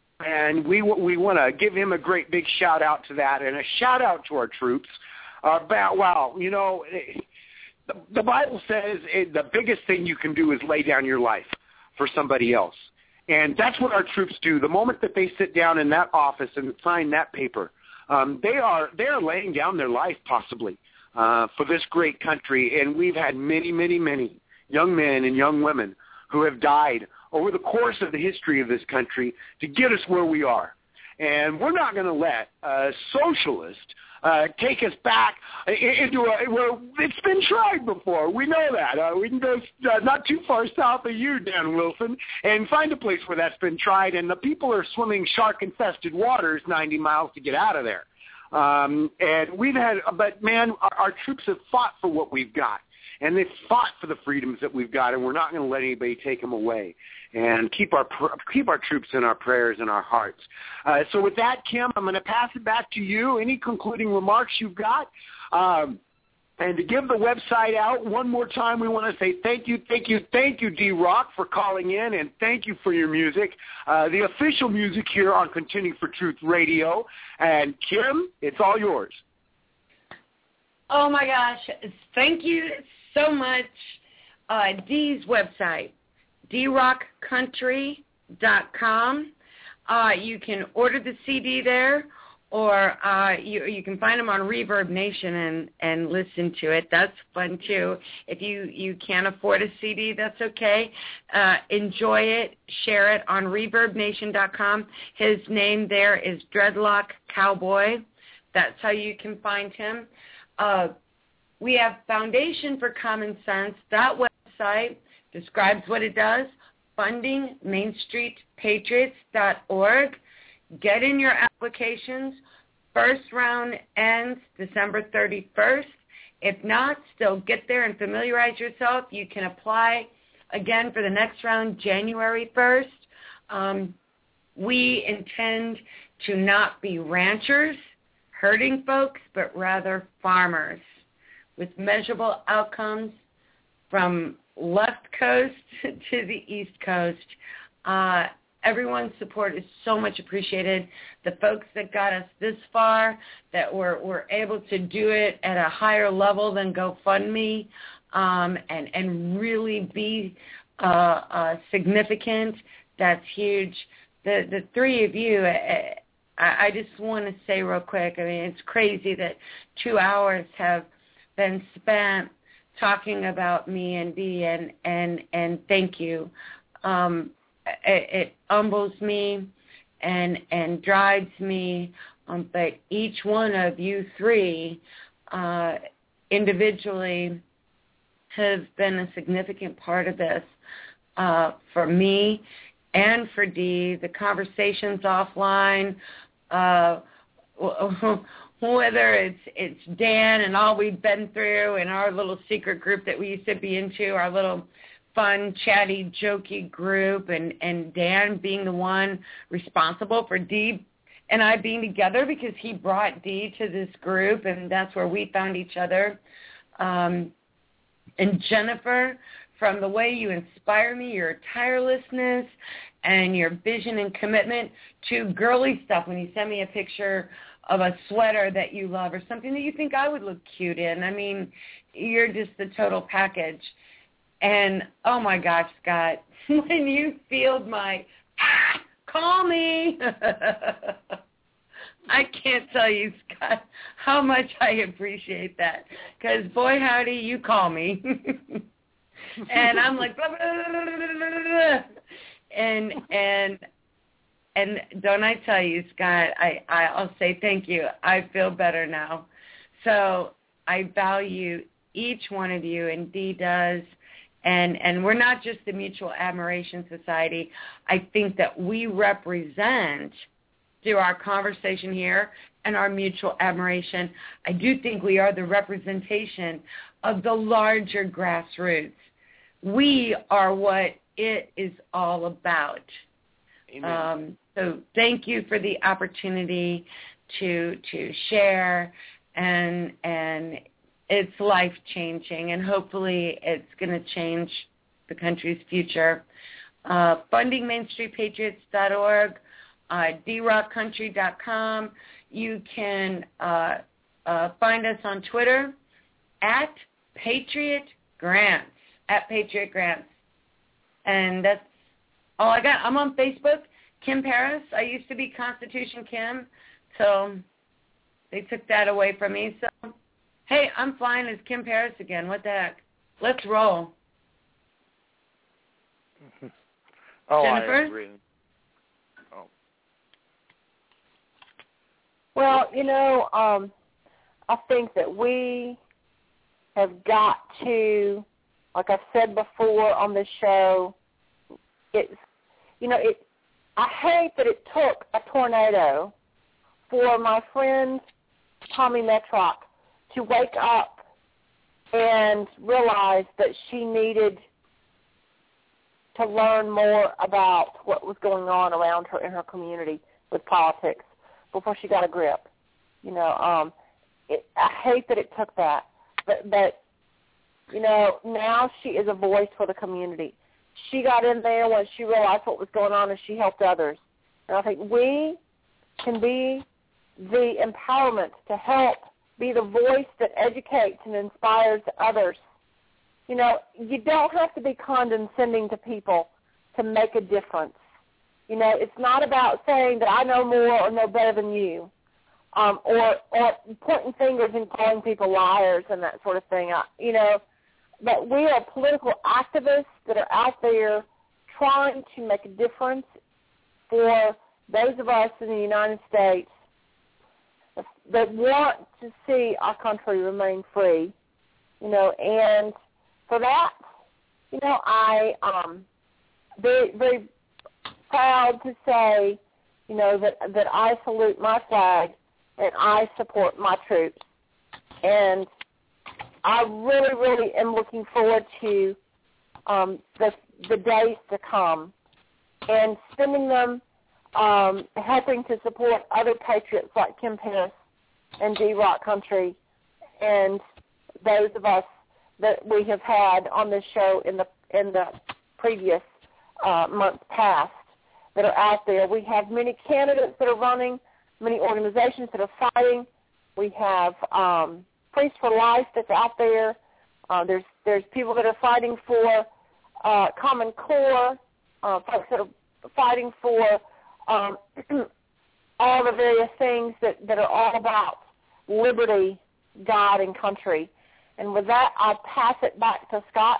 And we we want to give him a great big shout out to that, and a shout out to our troops. Uh, about wow, you know, the, the Bible says it, the biggest thing you can do is lay down your life for somebody else, and that's what our troops do. The moment that they sit down in that office and sign that paper, um, they are they are laying down their life possibly uh, for this great country. And we've had many, many, many young men and young women who have died over the course of the history of this country to get us where we are. And we're not going to let a socialist uh, take us back into a, well, it's been tried before. We know that. Uh, we can go uh, not too far south of you, Dan Wilson, and find a place where that's been tried, and the people are swimming shark-infested waters ninety miles to get out of there. Um, and we've had, but man, our, our troops have fought for what we've got. And they've fought for the freedoms that we've got, and we're not going to let anybody take them away. And keep our keep our troops in our prayers and our hearts. Uh, so with that, Kim, I'm going to pass it back to you. Any concluding remarks you've got? Um, and to give the website out one more time, we want to say thank you, thank you, thank you, D-Rock, for calling in, and thank you for your music, uh, the official music here on Contending for Truth Radio. And, Kim, it's all yours. Oh, my gosh. Thank you so much. Uh, Dee's website, d rock country dot com. Uh, you can order the C D there, or uh, you, you can find them on Reverb Nation and, and listen to it. That's fun, too. If you, you can't afford a C D, that's okay. Uh, enjoy it. Share it on reverb nation dot com. His name there is Dreadlock Cowboy. That's how you can find him. Uh, we have Foundation for Common Sense. That website describes what it does, funding main street patriots dot org. Get in your applications. First round ends December thirty-first. If not, still get there and familiarize yourself. You can apply again for the next round January first. Um, we intend to not be ranchers, hurting folks, but rather farmers with measurable outcomes from left coast to the east coast. Uh, everyone's support is so much appreciated. The folks that got us this far, that were, were able to do it at a higher level than GoFundMe, um, and, and really be uh, uh, significant, that's huge. The, the three of you, I, I just want to say real quick, I mean, it's crazy that two hours have been spent talking about me and Dee, and, and, and thank you. Um, it, it humbles me and, and drives me, um, but each one of you three uh, individually have been a significant part of this uh, for me and for Dee. The conversations offline, uh, whether it's it's Dan and all we've been through and our little secret group that we used to be into, our little fun, chatty, jokey group, and, and Dan being the one responsible for Dee and I being together because he brought Dee to this group, and that's where we found each other. Um, and Jennifer, from the way you inspire me, your tirelessness and your vision and commitment to girly stuff, when you send me a picture of a sweater that you love or something that you think I would look cute in. I mean, you're just the total package. And, oh, my gosh, Scott, when you field my, ah, call me. I can't tell you, Scott, how much I appreciate that. Because, boy, howdy, you call me. And I'm like, blah, blah, blah, blah, blah, blah. And, and, and don't I tell you, Scott, I, I'll say thank you. I feel better now. So I value each one of you, and Dee does. And, and we're not just the Mutual Admiration Society. I think that we represent, through our conversation here and our mutual admiration, I do think we are the representation of the larger grassroots. We are what it is all about. Amen. Um, so thank you for the opportunity to to share, and and it's life-changing, and hopefully it's going to change the country's future. Uh, funding main street patriots dot org, uh, d rock country dot com. You can uh, uh, find us on Twitter at Patriot Grants, at Patriot Grants. And that's all I got. I'm on Facebook, Kim Paris. I used to be Constitution Kim, so they took that away from me. So, hey, I'm flying as Kim Paris again. What the heck? Let's roll. Oh, Jennifer? I agree. Oh. Well, you know, um, I think that we have got to, like I've said before on this show, it's, you know, it. I hate that it took a tornado for my friend Tommy Metrock to wake up and realize that she needed to learn more about what was going on around her in her community with politics before she got a grip. You know, um, it, I hate that it took that, but, but you know, now she is a voice for the community. She got in there when she realized what was going on, and she helped others. And I think we can be the empowerment to help be the voice that educates and inspires others. You know, you don't have to be condescending to people to make a difference. You know, it's not about saying that I know more or know better than you, um, or, or pointing fingers and calling people liars and that sort of thing. I, you know, but we are political activists that are out there trying to make a difference for those of us in the United States that want to see our country remain free, you know, and for that, you know, I um very very proud to say, you know, that that I salute my flag and I support my troops, and I really, really am looking forward to um, the the days to come and spending them um, helping to support other patriots like Kim Paris and D Rock Country and those of us that we have had on this show in the in the previous uh, months past that are out there. We have many candidates that are running, many organizations that are fighting. We have um, Priests for Life that's out there. Uh, there's there's people that are fighting for uh, Common Core, uh, folks that are fighting for um, all the various things that, that are all about liberty, God, and country. And with that, I'll pass it back to Scott.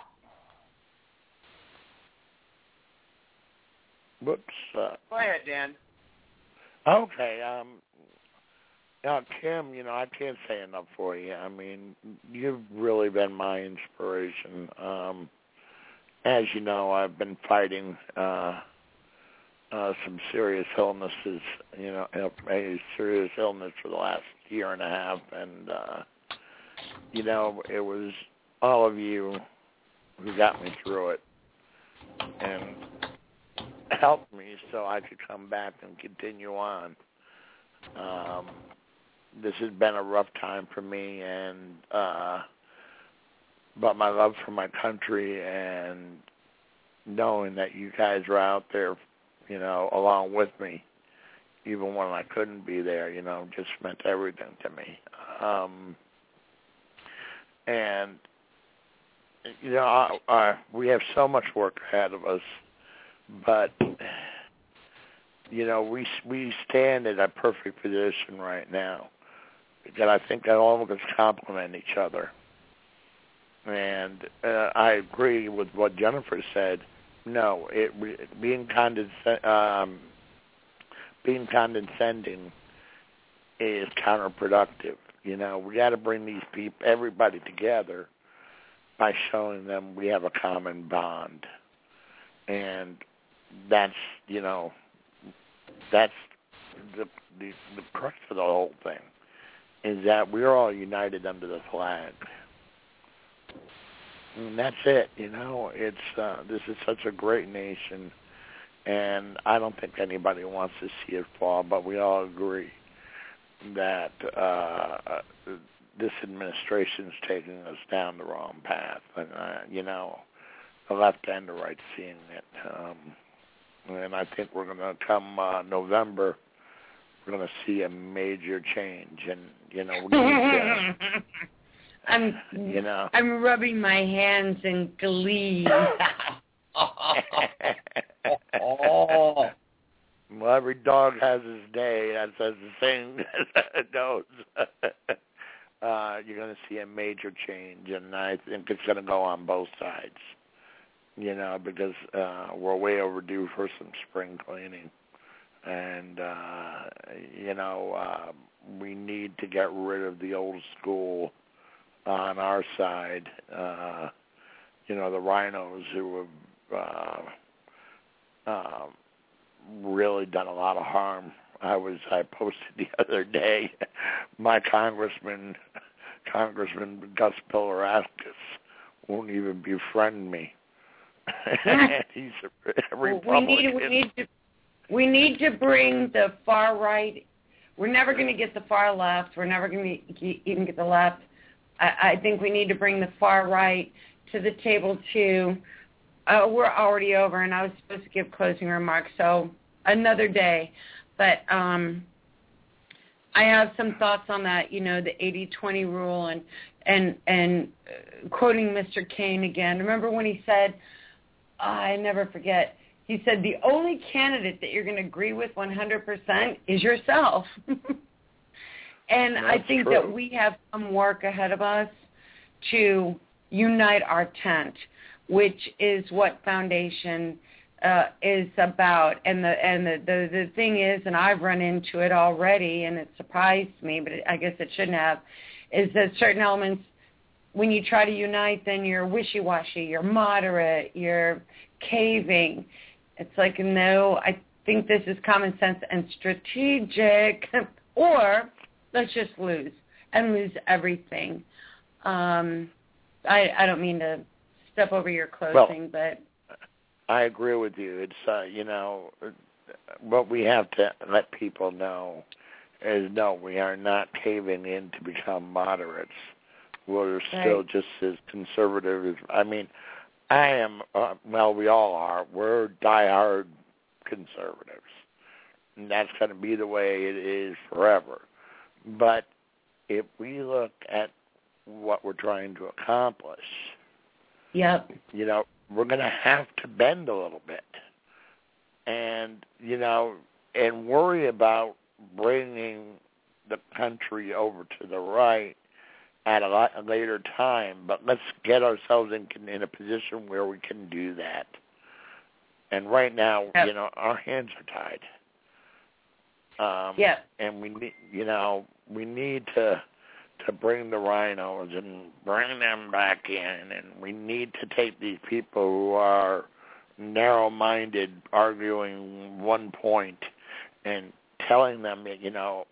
Whoops. Uh, Go ahead, Dan. okay. Um, now, Kim, you know, I can't say enough for you. I mean, you've really been my inspiration. Um, as you know, I've been fighting uh, uh, some serious illnesses, you know, a serious illness for the last year and a half, and uh, you know, it was all of you who got me through it and helped me so I could come back and continue on. Um, this has been a rough time for me, and uh, but my love for my country and knowing that you guys are out there, you know, along with me, even when I couldn't be there, you know, just meant everything to me. Um, and, you know, I, I, we have so much work ahead of us, but, you know, we we stand in a perfect position right now. Because I think that all of us complement each other. And uh, I agree with what Jennifer said. No, it being condescend, um, being condescending is counterproductive. You know, we got to bring these people, everybody together by showing them we have a common bond. And that's, you know, that's the the, the crux of the whole thing, is that we're all united under the flag. And that's it, you know. It's uh, this is such a great nation, and I don't think anybody wants to see it fall, but we all agree that uh, this administration's taking us down the wrong path, and uh, you know, the left and the right seeing it. Um, and I think we're going to come uh, November, we're going to see a major change, and you know, we need to, I'm, you know, I'm rubbing my hands in glee. oh. Well, every dog has his day. That's as the saying goes. uh, you're going to see a major change, and I think it's going to go on both sides. You know, because uh, we're way overdue for some spring cleaning, and uh, you know, uh, we need to get rid of the old school on our side. Uh, you know, the rhinos who have uh, uh, really done a lot of harm. I was I posted the other day, my congressman, Congressman Gus Pillaraskis won't even befriend me. He's a Republican. We need, we need to we need to bring the far right. We're never going to get the far left. We're never going to even get the left. I, I think we need to bring the far right to the table too. Uh, we're already over, and I was supposed to give closing remarks, so another day. But um, I have some thoughts on that. You know, the eighty twenty rule, and and and uh, quoting Mister Kane again. Remember when he said, I never forget, he said, the only candidate that you're going to agree with one hundred percent is yourself. And That's I think true. that we have some work ahead of us to unite our tent, which is what Foundation uh, is about. And the and the, the, the thing is, and I've run into it already, and it surprised me, but it, I guess it shouldn't have, is that certain elements, when you try to unite, then you're wishy-washy, you're moderate, you're caving. It's like, no, I think this is common sense and strategic, or let's just lose and lose everything. Um, I, I don't mean to step over your closing, well, but... I agree with you. It's, uh, you know, what we have to let people know is, no, we are not caving in to become moderates. We're still right. just as conservative as, I mean, I am, uh, well, we all are. We're diehard conservatives. And that's going to be the way it is forever. But if we look at what we're trying to accomplish, yep. you know, we're going to have to bend a little bit. And, you know, and worry about bringing the country over to the right at a, lot, a later time, but let's get ourselves in, in a position where we can do that. And right now, yep. you know, our hands are tied. Um, yeah. And we need, you know, we need to to bring the rhinos and bring them back in, and we need to take these people who are narrow-minded, arguing one point, and telling them that, you know,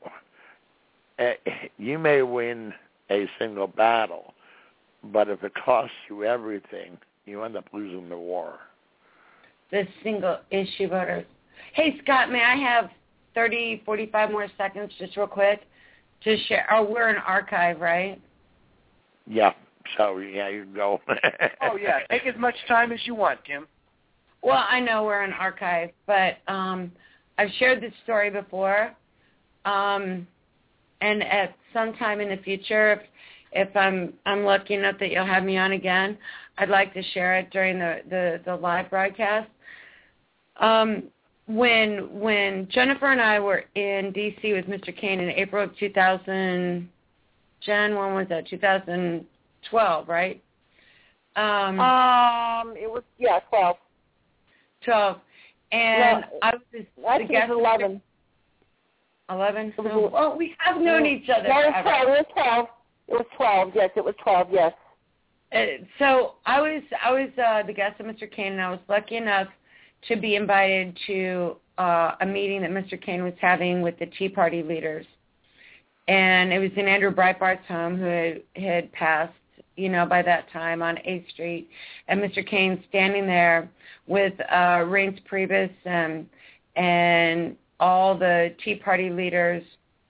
you may win a single battle, but if it costs you everything, you end up losing the war. The single issue voters. Hey, Scott, may I have thirty, forty-five more seconds just real quick to share? Oh, we're an archive, right? Yeah, so, yeah, you can go. Oh, yeah, take as much time as you want, Kim. Well, I know we're an archive, but um, I've shared this story before. Um And at some time in the future, if, if I'm I'm lucky enough that you'll have me on again, I'd like to share it during the, the, the live broadcast. Um, when when Jennifer and I were in D C with Mister Kane in April of two thousand, Jen, when was that? two thousand twelve, right? Um, um, it was yeah, twelve. twelve, and no, I was I the think guest. it was eleven. Eleven. It was, Oh, well, we have known each other. No, it was forever. twelve. It was twelve. It was twelve. Yes, it was twelve. Yes. Uh, so I was I was uh, the guest of Mister Kane, and I was lucky enough to be invited to uh, a meeting that Mister Kane was having with the Tea Party leaders, and it was in Andrew Breitbart's home, who had, had passed, you know, by that time on eighth Street, and Mister Kane standing there with uh, Reince Priebus and and all the Tea Party leaders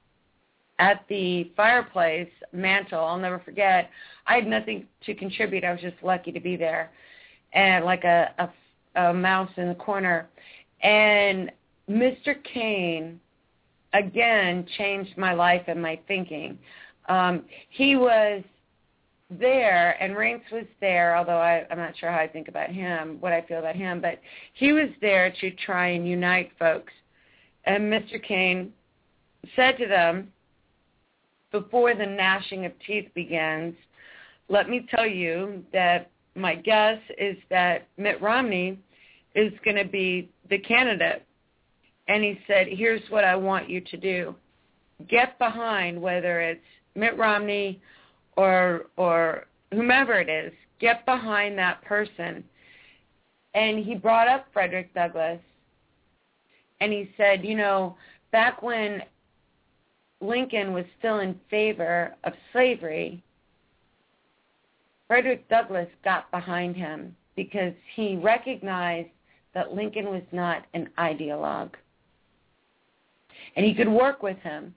at the fireplace mantle. I'll never forget. I had nothing to contribute. I was just lucky to be there, and like a, a, a mouse in the corner. And Mister Kane, again, changed my life and my thinking. Um, he was there, and Reince was there, although I, I'm not sure how I think about him, what I feel about him, but he was there to try and unite folks. And Mister Kane said to them, before the gnashing of teeth begins, let me tell you that my guess is that Mitt Romney is going to be the candidate. And he said, here's what I want you to do. Get behind, whether it's Mitt Romney or or whomever it is, get behind that person. And he brought up Frederick Douglass. And he said, you know, back when Lincoln was still in favor of slavery, Frederick Douglass got behind him because he recognized that Lincoln was not an ideologue. And he could work with him.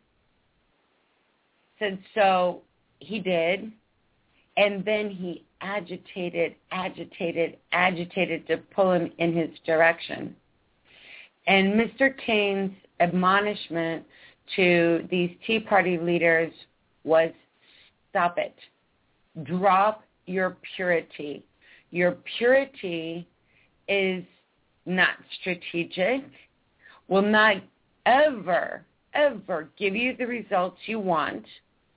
Said so he did. And then he agitated, agitated, agitated to pull him in his direction. And Mister Kane's admonishment to these Tea Party leaders was, stop it. Drop your purity. Your purity is not strategic, will not ever, ever give you the results you want.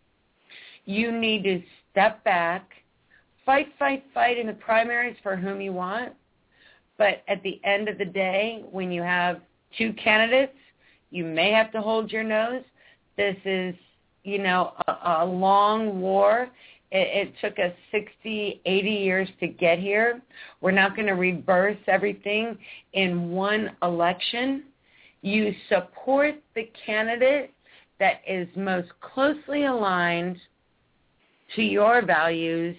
You need to step back, fight, fight, fight in the primaries for whom you want. But at the end of the day, when you have two candidates, you may have to hold your nose. This is, you know, a, a long war. It, it took us sixty, eighty years to get here. We're not going to reverse everything in one election. You support the candidate that is most closely aligned to your values,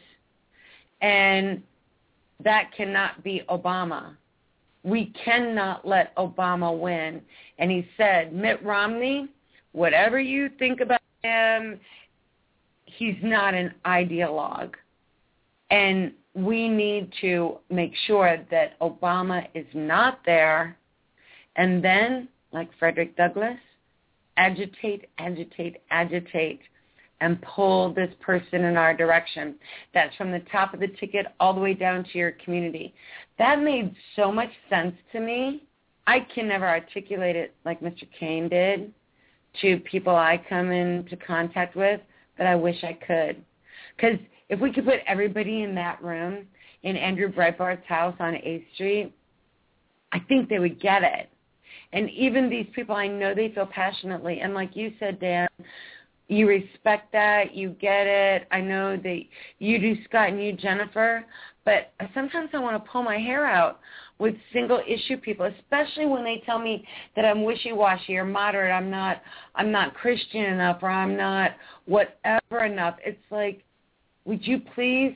and that cannot be Obama. We cannot let Obama win. And he said, Mitt Romney, whatever you think about him, he's not an ideologue. And we need to make sure that Obama is not there. And then, like Frederick Douglass, agitate, agitate, agitate, and pull this person in our direction. That's from the top of the ticket all the way down to your community. That made so much sense to me. I can never articulate it like Mister Kane did to people I come into contact with, but I wish I could. Because if we could put everybody in that room in Andrew Breitbart's house on eighth Street, I think they would get it. And even these people, I know they feel passionately. And like you said, Dan, you respect that, you get it. I know that you do, Scott, and you, Jennifer, but sometimes I want to pull my hair out with single-issue people, especially when they tell me that I'm wishy-washy or moderate, I'm not, I'm not Christian enough, or I'm not whatever enough. It's like, would you please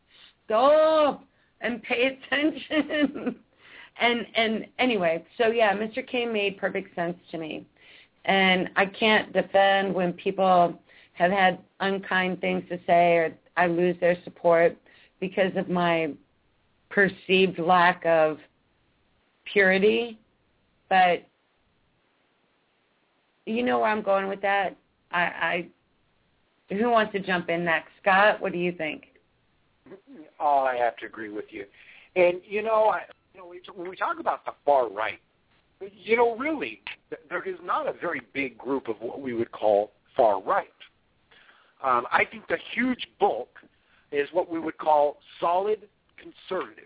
stop and pay attention? and and anyway, so yeah, Mister Kane made perfect sense to me. And I can't defend when people have had unkind things to say or I lose their support because of my perceived lack of purity. But you know where I'm going with that? I, I who wants to jump in next? Scott, what do you think? Oh, I have to agree with you. And, you know, I, you know when we talk about the far right, you know, really, there is not a very big group of what we would call far right. Um, I think the huge bulk is what we would call solid conservatives.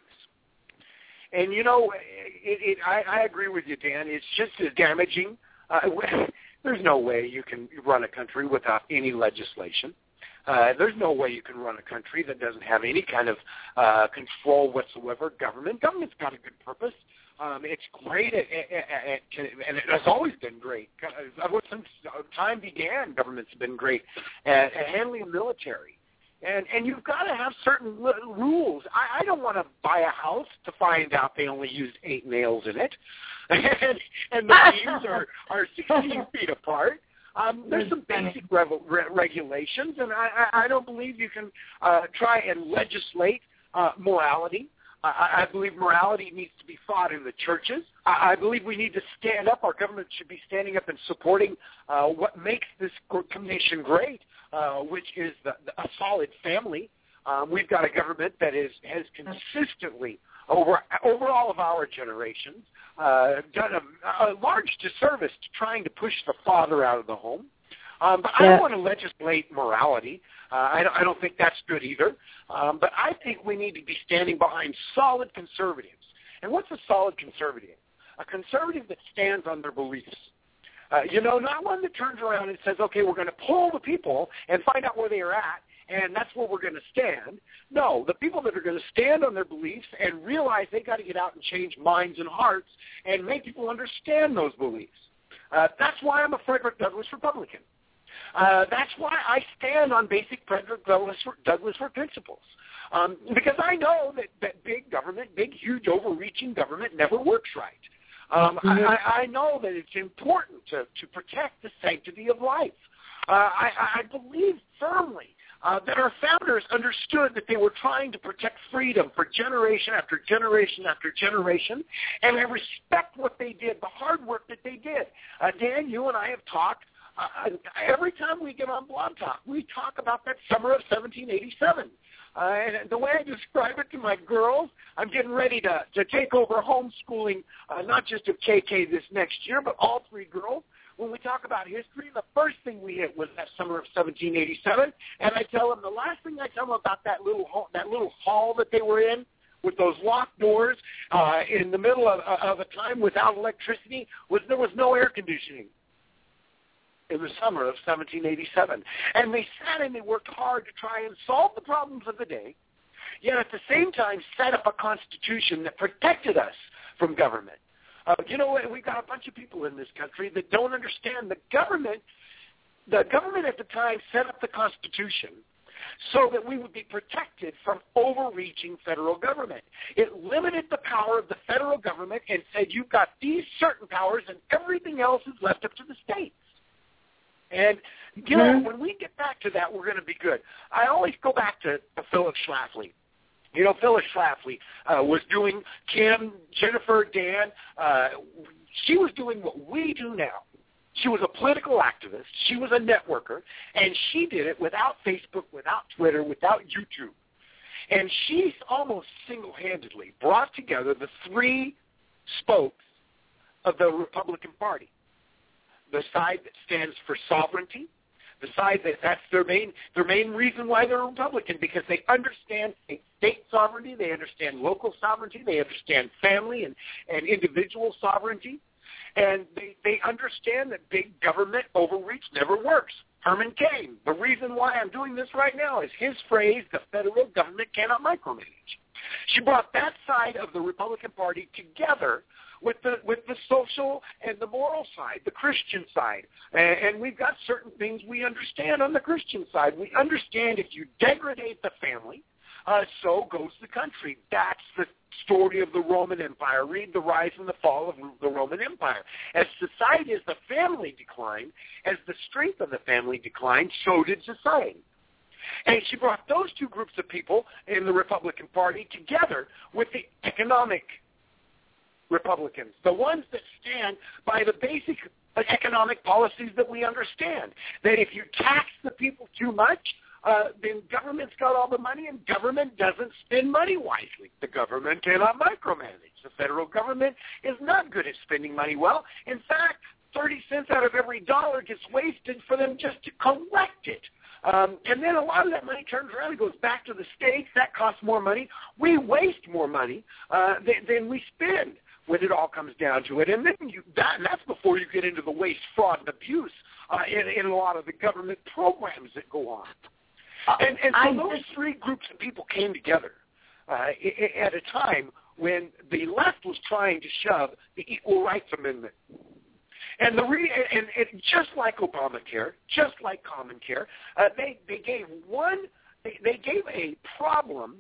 And, you know, it, it, I, I agree with you, Dan. It's just as damaging. Uh, there's no way you can run a country without any legislation. Uh, there's no way you can run a country that doesn't have any kind of uh, control whatsoever. Government, government's got a good purpose. Um, it's great, at, at, at, and it has always been great. Ever since time began, governments have been great at, at handling the military. And and you've got to have certain rules. I, I don't want to buy a house to find out they only used eight nails in it, and, and the beams are, are sixteen feet apart. Um, there's some basic re- re- regulations, and I, I, I don't believe you can uh, try and legislate uh, morality. I, I believe morality needs to be fought in the churches. I, I believe we need to stand up. Our government should be standing up and supporting uh, what makes this nation great, uh, which is the, the, a solid family. Um, we've got a government that is has consistently, over over all of our generations, uh, done a, a large disservice to trying to push the father out of the home. Um, but yeah. I don't want to legislate morality. Uh, I, don't, I don't think that's good either. Um, but I think we need to be standing behind solid conservatives. And what's a solid conservative? A conservative that stands on their beliefs. Uh, you know, not one that turns around and says, okay, we're going to poll the people and find out where they are at, and that's where we're going to stand. No, the people that are going to stand on their beliefs and realize they got to get out and change minds and hearts and make people understand those beliefs. Uh, that's why I'm a Frederick Douglass Republican. Uh, that's why I stand on basic Frederick Douglass, Douglass principles. Um, because I know that, that big government, big, huge, overreaching government never works right. Um, mm-hmm. I, I know that it's important to, to protect the sanctity of life. Uh, I, I believe firmly uh, that our founders understood that they were trying to protect freedom for generation after generation after generation, and I respect what they did, the hard work that they did. Uh, Dan, you and I have talked. Uh, every time we get on Blog Talk, we talk about that summer of seventeen eighty-seven. Uh, and the way I describe it to my girls, I'm getting ready to, to take over homeschooling, uh, not just of K K this next year, but all three girls. When we talk about history, the first thing we hit was that summer of seventeen eighty-seven. And I tell them, the last thing I tell them about that little hall, that little hall that they were in, with those locked doors uh, in the middle of, of a time without electricity, was there was no air conditioning. In the summer of seventeen eighty-seven. And they sat and they worked hard to try and solve the problems of the day, yet at the same time set up a constitution that protected us from government. Uh, you know, we've got a bunch of people in this country that don't understand the government. The government at the time set up the Constitution so that we would be protected from overreaching federal government. It limited the power of the federal government and said you've got these certain powers and everything else is left up to the states. And, you know, mm-hmm. when we get back to that, we're going to be good. I always go back to, to Phyllis Schlafly. You know, Phyllis Schlafly uh, was doing, Kim, Jennifer, Dan, uh, she was doing what we do now. She was a political activist. She was a networker, and she did it without Facebook, without Twitter, without YouTube. And she almost single-handedly brought together the three spokes of the Republican Party. The side that stands for sovereignty, the side that that's their main their main reason why they're Republican, because they understand state sovereignty, they understand local sovereignty, they understand family and, and individual sovereignty, and they, they understand that big government overreach never works. Herman Cain, the reason why I'm doing this right now is his phrase, the federal government cannot micromanage. She brought that side of the Republican Party together with the with the social and the moral side, the Christian side. And, and we've got certain things we understand on the Christian side. We understand if you degrade the family, uh, so goes the country. That's the story of the Roman Empire. Read the rise and the fall of the Roman Empire. As society, as the family declined, as the strength of the family declined, so did society. And she brought those two groups of people in the Republican Party together with the economic Republicans, the ones that stand by the basic economic policies that we understand, that if you tax the people too much, uh, then government's got all the money, and government doesn't spend money wisely. The government cannot micromanage. The federal government is not good at spending money well. In fact, thirty cents out of every dollar gets wasted for them just to collect it. Um, and then a lot of that money turns around and goes back to the states. That costs more money. We waste more money uh, than, than we spend when it all comes down to it. And then you, that, and that's before you get into the waste, fraud, and abuse uh, in, in a lot of the government programs that go on. And, and so those three groups of people came together uh, at a time when the left was trying to shove the Equal Rights Amendment. And the re- and, and just like Obamacare, just like Common Care, uh, they they gave one, they, they gave a problem,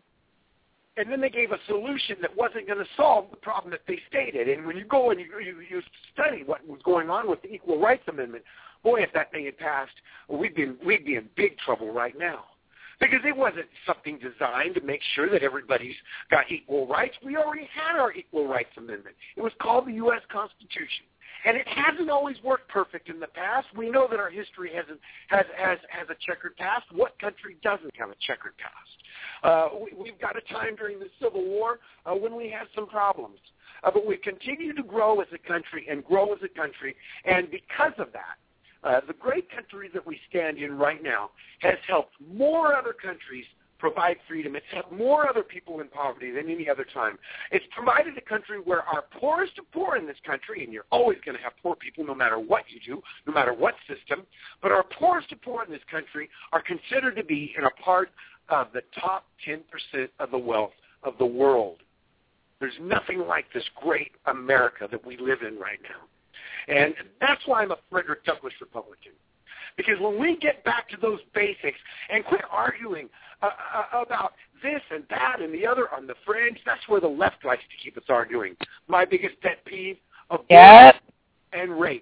and then they gave a solution that wasn't going to solve the problem that they stated. And when you go and you, you you study what was going on with the Equal Rights Amendment, boy, if that thing had passed, we'd be in, we'd be in big trouble right now. Because it wasn't something designed to make sure that everybody's got equal rights. We already had our Equal Rights Amendment. It was called the U S Constitution. And it hasn't always worked perfect in the past. We know that our history hasn't, has, has, has a checkered past. What country doesn't have a checkered past? Uh, we, we've got a time during the Civil War uh, when we had some problems. Uh, but we continue to grow as a country and grow as a country. And because of that, Uh, the great country that we stand in right now has helped more other countries provide freedom. It's helped more other people in poverty than any other time. It's provided a country where our poorest of poor in this country, and you're always going to have poor people no matter what you do, no matter what system, but our poorest of poor in this country are considered to be in a part of the top ten percent of the wealth of the world. There's nothing like this great America that we live in right now. And that's why I'm a Frederick Douglass Republican. Because when we get back to those basics and quit arguing uh, uh, about this and that and the other on the fringe, that's where the left likes to keep us arguing. My biggest pet peeve, abortion yep. and rape.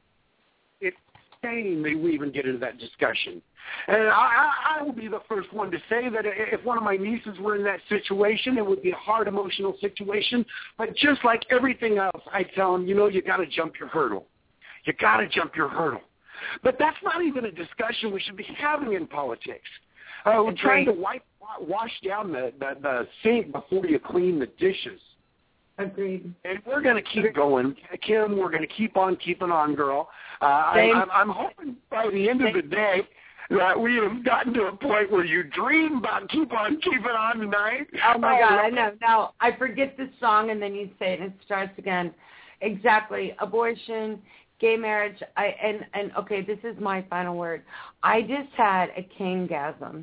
It's insane that we even get into that discussion. And I, I will be the first one to say that if one of my nieces were in that situation, it would be a hard emotional situation. But just like everything else, I tell them, you know, you got to jump your hurdle. You got to jump your hurdle. But that's not even a discussion we should be having in politics. Uh, we're trying to wipe, wash down the, the, the sink before you clean the dishes. Agreed. And we're going to keep going. Kim, we're going to keep on keeping on, girl. Uh, I, I'm, I'm hoping by the end of the day that we have gotten to a point where you dream about keep on keeping on tonight. Oh, my oh, God, I know. Now, I forget the song, and then you say it, and it starts again. Exactly. Abortion, gay marriage, I and, and okay, this is my final word. I just had a king-gasm.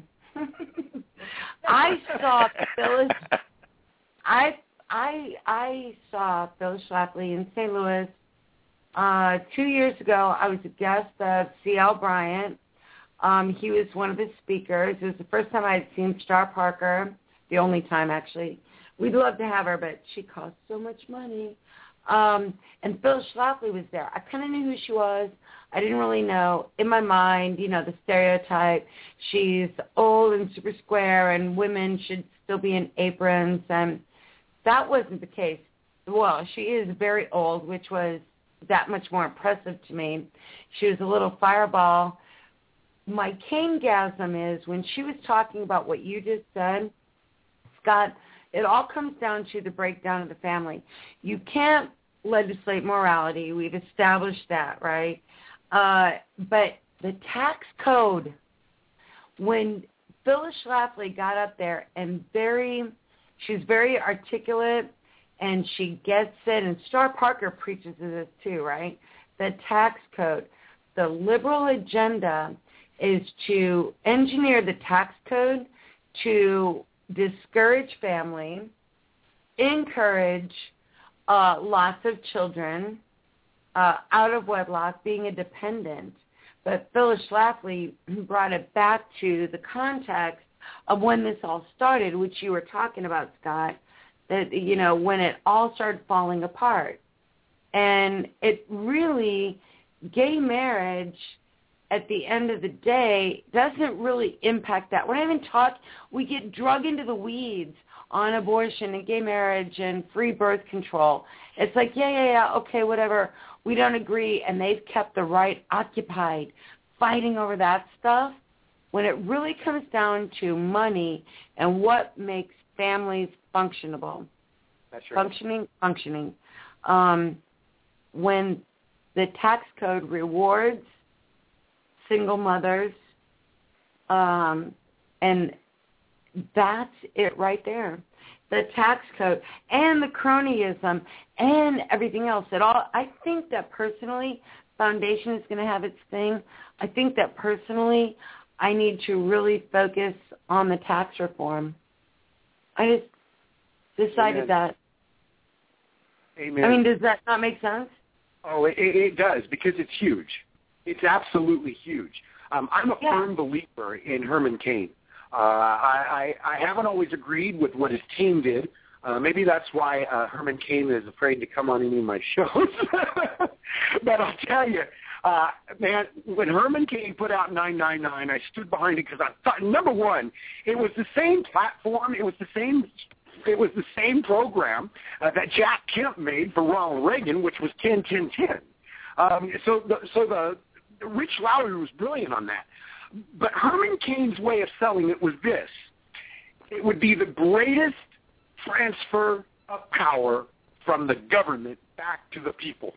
I saw Phyllis, I, I, I saw Phyllis Schlafly in Saint Louis uh, two years ago. I was a guest of C L Bryant. Um, he was one of his speakers. It was the first time I had seen Star Parker, the only time, actually. We'd love to have her, but she cost so much money. Um, and Phyllis Schlafly was there. I kind of knew who she was. I didn't really know. In my mind, you know, the stereotype, she's old and super square and women should still be in aprons. And that wasn't the case. Well, she is very old, which was that much more impressive to me. She was a little fireball. My king-gasm is when she was talking about what you just said, Scott, it all comes down to the breakdown of the family. You can't legislate morality. We've established that, right? Uh, but the tax code, when Phyllis Schlafly got up there and very, she's very articulate and she gets it, and Star Parker preaches this too, right? The tax code, the liberal agenda is to engineer the tax code to discourage family, encourage uh, lots of children uh, out of wedlock, being a dependent. But Phyllis Schlafly brought it back to the context of when this all started, which you were talking about, Scott, that, you know, when it all started falling apart. And it really, gay marriage at the end of the day doesn't really impact that. We're not even talking, we get drug into the weeds on abortion and gay marriage and free birth control. It's like, yeah, yeah, yeah, okay, whatever. We don't agree, and they've kept the right occupied, fighting over that stuff. when it really comes down to money and what makes families functionable, That's right. functioning, functioning, um, when the tax code rewards single mothers, um, and that's it right there. The tax code and the cronyism and everything else. It all. I think that personally, Foundation is going to have its thing. I think that personally, I need to really focus on the tax reform. I just decided Amen. that. Amen. I mean, does that not make sense? Oh, it, it does, because it's huge. It's absolutely huge. Um, I'm a Yeah. firm believer in Herman Cain. Uh, I, I, I haven't always agreed with what his team did. Uh, maybe that's why uh, Herman Cain is afraid to come on any of my shows. But I'll tell you, uh, man, when Herman Cain put out nine nine nine, I stood behind it because I thought, number one, it was the same platform. It was the same It was the same program uh, that Jack Kemp made for Ronald Reagan, which was ten ten ten. Um, so, the, so the Rich Lowry was brilliant on that. But Herman Cain's way of selling it was this: it would be the greatest transfer of power from the government back to the people.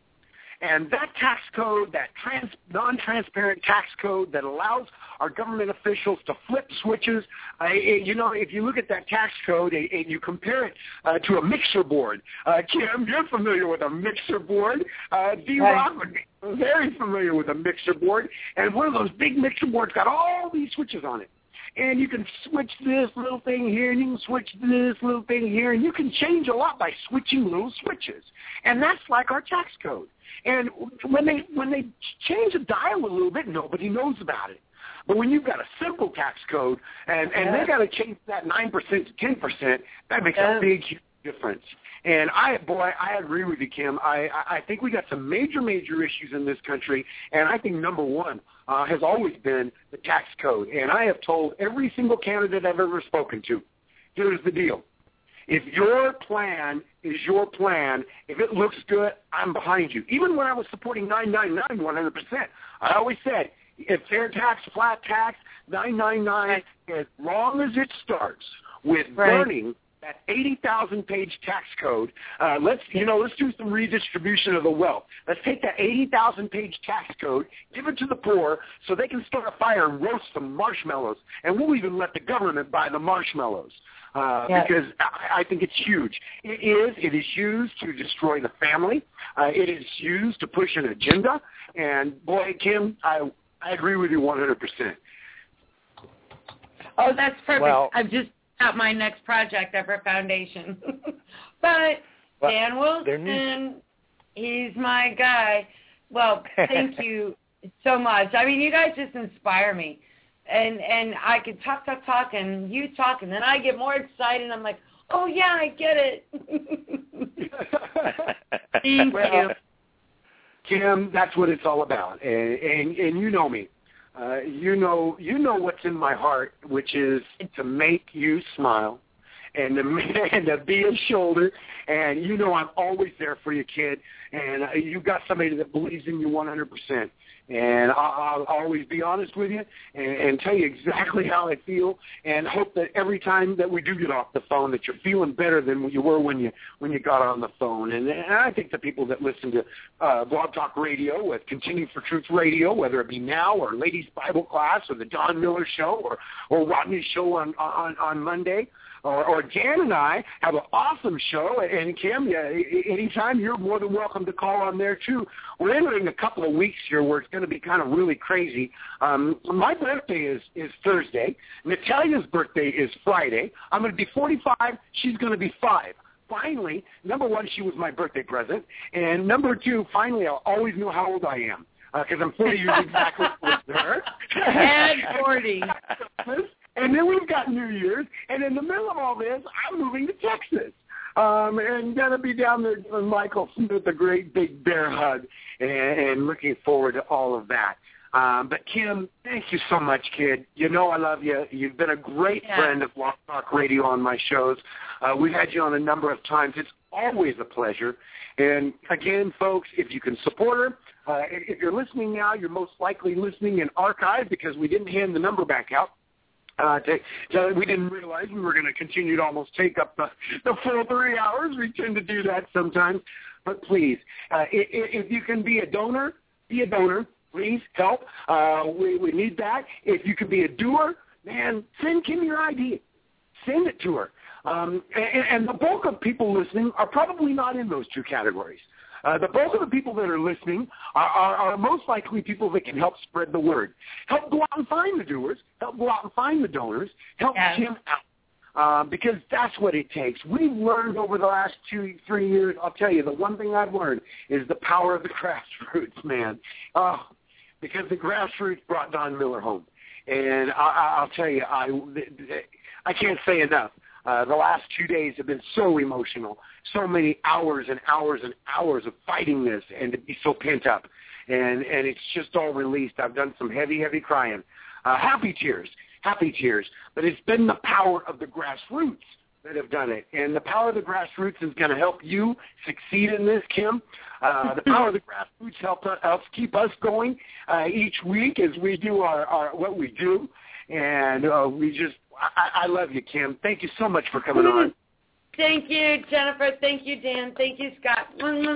And that tax code, that trans, non-transparent tax code that allows our government officials to flip switches, uh, you know, if you look at that tax code and, and you compare it uh, to a mixer board, uh, Kim, you're familiar with a mixer board. Uh, D-Rock would be very familiar with a mixer board. And one of those big mixer boards got all these switches on it. And you can switch this little thing here, and you can switch this little thing here, and you can change a lot by switching little switches. And that's like our tax code. And when they when they change the dial a little bit, nobody knows about it. But when you've got a simple tax code, and, and Yeah. they got to change that nine percent to ten percent, that makes Yeah. a big, huge difference. And I, boy, I agree with you, Kim. I, I think we got some major, major issues in this country, and I think number one uh, has always been the tax code. And I have told every single candidate I've ever spoken to, here's the deal. If your plan is your plan, if it looks good, I'm behind you. Even when I was supporting nine nine nine one hundred percent, I always said, if fair tax, flat tax, nine nine nine, as long as it starts with Right. burning that eighty thousand page tax code, uh, let's, you know, let's do some redistribution of the wealth. Let's take that eighty thousand page tax code, give it to the poor so they can start a fire and roast some marshmallows, and we'll even let the government buy the marshmallows. Uh, Yes. Because I, I think it's huge. It is. It is used to destroy the family. Uh, it is used to push an agenda. And, boy, Kim, I I agree with you one hundred percent. Oh, that's perfect. Well- I've just got my next project of our foundation. But Well, Dan there needs- Wilson, he's my guy. Well, thank you so much. I mean, you guys just inspire me. And and I can talk, talk, talk, and you talk, and then I get more excited, and I'm like, oh, yeah, I get it. Thank Well, you. Kim, that's what it's all about, and and, and you know me. Uh, you know you know what's in my heart, which is to make you smile, and to and to be a shoulder, and you know I'm always there for you, kid. And uh, you got somebody that believes in you one hundred percent. And I'll, I'll always be honest with you and, and tell you exactly how I feel, and hope that every time that we do get off the phone that you're feeling better than you were when you when you got on the phone. And, and I think the people that listen to uh, Blog Talk Radio, with Continue for Truth Radio, whether it be now or Ladies Bible Class or the Don Miller Show or, or Rodney's show on, on, on Monday, Or, or Dan and I have an awesome show, and Kim, yeah, anytime you're more than welcome to call on there too. We're entering a couple of weeks here where it's going to be kind of really crazy. Um, my birthday is, is Thursday. Natalia's birthday is Friday. I'm going to be forty-five. She's going to be five. Finally, number one, she was my birthday present, and number two, finally, I'll always know how old I am because uh, I'm forty years exactly with her. And forty. And then we've got New Year's, and in the middle of all this, I'm moving to Texas. Um, and going to be down there giving Michael Smith a great big bear hug, and, and looking forward to all of that. Um, but, Kim, thank you so much, kid. You know I love you. You've been a great yeah. friend of Blog Talk Radio on my shows. Uh, we've had you on a number of times. It's always a pleasure. And, again, folks, if you can support her, uh, if you're listening now, you're most likely listening in archive because we didn't hand the number back out. Uh, to, to, we didn't realize we were going to continue to almost take up the, the full three hours. We tend to do that sometimes. But please, uh, if, if you can be a donor, be a donor. Please help. Uh, we, we need that. If you can be a doer, man, send Kim your I D. Send it to her. Um, and, and the bulk of people listening are probably not in those two categories. Uh, the bulk of the people that are listening are, are, are most likely people that can help spread the word. Help go out and find the doers. Help go out and find the donors. Help yeah. Kim out. Uh, because that's what it takes. We've learned over the last two, three years, I'll tell you, the one thing I've learned is the power of the grassroots, man. Uh, because the grassroots brought Don Miller home. And I, I'll tell you, I, I can't say enough. Uh, the last two days have been so emotional, so many hours and hours and hours of fighting this and to be so pent up. And, and it's just all released. I've done some heavy, heavy crying. Uh, happy tears, happy tears. But it's been the power of the grassroots that have done it. And the power of the grassroots is going to help you succeed in this, Kim. Uh, the power of the grassroots help, helps keep us going uh, each week as we do our, our what we do. And uh, we just, I, I love you, Kim. Thank you so much for coming on. Thank you, Jennifer. Thank you, Dan. Thank you, Scott.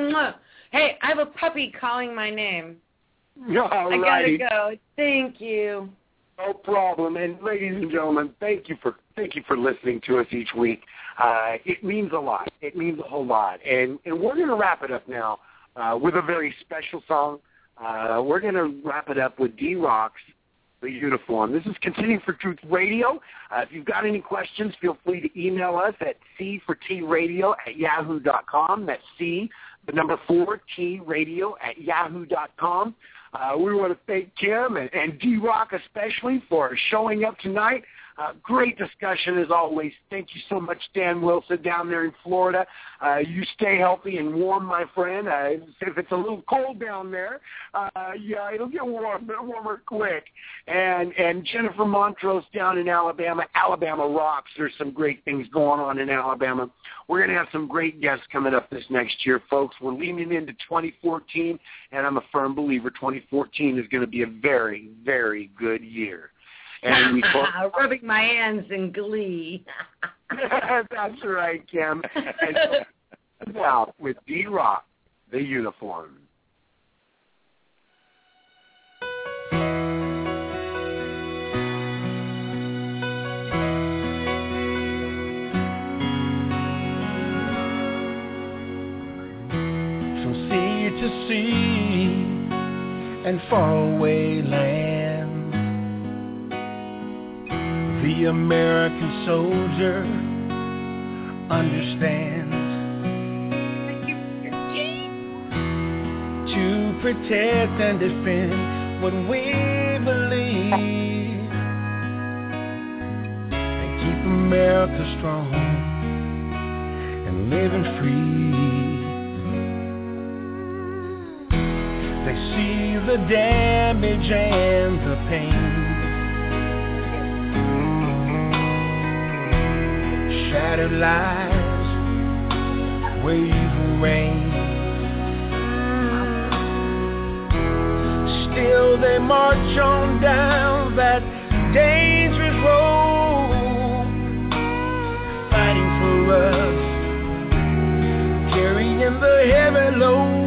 Hey, I have a puppy calling my name. All I righty. gotta go. Thank you. No problem. And ladies and gentlemen, thank you for thank you for listening to us each week. Uh, it means a lot. It means a whole lot. And and we're going to wrap it up now uh, with a very special song. Uh, we're going to wrap it up with D-Rock's The Uniform. This is Contending for Truth Radio. Uh, if you've got any questions, feel free to email us at c four t radio at yahoo dot com. That's C, the number four, T radio at yahoo dot com. Uh, we want to thank Kim and, and D-Rock especially for showing up tonight. Uh, great discussion as always. Thank you so much, Dan Wilson, down there in Florida. Uh, you stay healthy and warm, my friend. Uh, if it's a little cold down there, uh, yeah, it'll get warm, warmer quick. And and Jennifer Montrose down in Alabama. Alabama rocks. There's some great things going on in Alabama. We're going to have some great guests coming up this next year, folks. We're leaning into twenty fourteen, and I'm a firm believer twenty fourteen is going to be a very, very good year. And we talk- rubbing my hands in glee. That's right, Kim. And now with D-Rock, The Uniform. From sea to sea and faraway land, the American soldier understands to protect and defend what we believe and keep America strong and living free. They see the damage and the pain, shattered lives, waves of rain. Still they march on down that dangerous road, fighting for us, carrying the heavy load.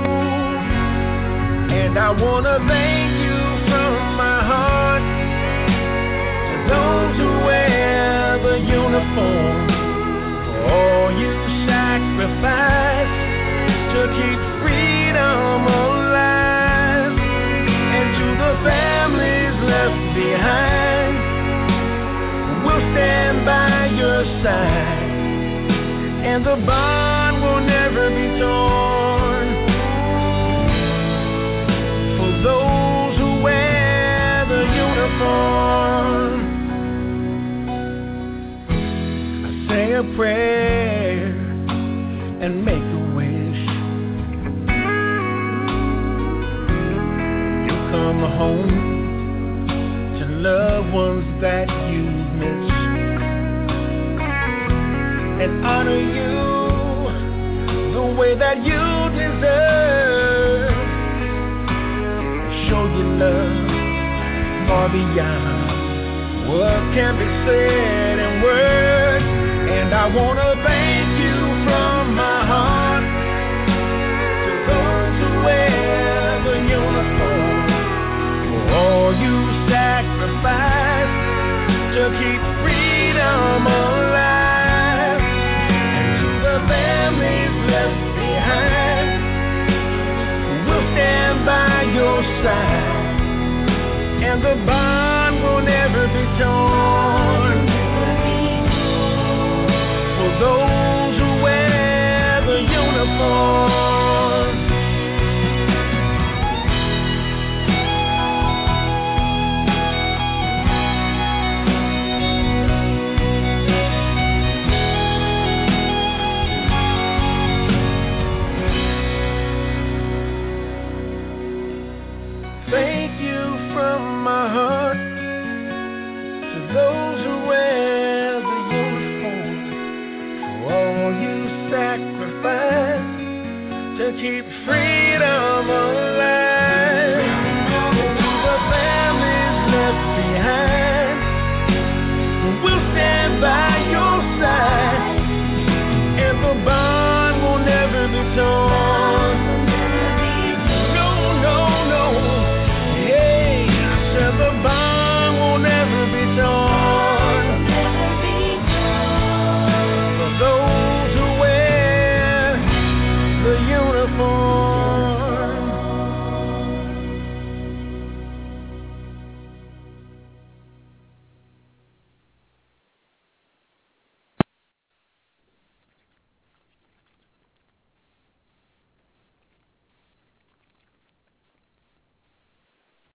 And I want to thank you from my heart to those who wear the uniform, for all you sacrifice to keep freedom alive. And to the families left behind, we'll stand by your side, and the bond will never be torn. For those who wear the uniform, say a prayer and make a wish. You come come home to loved ones that you miss, and honor you the way that you deserve. Show you love far beyond what can be said in words. And I want to thank you from my heart to those who wear the uniform, for all you sacrificed to keep freedom alive. And to the families left behind, we'll stand by your side, and the bond will never be torn. For those who wear the uniform, thank you from my heart to those who wear the uniform, for all you sacrifice to keep freedom alive.